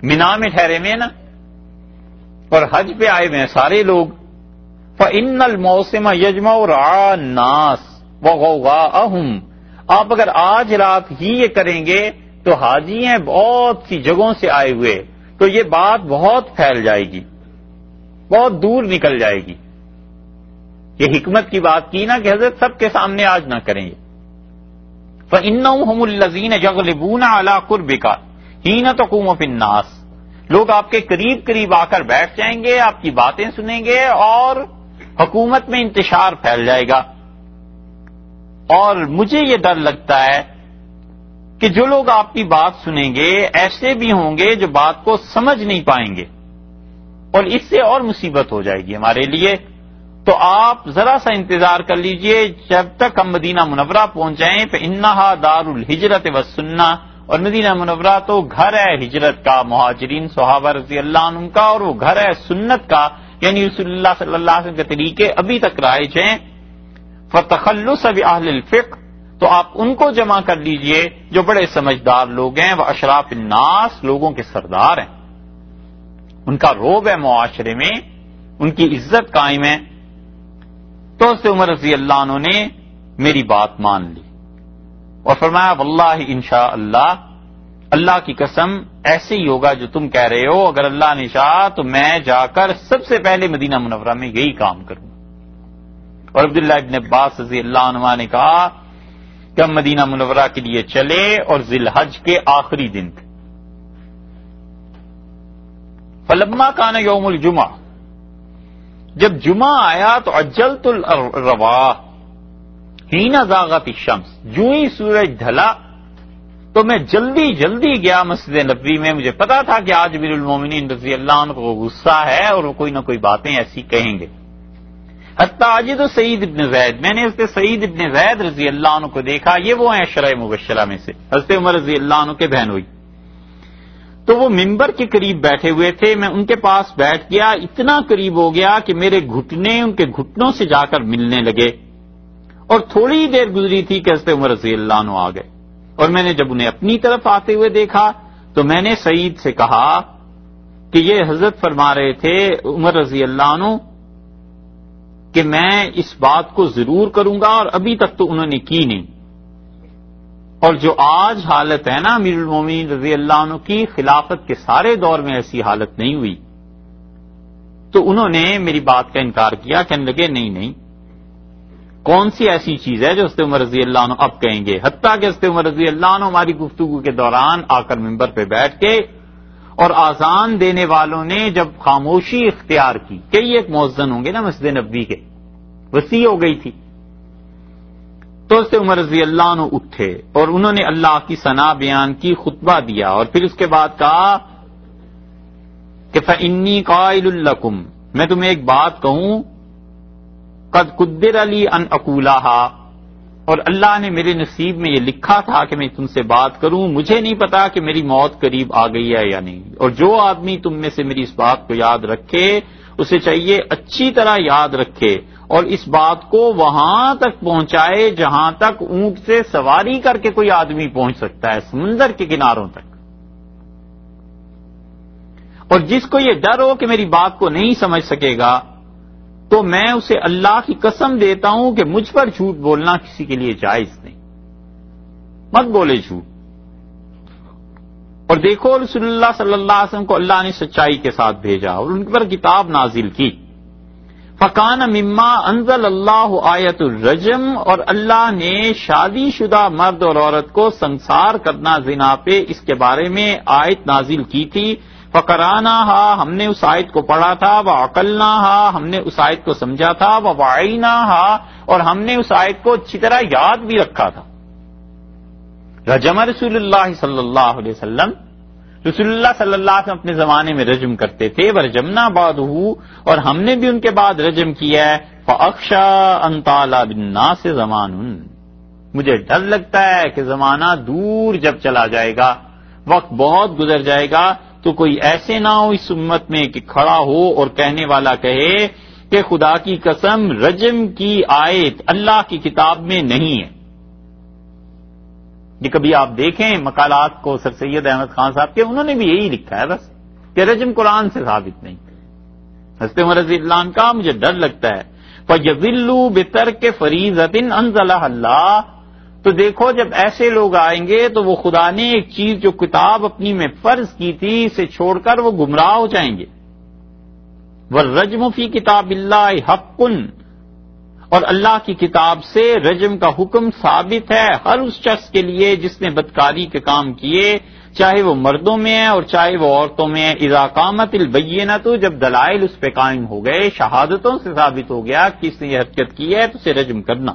مینا میں ٹھہرے ہوئے نا، اور حج پہ آئے ہوئے ہیں سارے لوگ. فَإِنَّ الْمَوْسِمَ يَجْمَعُ رَعَاءَ النَّاسِ وَغَوْغَاءَهُمْ. آپ اگر آج رات ہی یہ کریں گے تو حاجی ہیں بہت سی جگہوں سے آئے ہوئے، تو یہ بات بہت پھیل جائے گی، بہت دور نکل جائے گی. یہ حکمت کی بات کی نا کہ حضرت سب کے سامنے آج نہ کریں گے. فَإِنَّهُمْ هُمُ الَّذِينَ يَغْلِبُونَ عَلَىٰ قُرْبِكَ حِينَ تَقُومُ فِي النَّاسِ. لوگ آپ کے قریب قریب آ کر بیٹھ جائیں گے، آپ کی باتیں سنیں گے اور حکومت میں انتشار پھیل جائے گا. اور مجھے یہ ڈر لگتا ہے کہ جو لوگ آپ کی بات سنیں گے ایسے بھی ہوں گے جو بات کو سمجھ نہیں پائیں گے، اور اس سے اور مصیبت ہو جائے گی ہمارے لیے. تو آپ ذرا سا انتظار کر لیجئے جب تک ہم مدینہ منورہ پہنچ جائیں. فإنہا دار الہجرت والسنہ. اور مدینہ منورہ تو گھر ہے ہجرت کا، مہاجرین صحابہ رضی اللہ عنہم کا، اور وہ گھر ہے سنت کا، یعنی رسول اللہ صلی اللہ علیہ وسلم کے طریقے ابھی تک رائج ہیں. فتخلص بأہل الفقہ. تو آپ ان کو جمع کر لیجئے جو بڑے سمجھدار لوگ ہیں، وہ اشراف الناس، لوگوں کے سردار ہیں، ان کا روب ہے معاشرے میں، ان کی عزت قائم ہے. تو اس سے عمر رضی اللہ عنہ نے میری بات مان لی اور فرمایا واللہ انشاء اللہ، اللہ کی قسم ایسے ہی ہوگا جو تم کہہ رہے ہو. اگر اللہ نے چاہا تو میں جا کر سب سے پہلے مدینہ منورہ میں یہی کام کروں. اور عبداللہ ابن عباس رضی اللہ عنہ نے کہا کہ ہم مدینہ منورہ کے لیے چلے اور ذی الحج کے آخری دن تھے. فلما کان یوم الجمعہ. جب جمعہ آیا تو عجلت الرواح حین زاغت الشمس. جو ہی سورج ڈھلا تو میں جلدی جلدی گیا مسجد نبوی میں. مجھے پتا تھا کہ آج امیر المومنین رضی اللہ عنہ کو غصہ ہے اور وہ کوئی نہ کوئی باتیں ایسی کہیں گے. حتی اجد سعید ابن زید. میں نے حضرت سعید ابن زید رضی اللہ عنہ کو دیکھا. یہ وہ ہیں عشرہ مبشرہ میں سے، حضرت عمر رضی اللہ عنہ کے بہن ہوئی. تو وہ ممبر کے قریب بیٹھے ہوئے تھے. میں ان کے پاس بیٹھ گیا، اتنا قریب ہو گیا کہ میرے گھٹنے ان کے گھٹنوں سے جا کر ملنے لگے. اور تھوڑی دیر گزری تھی کہ حضرت عمر رضی اللہ عنہ آ گئے. اور میں نے جب انہیں اپنی طرف آتے ہوئے دیکھا تو میں نے سعید سے کہا کہ یہ حضرت فرما رہے تھے عمر رضی اللہ عنہ کہ میں اس بات کو ضرور کروں گا، اور ابھی تک تو انہوں نے کی نہیں. اور جو آج حالت ہے نا امیر المومنین رضی اللہ عنہ کی، خلافت کے سارے دور میں ایسی حالت نہیں ہوئی. تو انہوں نے میری بات کا انکار کیا، کہنے لگے نہیں نہیں، کون سی ایسی چیز ہے جو حضرت عمر رضی اللہ عنہ اب کہیں گے. حتیٰ کہ حضرت عمر رضی اللہ عنہ ہماری گفتگو کے دوران آ کر ممبر پہ بیٹھ کے اور آذان دینے والوں نے جب خاموشی اختیار کی، کئی ایک مؤذن ہوں گے نا مسجد نبوی کے، وسیع ہو گئی تھی، تو حضرت عمر رضی اللہ عنہ اٹھے اور انہوں نے اللہ کی ثنا بیان کی، خطبہ دیا، اور پھر اس کے بعد کہا کہ فإنی قائل لکم. میں تمہیں ایک بات کہوں، قد قدر لی ان اقولہا. اور اللہ نے میرے نصیب میں یہ لکھا تھا کہ میں تم سے بات کروں. مجھے نہیں پتا کہ میری موت قریب آ گئی ہے یا نہیں. اور جو آدمی تم میں سے میری اس بات کو یاد رکھے، اسے چاہیے اچھی طرح یاد رکھے اور اس بات کو وہاں تک پہنچائے جہاں تک اونٹ سے سواری کر کے کوئی آدمی پہنچ سکتا ہے، سمندر کے کناروں تک. اور جس کو یہ ڈر ہو کہ میری بات کو نہیں سمجھ سکے گا، تو میں اسے اللہ کی قسم دیتا ہوں کہ مجھ پر جھوٹ بولنا کسی کے لیے جائز نہیں. مت بولے جھوٹ. اور دیکھو رسول اللہ صلی اللہ علیہ وسلم کو اللہ نے سچائی کے ساتھ بھیجا اور ان پر کتاب نازل کی. فکان مما انزل اللہ آیت الرجم. اور اللہ نے شادی شدہ مرد اور عورت کو سنسار کرنا زنا پہ اس کے بارے میں آیت نازل کی تھی. فقراناہا. ہم نے اس آیت کو پڑھا تھا. وعقلناہا. ہم نے اس آیت کو سمجھا تھا. ووعیناہا. اور ہم نے اس آیت کو اچھی طرح یاد بھی رکھا تھا. رجم رسول اللہ صلی اللہ علیہ وسلم. رسول اللہ صلی اللہ علیہ وسلم اپنے زمانے میں رجم کرتے تھے. ورجمنا بعدہ. اور ہم نے بھی ان کے بعد رجم کیا ہے. فاخشى ان طال بالناس زمان. مجھے ڈر لگتا ہے کہ زمانہ دور جب چلا جائے گا، وقت بہت گزر جائے گا، تو کوئی ایسے نہ ہو اس امت میں کہ کھڑا ہو اور کہنے والا کہے کہ خدا کی قسم رجم کی آیت اللہ کی کتاب میں نہیں ہے. یہ کبھی آپ دیکھیں مقالات کو سر سید احمد خان صاحب کے، انہوں نے بھی یہی لکھا ہے بس کہ رجم قرآن سے ثابت نہیں۔ حضرت عمر رضی اللہ عنہ کا مجھے ڈر لگتا ہے فَيَضِلُّوا بِتَرْكِ فَرِيضَةٍ أَنزَلَهَا اللَّهُ، تو دیکھو جب ایسے لوگ آئیں گے تو وہ خدا نے ایک چیز جو کتاب اپنی میں فرض کی تھی اسے چھوڑ کر وہ گمراہ ہو جائیں گے۔ وَالرَّجْمُ فِي كِتَابِ اللَّهِ حَقٌّ، اور اللہ کی کتاب سے رجم کا حکم ثابت ہے ہر اس شخص کے لیے جس نے بدکاری کے کام کیے، چاہے وہ مردوں میں ہے اور چاہے وہ عورتوں میں ہے۔ اذا قامت البینۃ، جب دلائل اس پہ قائم ہو گئے، شہادتوں سے ثابت ہو گیا کہ اس نے یہ حرکت کی ہے تو اسے رجم کرنا۔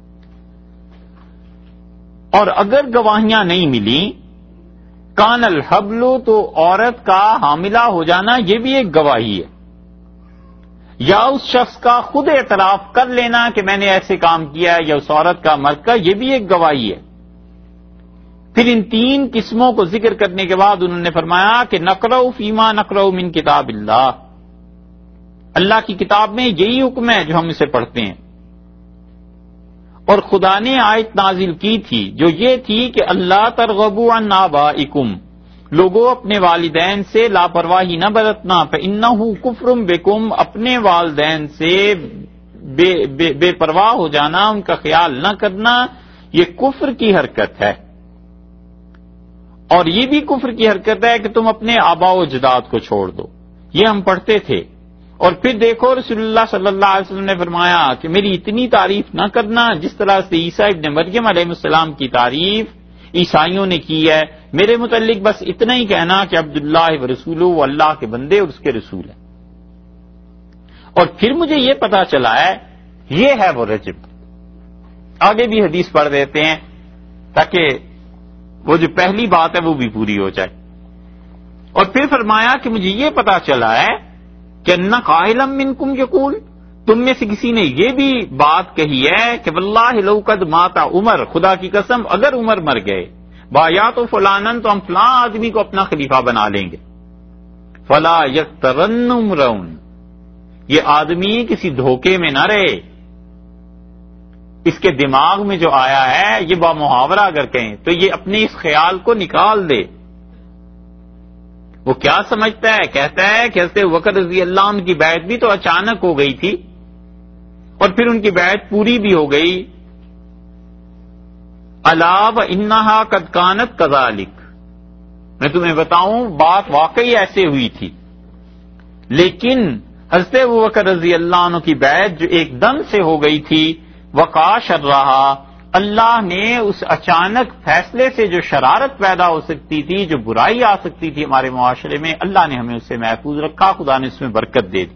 اور اگر گواہیاں نہیں ملی، کان الحبل، تو عورت کا حاملہ ہو جانا یہ بھی ایک گواہی ہے، یا اس شخص کا خود اعتراف کر لینا کہ میں نے ایسے کام کیا ہے، یا اس عورت کا مرد کا، یہ بھی ایک گواہی ہے۔ پھر ان تین قسموں کو ذکر کرنے کے بعد انہوں نے فرمایا کہ نقرأ فیما نقرأ من کتاب اللہ، اللہ کی کتاب میں یہی حکم ہے جو ہم اسے پڑھتے ہیں۔ اور خدا نے آیت نازل کی تھی جو یہ تھی کہ اللہ ترغبوا عن آبائکم، لوگوں اپنے والدین سے لاپرواہی نہ برتنا، فإنہ کفر بکم، اپنے والدین سے بے, بے, بے پرواہ ہو جانا، ان کا خیال نہ کرنا، یہ کفر کی حرکت ہے۔ اور یہ بھی کفر کی حرکت ہے کہ تم اپنے آباء و اجداد کو چھوڑ دو، یہ ہم پڑھتے تھے۔ اور پھر دیکھو رسول اللہ صلی اللہ علیہ وسلم نے فرمایا کہ میری اتنی تعریف نہ کرنا جس طرح سے عیسیٰ ابن مریم علیہ السلام کی تعریف عیسائیوں نے کی ہے، میرے متعلق بس اتنا ہی کہنا کہ عبداللہ و رسولہ، وہ اللہ کے بندے اور اس کے رسول ہیں۔ اور پھر مجھے یہ پتا چلا ہے یہ ہے وہ رجم۔ آگے بھی حدیث پڑھ دیتے ہیں تاکہ وہ جو پہلی بات ہے وہ بھی پوری ہو جائے۔ اور پھر فرمایا کہ مجھے یہ پتا چلا ہے کہ ان قائلا منکم یقول، تم میں سے کسی نے یہ بھی بات کہی ہے کہ واللہ لو قد مات عمر، خدا کی قسم اگر عمر مر گئے، بایات فلانن، تو ہم فلاں آدمی کو اپنا خلیفہ بنا لیں گے۔ فلا یغترن امرؤ، یہ آدمی کسی دھوکے میں نہ رہے، اس کے دماغ میں جو آیا ہے یہ با محاورہ اگر کہیں تو یہ اپنے اس خیال کو نکال دے۔ وہ کیا سمجھتا ہے؟ کہتا ہے کہ حضرت بکر رضی اللہ عنہ کی بیعت بھی تو اچانک ہو گئی تھی اور پھر ان کی بیعت پوری بھی ہو گئی۔ الا وانھا قد کانت کذالک، میں تمہیں بتاؤں بات واقعی ایسے ہوئی تھی، لیکن حضرت ابوبکر رضی اللہ عنہ کی بیعت جو ایک دم سے ہو گئی تھی، وقع شرھا، اللہ نے اس اچانک فیصلے سے جو شرارت پیدا ہو سکتی تھی، جو برائی آ سکتی تھی ہمارے معاشرے میں، اللہ نے ہمیں اس سے محفوظ رکھا، خدا نے اس میں برکت دے دی۔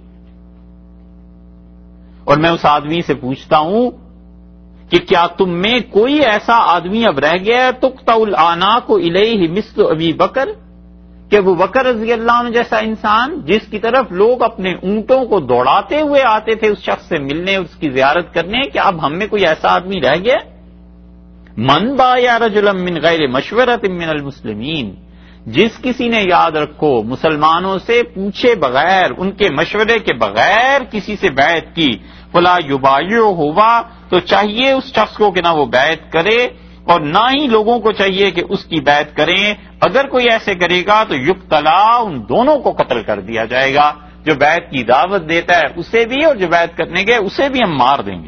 اور میں اس آدمی سے پوچھتا ہوں کہ کیا تم میں کوئی ایسا آدمی اب رہ گیا ہے تقطع الاعناق الیہ مثل ابی بکر، کہ ابو بکر رضی اللہ عنہ جیسا انسان جس کی طرف لوگ اپنے اونٹوں کو دوڑاتے ہوئے آتے تھے اس شخص سے ملنے، اس کی زیارت کرنے، کہ اب ہم میں کوئی ایسا آدمی رہ گیا؟ من بایا رجلا من غیر مشورۃ من المسلمین، جس کسی نے، یاد رکھو، مسلمانوں سے پوچھے بغیر، ان کے مشورے کے بغیر کسی سے بیعت کی، فلا یبایع ہوا، تو چاہیے اس شخص کو کہ نہ وہ بیعت کرے اور نہ ہی لوگوں کو چاہیے کہ اس کی بیعت کریں۔ اگر کوئی ایسے کرے گا تو یقتلا، ان دونوں کو قتل کر دیا جائے گا، جو بیعت کی دعوت دیتا ہے اسے بھی اور جو بیعت کرنے گئے اسے بھی ہم مار دیں گے۔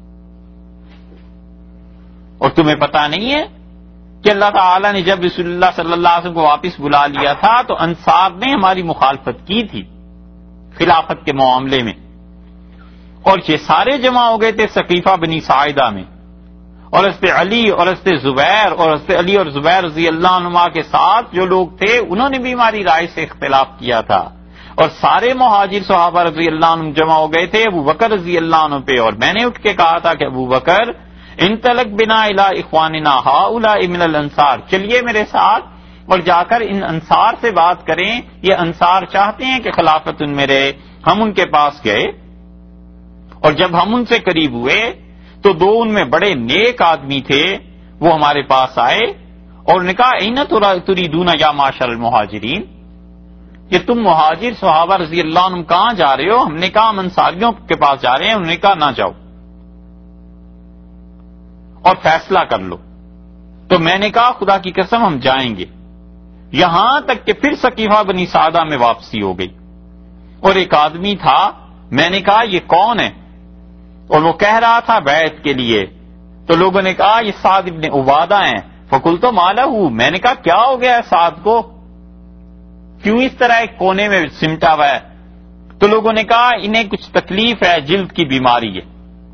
اور تمہیں پتا نہیں ہے کہ اللہ تعالی نے جب رسول اللہ صلی اللہ علیہ وسلم کو واپس بلا لیا تھا تو انصار نے ہماری مخالفت کی تھی خلافت کے معاملے میں، اور یہ سارے جمع ہو گئے تھے ثقیفہ بنی ساعدہ میں، اور حضرت علی اور حضرت زبیر اور حضرت علی اور زبیر رضی اللہ عنہما کے ساتھ جو لوگ تھے انہوں نے بھی ہماری رائے سے اختلاف کیا تھا، اور سارے مہاجر صحابہ رضی اللہ عنہ جمع ہو گئے تھے ابو بکر رضی اللہ عنہ پہ، اور میں نے اٹھ کے کہا تھا کہ ابو بکر انطلق بنا الی اخواننا ہؤلاء من الانصار، چلیے میرے ساتھ اور جا کر ان انصار سے بات کریں، یہ انصار چاہتے ہیں کہ خلافت ان میں رہے۔ ہم ان کے پاس گئے اور جب ہم ان سے قریب ہوئے تو دو ان میں بڑے نیک آدمی تھے، وہ ہمارے پاس آئے اور نے کہا این تریدون یا معاشر المہاجرین، کہ تم مہاجر صحابہ رضی اللہ عنہ کہاں جا رہے ہو؟ ہم نے کہا ہم انصاریوں کے پاس جا رہے ہیں، انہوں نے کہا نہ جاؤ اور فیصلہ کر لو۔ تو میں نے کہا خدا کی قسم ہم جائیں گے، یہاں تک کہ پھر ثقیفہ بنی سعدہ میں واپسی ہو گئی، اور ایک آدمی تھا، میں نے کہا یہ کون ہے، اور وہ کہہ رہا تھا بیعت کے لیے، تو لوگوں نے کہا یہ سعد ابن عبادہ ہیں، فقلت ما لہ، میں نے کہا کیا ہو گیا ہے سعد کو، کیوں اس طرح ایک کونے میں سمٹا ہوا ہے؟ تو لوگوں نے کہا انہیں کچھ تکلیف ہے، جلد کی بیماری ہے۔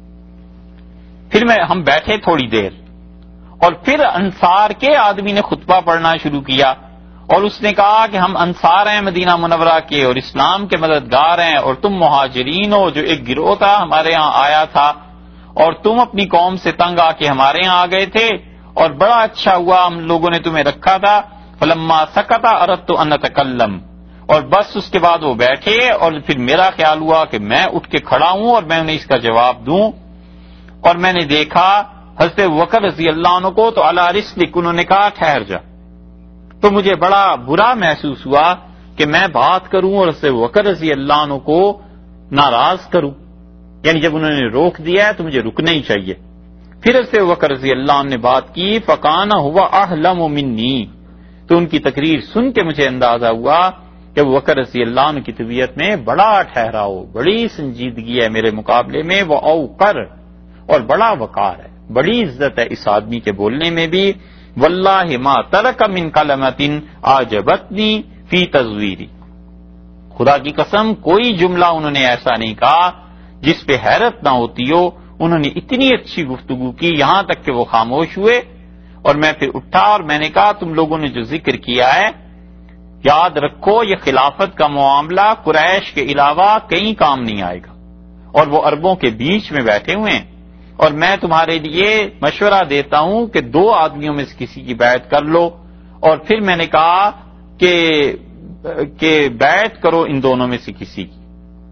پھر میں ہم بیٹھے تھوڑی دیر، اور پھر انصار کے آدمی نے خطبہ پڑھنا شروع کیا، اور اس نے کہا کہ ہم انصار ہیں مدینہ منورہ کے، اور اسلام کے مددگار ہیں، اور تم مہاجرین ہو جو ایک گروہ تھا ہمارے ہاں آیا تھا، اور تم اپنی قوم سے تنگ آ کے ہمارے ہاں آ گئے تھے، اور بڑا اچھا ہوا ہم لوگوں نے تمہیں رکھا تھا۔ فلما سکت اردت ان اتکلم، اور بس اس کے بعد وہ بیٹھے، اور پھر میرا خیال ہوا کہ میں اٹھ کے کھڑا ہوں اور میں انہیں اس کا جواب دوں، اور میں نے دیکھا حضرت بکر رضی اللہ عنہ کو، تو علی رسلک، انہوں نے کہا ٹھہر جا۔ تو مجھے بڑا برا محسوس ہوا کہ میں بات کروں اور حضرت بکر رضی اللہ عنہ کو ناراض کروں، یعنی جب انہوں نے روک دیا ہے تو مجھے رکنا ہی چاہیے۔ پھر حضرت بکر رضی اللہ عنہ نے بات کی، فکان ہوا احلم منی، تو ان کی تقریر سن کے مجھے اندازہ ہوا کہ ابو بکر رضی اللہ عنہ کی طبیعت میں بڑا ٹھہراؤ، بڑی سنجیدگی ہے میرے مقابلے میں، وہ اوقر، اور بڑا وقار ہے، بڑی عزت ہے اس آدمی کے بولنے میں بھی۔ واللہ ما ترک من کلمۃ اعجبتنی فی تزویری، خدا کی قسم کوئی جملہ انہوں نے ایسا نہیں کہا جس پہ حیرت نہ ہوتی ہو۔ انہوں نے اتنی اچھی گفتگو کی یہاں تک کہ وہ خاموش ہوئے، اور میں پھر اٹھا اور میں نے کہا تم لوگوں نے جو ذکر کیا ہے یاد رکھو، یہ خلافت کا معاملہ قریش کے علاوہ کہیں کام نہیں آئے گا، اور وہ عربوں کے بیچ میں بیٹھے ہوئے ہیں، اور میں تمہارے لیے مشورہ دیتا ہوں کہ دو آدمیوں میں سے کسی کی بیعت کر لو۔ اور پھر میں نے کہا کہ کہ بیعت کرو ان دونوں میں سے کسی کی،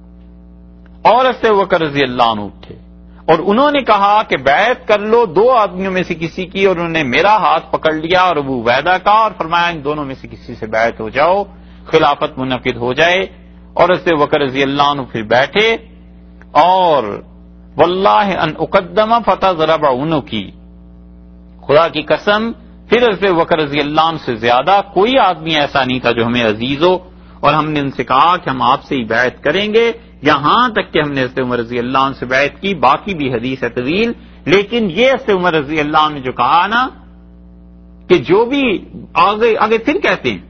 اور حضرت بکر رضی اللہ عنہ اٹھے اور انہوں نے کہا کہ بیعت کر لو دو آدمیوں میں سے کسی کی، اور انہوں نے میرا ہاتھ پکڑ لیا اور ابو عبیدہ کا، اور فرمایا ان دونوں میں سے کسی سے بیعت ہو جاؤ، خلافت منعقد ہو جائے۔ اور حضرت بکر رضی اللہ عنہ پھر بیٹھے، اور واللہ ان اقدم فتضرب عنقی، خدا کی قسم پھر حضرت بکر رضی اللہ عنہ سے زیادہ کوئی آدمی ایسا نہیں تھا جو ہمیں عزیز ہو، اور ہم نے ان سے کہا کہ ہم آپ سے ہی بیعت کریں گے، یہاں تک کہ ہم نے حضرت عمر رضی اللہ عنہ سے بیعت کی۔ باقی بھی حدیث ہے طویل، لیکن یہ حضرت عمر رضی اللہ عنہ نے جو کہا نا کہ جو بھی آگے آگے پھر کہتے ہیں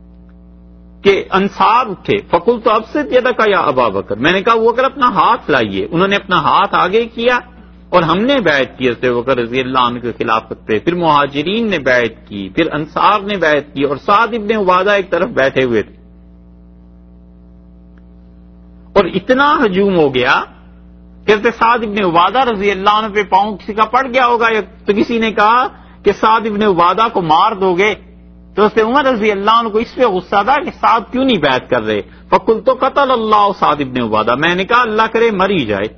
کہ انصار اٹھے، فقلت ابسط یدک یا ابا بکر، میں نے کہا وہ اگر اپنا ہاتھ لائیے، انہوں نے اپنا ہاتھ آگے کیا اور ہم نے بیعت کی حضرت بکر رضی اللہ عنہ کی خلافت پہ، پھر مہاجرین نے بیعت کی، پھر انصار نے بیعت کی، اور سعد ابن عبادہ ایک طرف بیٹھے ہوئے تھے، اور اتنا ہجوم ہو گیا کہ حضرت سعد ابن عبادہ رضی اللہ عنہ پہ پاؤں کسی کا پڑ گیا ہوگا، یا تو کسی نے کہا کہ سعد ابن عبادہ کو مار دو گے، تو حضرت عمر رضی اللہ عنہ کو اس پہ غصہ تھا کہ سعد کیوں نہیں بیعت کر رہے، فقلت تو قتل اللہ سعد ابن عبادہ، میں نے کہا اللہ کرے مر ہی جائے،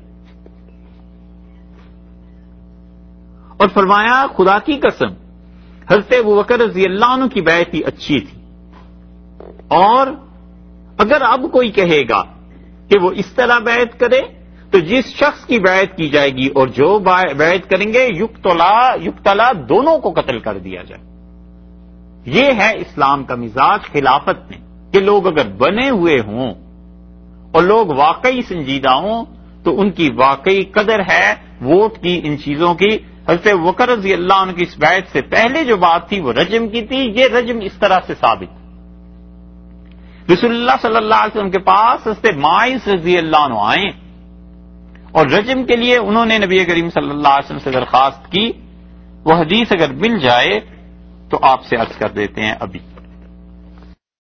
اور فرمایا خدا کی قسم حضرت ابوبکر رضی اللہ عنہ کی بیعت ہی اچھی تھی، اور اگر اب کوئی کہے گا کہ وہ اس طرح بیعت کرے تو جس شخص کی بیعت کی جائے گی اور جو بیعت کریں گے یقتلا یقتلا دونوں کو قتل کر دیا جائے۔ یہ ہے اسلام کا مزاج خلافت میں کہ لوگ اگر بنے ہوئے ہوں اور لوگ واقعی سنجیدہ ہوں تو ان کی واقعی قدر ہے ووٹ کی، ان چیزوں کی۔ حضرت بکر رضی اللہ عنہ کی اس بیعت سے پہلے جو بات تھی وہ رجم کی تھی، یہ رجم اس طرح سے ثابت۔ رسول اللہ صلی اللہ علیہ وسلم کے پاس حضرت ماعز رضی اللہ عنہ آئے اور رجم کے لیے انہوں نے نبی کریم صلی اللہ علیہ وسلم سے درخواست کی، وہ حدیث اگر مل جائے تو آپ سے عرض کر دیتے ہیں ابھی۔